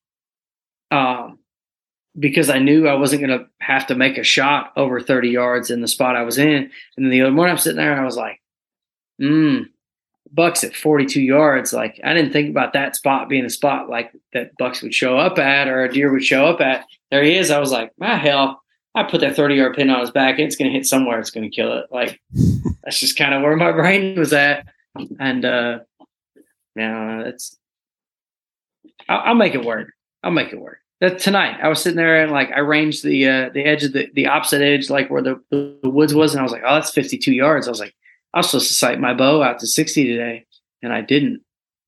um, because I knew I wasn't going to have to make a shot over thirty yards in the spot I was in. And then the other morning I'm sitting there and I was like, hmm, buck's at forty-two yards. Like, I didn't think about that spot being a spot like that bucks would show up at or a deer would show up at. There he is. I was like, my hell, I put that thirty yard pin on his back, and it's going to hit somewhere. It's going to kill it. Like that's just kind of where my brain was at. And uh, yeah, it's. I'll, I'll make it work. I'll make it work. That tonight, I was sitting there and like I ranged the uh, the edge of the the opposite edge, like where the, the, the woods was, and I was like, oh, that's fifty-two yards. I was like, I was supposed to sight my bow out to sixty today, and I didn't.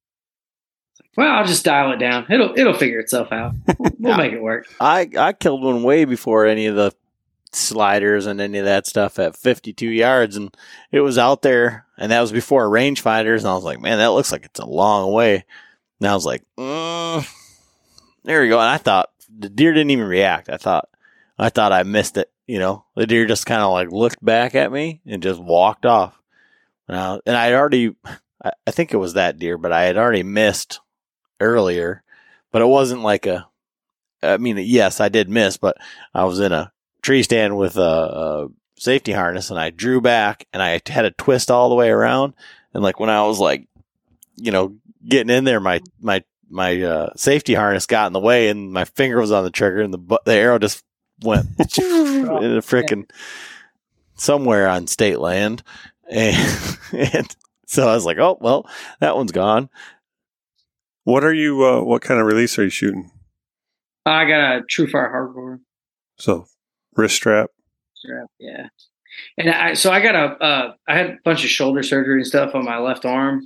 Well, I'll just dial it down. It'll it'll figure itself out. We'll, we'll make it work. I, I killed one way before any of the sliders and any of that stuff at fifty-two yards, and it was out there, and that was before rangefinders, and I was like, man, that looks like it's a long way. And I was like, mm, there we go. And I thought the deer didn't even react. I thought I thought I missed it. You know, the deer just kind of like looked back at me and just walked off. And I, and I had already, I, I think it was that deer, but I had already missed earlier, but it wasn't like a, I mean, yes, I did miss, but I was in a tree stand with a, a safety harness and I drew back and I had a twist all the way around. And like when I was like, you know, getting in there, my, my, my, uh, safety harness got in the way and my finger was on the trigger and the, the arrow just went in a freaking somewhere on state land. And, and so I was like, oh, well, that one's gone. What are you, uh, what kind of release are you shooting? I got a TrueFire hardcore. So wrist strap. Strap, yeah. And I, so I got a, uh, I had a bunch of shoulder surgery and stuff on my left arm.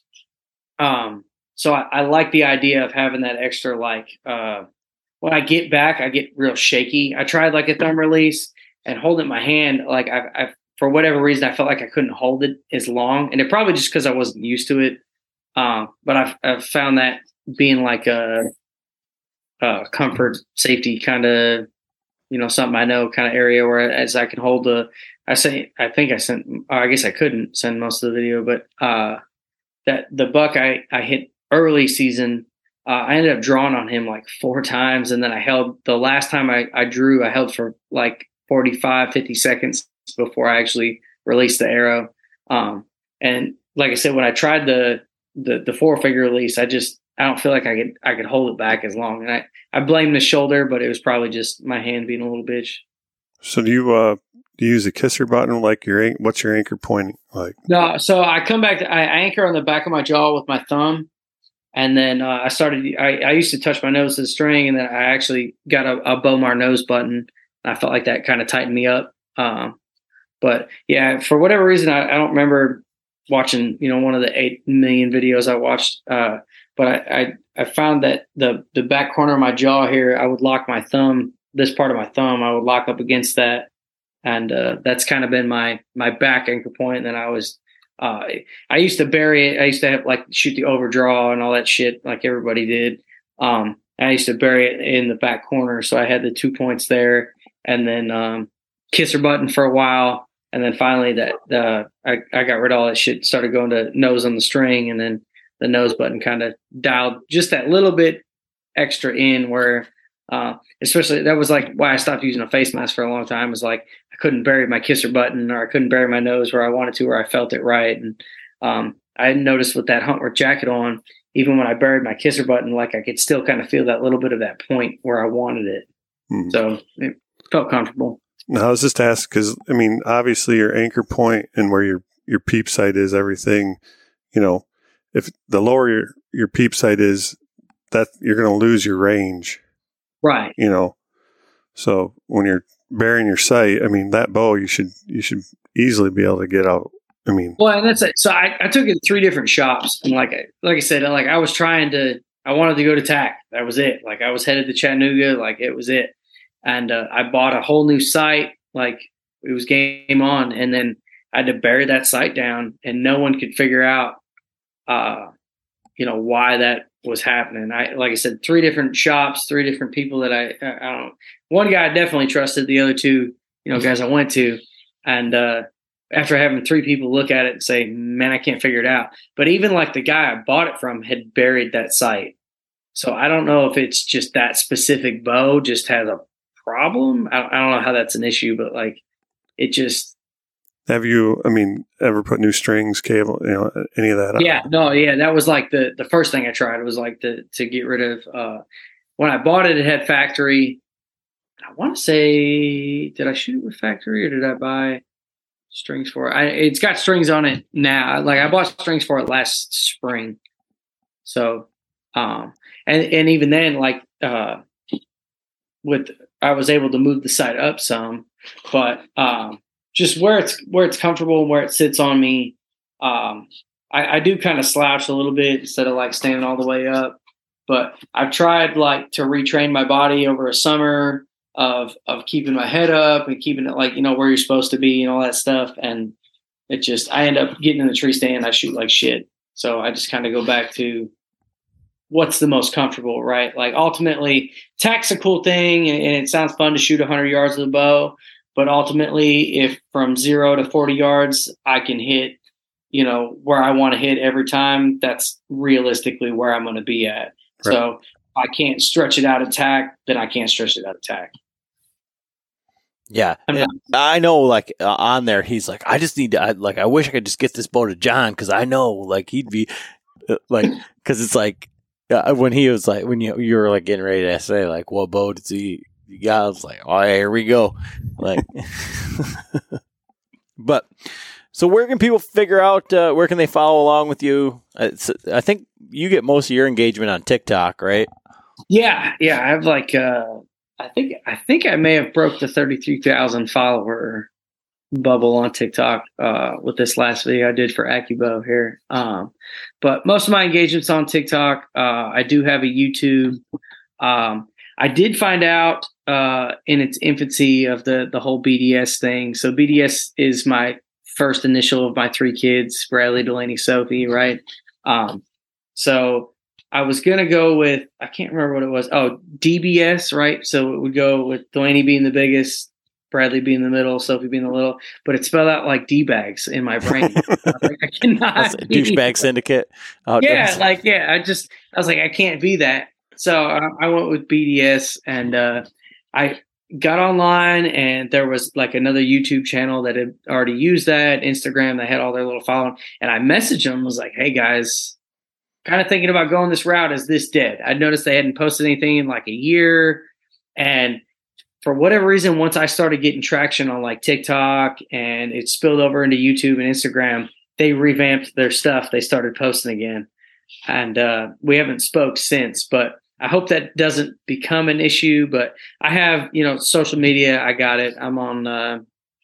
Um, so I, I like the idea of having that extra, like, uh, when I get back, I get real shaky. I tried like a thumb release and holding my hand, like I, I, for whatever reason, I felt like I couldn't hold it as long, and it probably just because I wasn't used to it. Um, but I've, I've found that being like a, a comfort, safety kind of, you know, something I know kind of area where as I can hold the, I say, I think I sent, I guess I couldn't send most of the video, but uh, that the buck I, I hit early season, uh, I ended up drawing on him like four times. And then I held the last time I, I drew, I held for like forty-five, fifty seconds before I actually released the arrow. Um, and like I said, when I tried the, the, the four figure release, I just, I don't feel like I could, I could hold it back as long. And I, I blame the shoulder, but it was probably just my hand being a little bitch. So do you, uh, do you use a kisser button? Like your, what's your anchor point like? No. So I come back to, I, I anchor on the back of my jaw with my thumb. And then uh, I started, I, I used to touch my nose to the string, and then I actually got a, a Bowmar nose button. I felt like that kind of tightened me up. Um, but yeah, for whatever reason, I, I don't remember watching, you know, one of the eight million videos I watched. Uh, but I, I, I found that the, the back corner of my jaw here, I would lock my thumb, this part of my thumb, I would lock up against that. And uh, that's kind of been my, my back anchor point. And then I was, uh, I used to bury it. I used to have like shoot the overdraw and all that shit like everybody did. Um, I used to bury it in the back corner. So I had the two points there, and then um, kisser button for a while. And then finally that uh, I, I got rid of all that shit, started going to nose on the string, and then the nose button kind of dialed just that little bit extra in where, uh, especially that was like why I stopped using a face mask for a long time, was like I couldn't bury my kisser button, or I couldn't bury my nose where I wanted to, where I felt it right. And um, I noticed with that Huntworth jacket on, even when I buried my kisser button, like I could still kind of feel that little bit of that point where I wanted it. Hmm. So it felt comfortable. No, I was just asking because, I mean, obviously your anchor point and where your, your peep sight is, everything, you know, if the lower your, your peep sight is, that you're going to lose your range. Right. You know, so when you're burying your sight, I mean, that bow, you should, you should easily be able to get out. I mean, well, and that's it. So I, I took it to three different shops, and like, I, like I said, like I was trying to, I wanted to go to T A C. That was it. Like I was headed to Chattanooga. Like it was it. And uh, I bought a whole new sight. Like it was game on. And then I had to bury that sight down, and no one could figure out, uh, you know, why that was happening. I, like I said, three different shops, three different people that I, I, I don't know. One guy I definitely trusted, the other two, you know, guys I went to. And, uh, after having three people look at it and say, man, I can't figure it out. But even like the guy I bought it from had buried that sight. So I don't know if it's just that specific bow just has a problem. I, I don't know how that's an issue, but like it just. Have you, I mean, ever put new strings, cable, you know, any of that on? Yeah, no, yeah. That was like the, the first thing I tried was like to, to get rid of, uh, when I bought it, it had factory. I want to say, did I shoot it with factory or did I buy strings for it? I, it's got strings on it now. Like I bought strings for it last spring. So, um, and, and even then, like, uh, with, I was able to move the sight up some, but, um, just where it's, where it's comfortable and where it sits on me. Um, I, I do kind of slouch a little bit instead of like standing all the way up, but I've tried like to retrain my body over a summer of of keeping my head up and keeping it like, you know, where you're supposed to be and all that stuff. And it just, I end up getting in the tree stand, I shoot like shit. So I just kind of go back to what's the most comfortable, right? Like ultimately, tack's a cool thing and, and it sounds fun to shoot one hundred yards with a bow. But ultimately, if from zero to forty yards, I can hit, you know, where I want to hit every time, that's realistically where I'm going to be at. Right. So if I can't stretch it out of tack, then I can't stretch it out of tack. Yeah, I know. Like uh, on there, he's like, I just need to. I, like, I wish I could just get this bow to John because I know, like, he'd be uh, like, because it's like uh, when he was like, when you you were like getting ready to say like, what bow does he got? I was like, oh, here we go. Like, but so where can people figure out? Uh, where can they follow along with you? It's, I think you get most of your engagement on TikTok, right? Yeah, yeah. I have like. Uh... I think I think I may have broke the thirty-three thousand follower bubble on TikTok uh, with this last video I did for AccuBow here. Um, but most of my engagements on TikTok. Uh, I do have a YouTube. Um, I did find out uh, in its infancy of the the whole B D S thing. So B D S is my first initial of my three kids, Bradley, Delaney, Sophie, right? Um, so. I was going to go with, I can't remember what it was. Oh, D B S, right? So it would go with Delaney being the biggest, Bradley being the middle, Sophie being the little, but it spelled out like D-bags in my brain. I, like, I cannot. Douchebag syndicate. Oh, yeah, like, yeah, I just, I was like, I can't be that. So I, I went with B D S and uh, I got online and there was like another YouTube channel that had already used that, Instagram, they had all their little following. And I messaged them, was like, hey guys, kind of thinking about going this route. Is this dead? I noticed they hadn't posted anything in like a year. And for whatever reason, once I started getting traction on like TikTok and it spilled over into YouTube and Instagram, they revamped their stuff. They started posting again. And uh, we haven't spoke since, but I hope that doesn't become an issue. But I have, you know, social media. I got it. I'm on uh,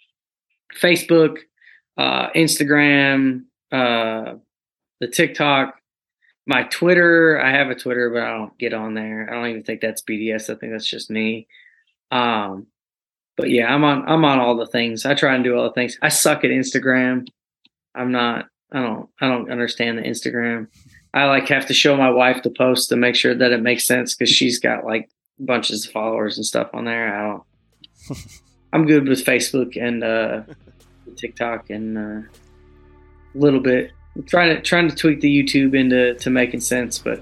Facebook, uh, Instagram, uh, the TikTok. My Twitter, I have a Twitter, but I don't get on there. I don't even think that's B D S. I think that's just me. Um, but yeah, I'm on. I'm on all the things. I try and do all the things. I suck at Instagram. I'm not. I don't. I don't understand the Instagram. I like have to show my wife the post to make sure that it makes sense because she's got like bunches of followers and stuff on there. I don't. I'm good with Facebook and uh, TikTok and uh, a little bit. I'm trying to trying to tweak the YouTube into to making sense, but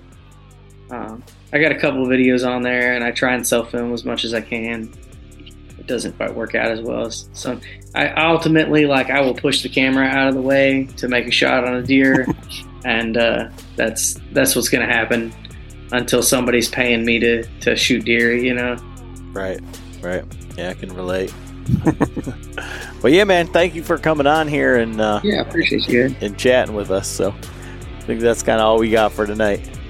um, I got a couple of videos on there, and I try and self film as much as I can. It doesn't quite work out as well as some. I ultimately like I will push the camera out of the way to make a shot on a deer, and uh, that's that's what's going to happen until somebody's paying me to to shoot deer. You know. Right. Right. Yeah, I can relate. Well, yeah, man, thank you for coming on here and uh, yeah, I appreciate you and chatting with us. So I think that's kind of all we got for tonight.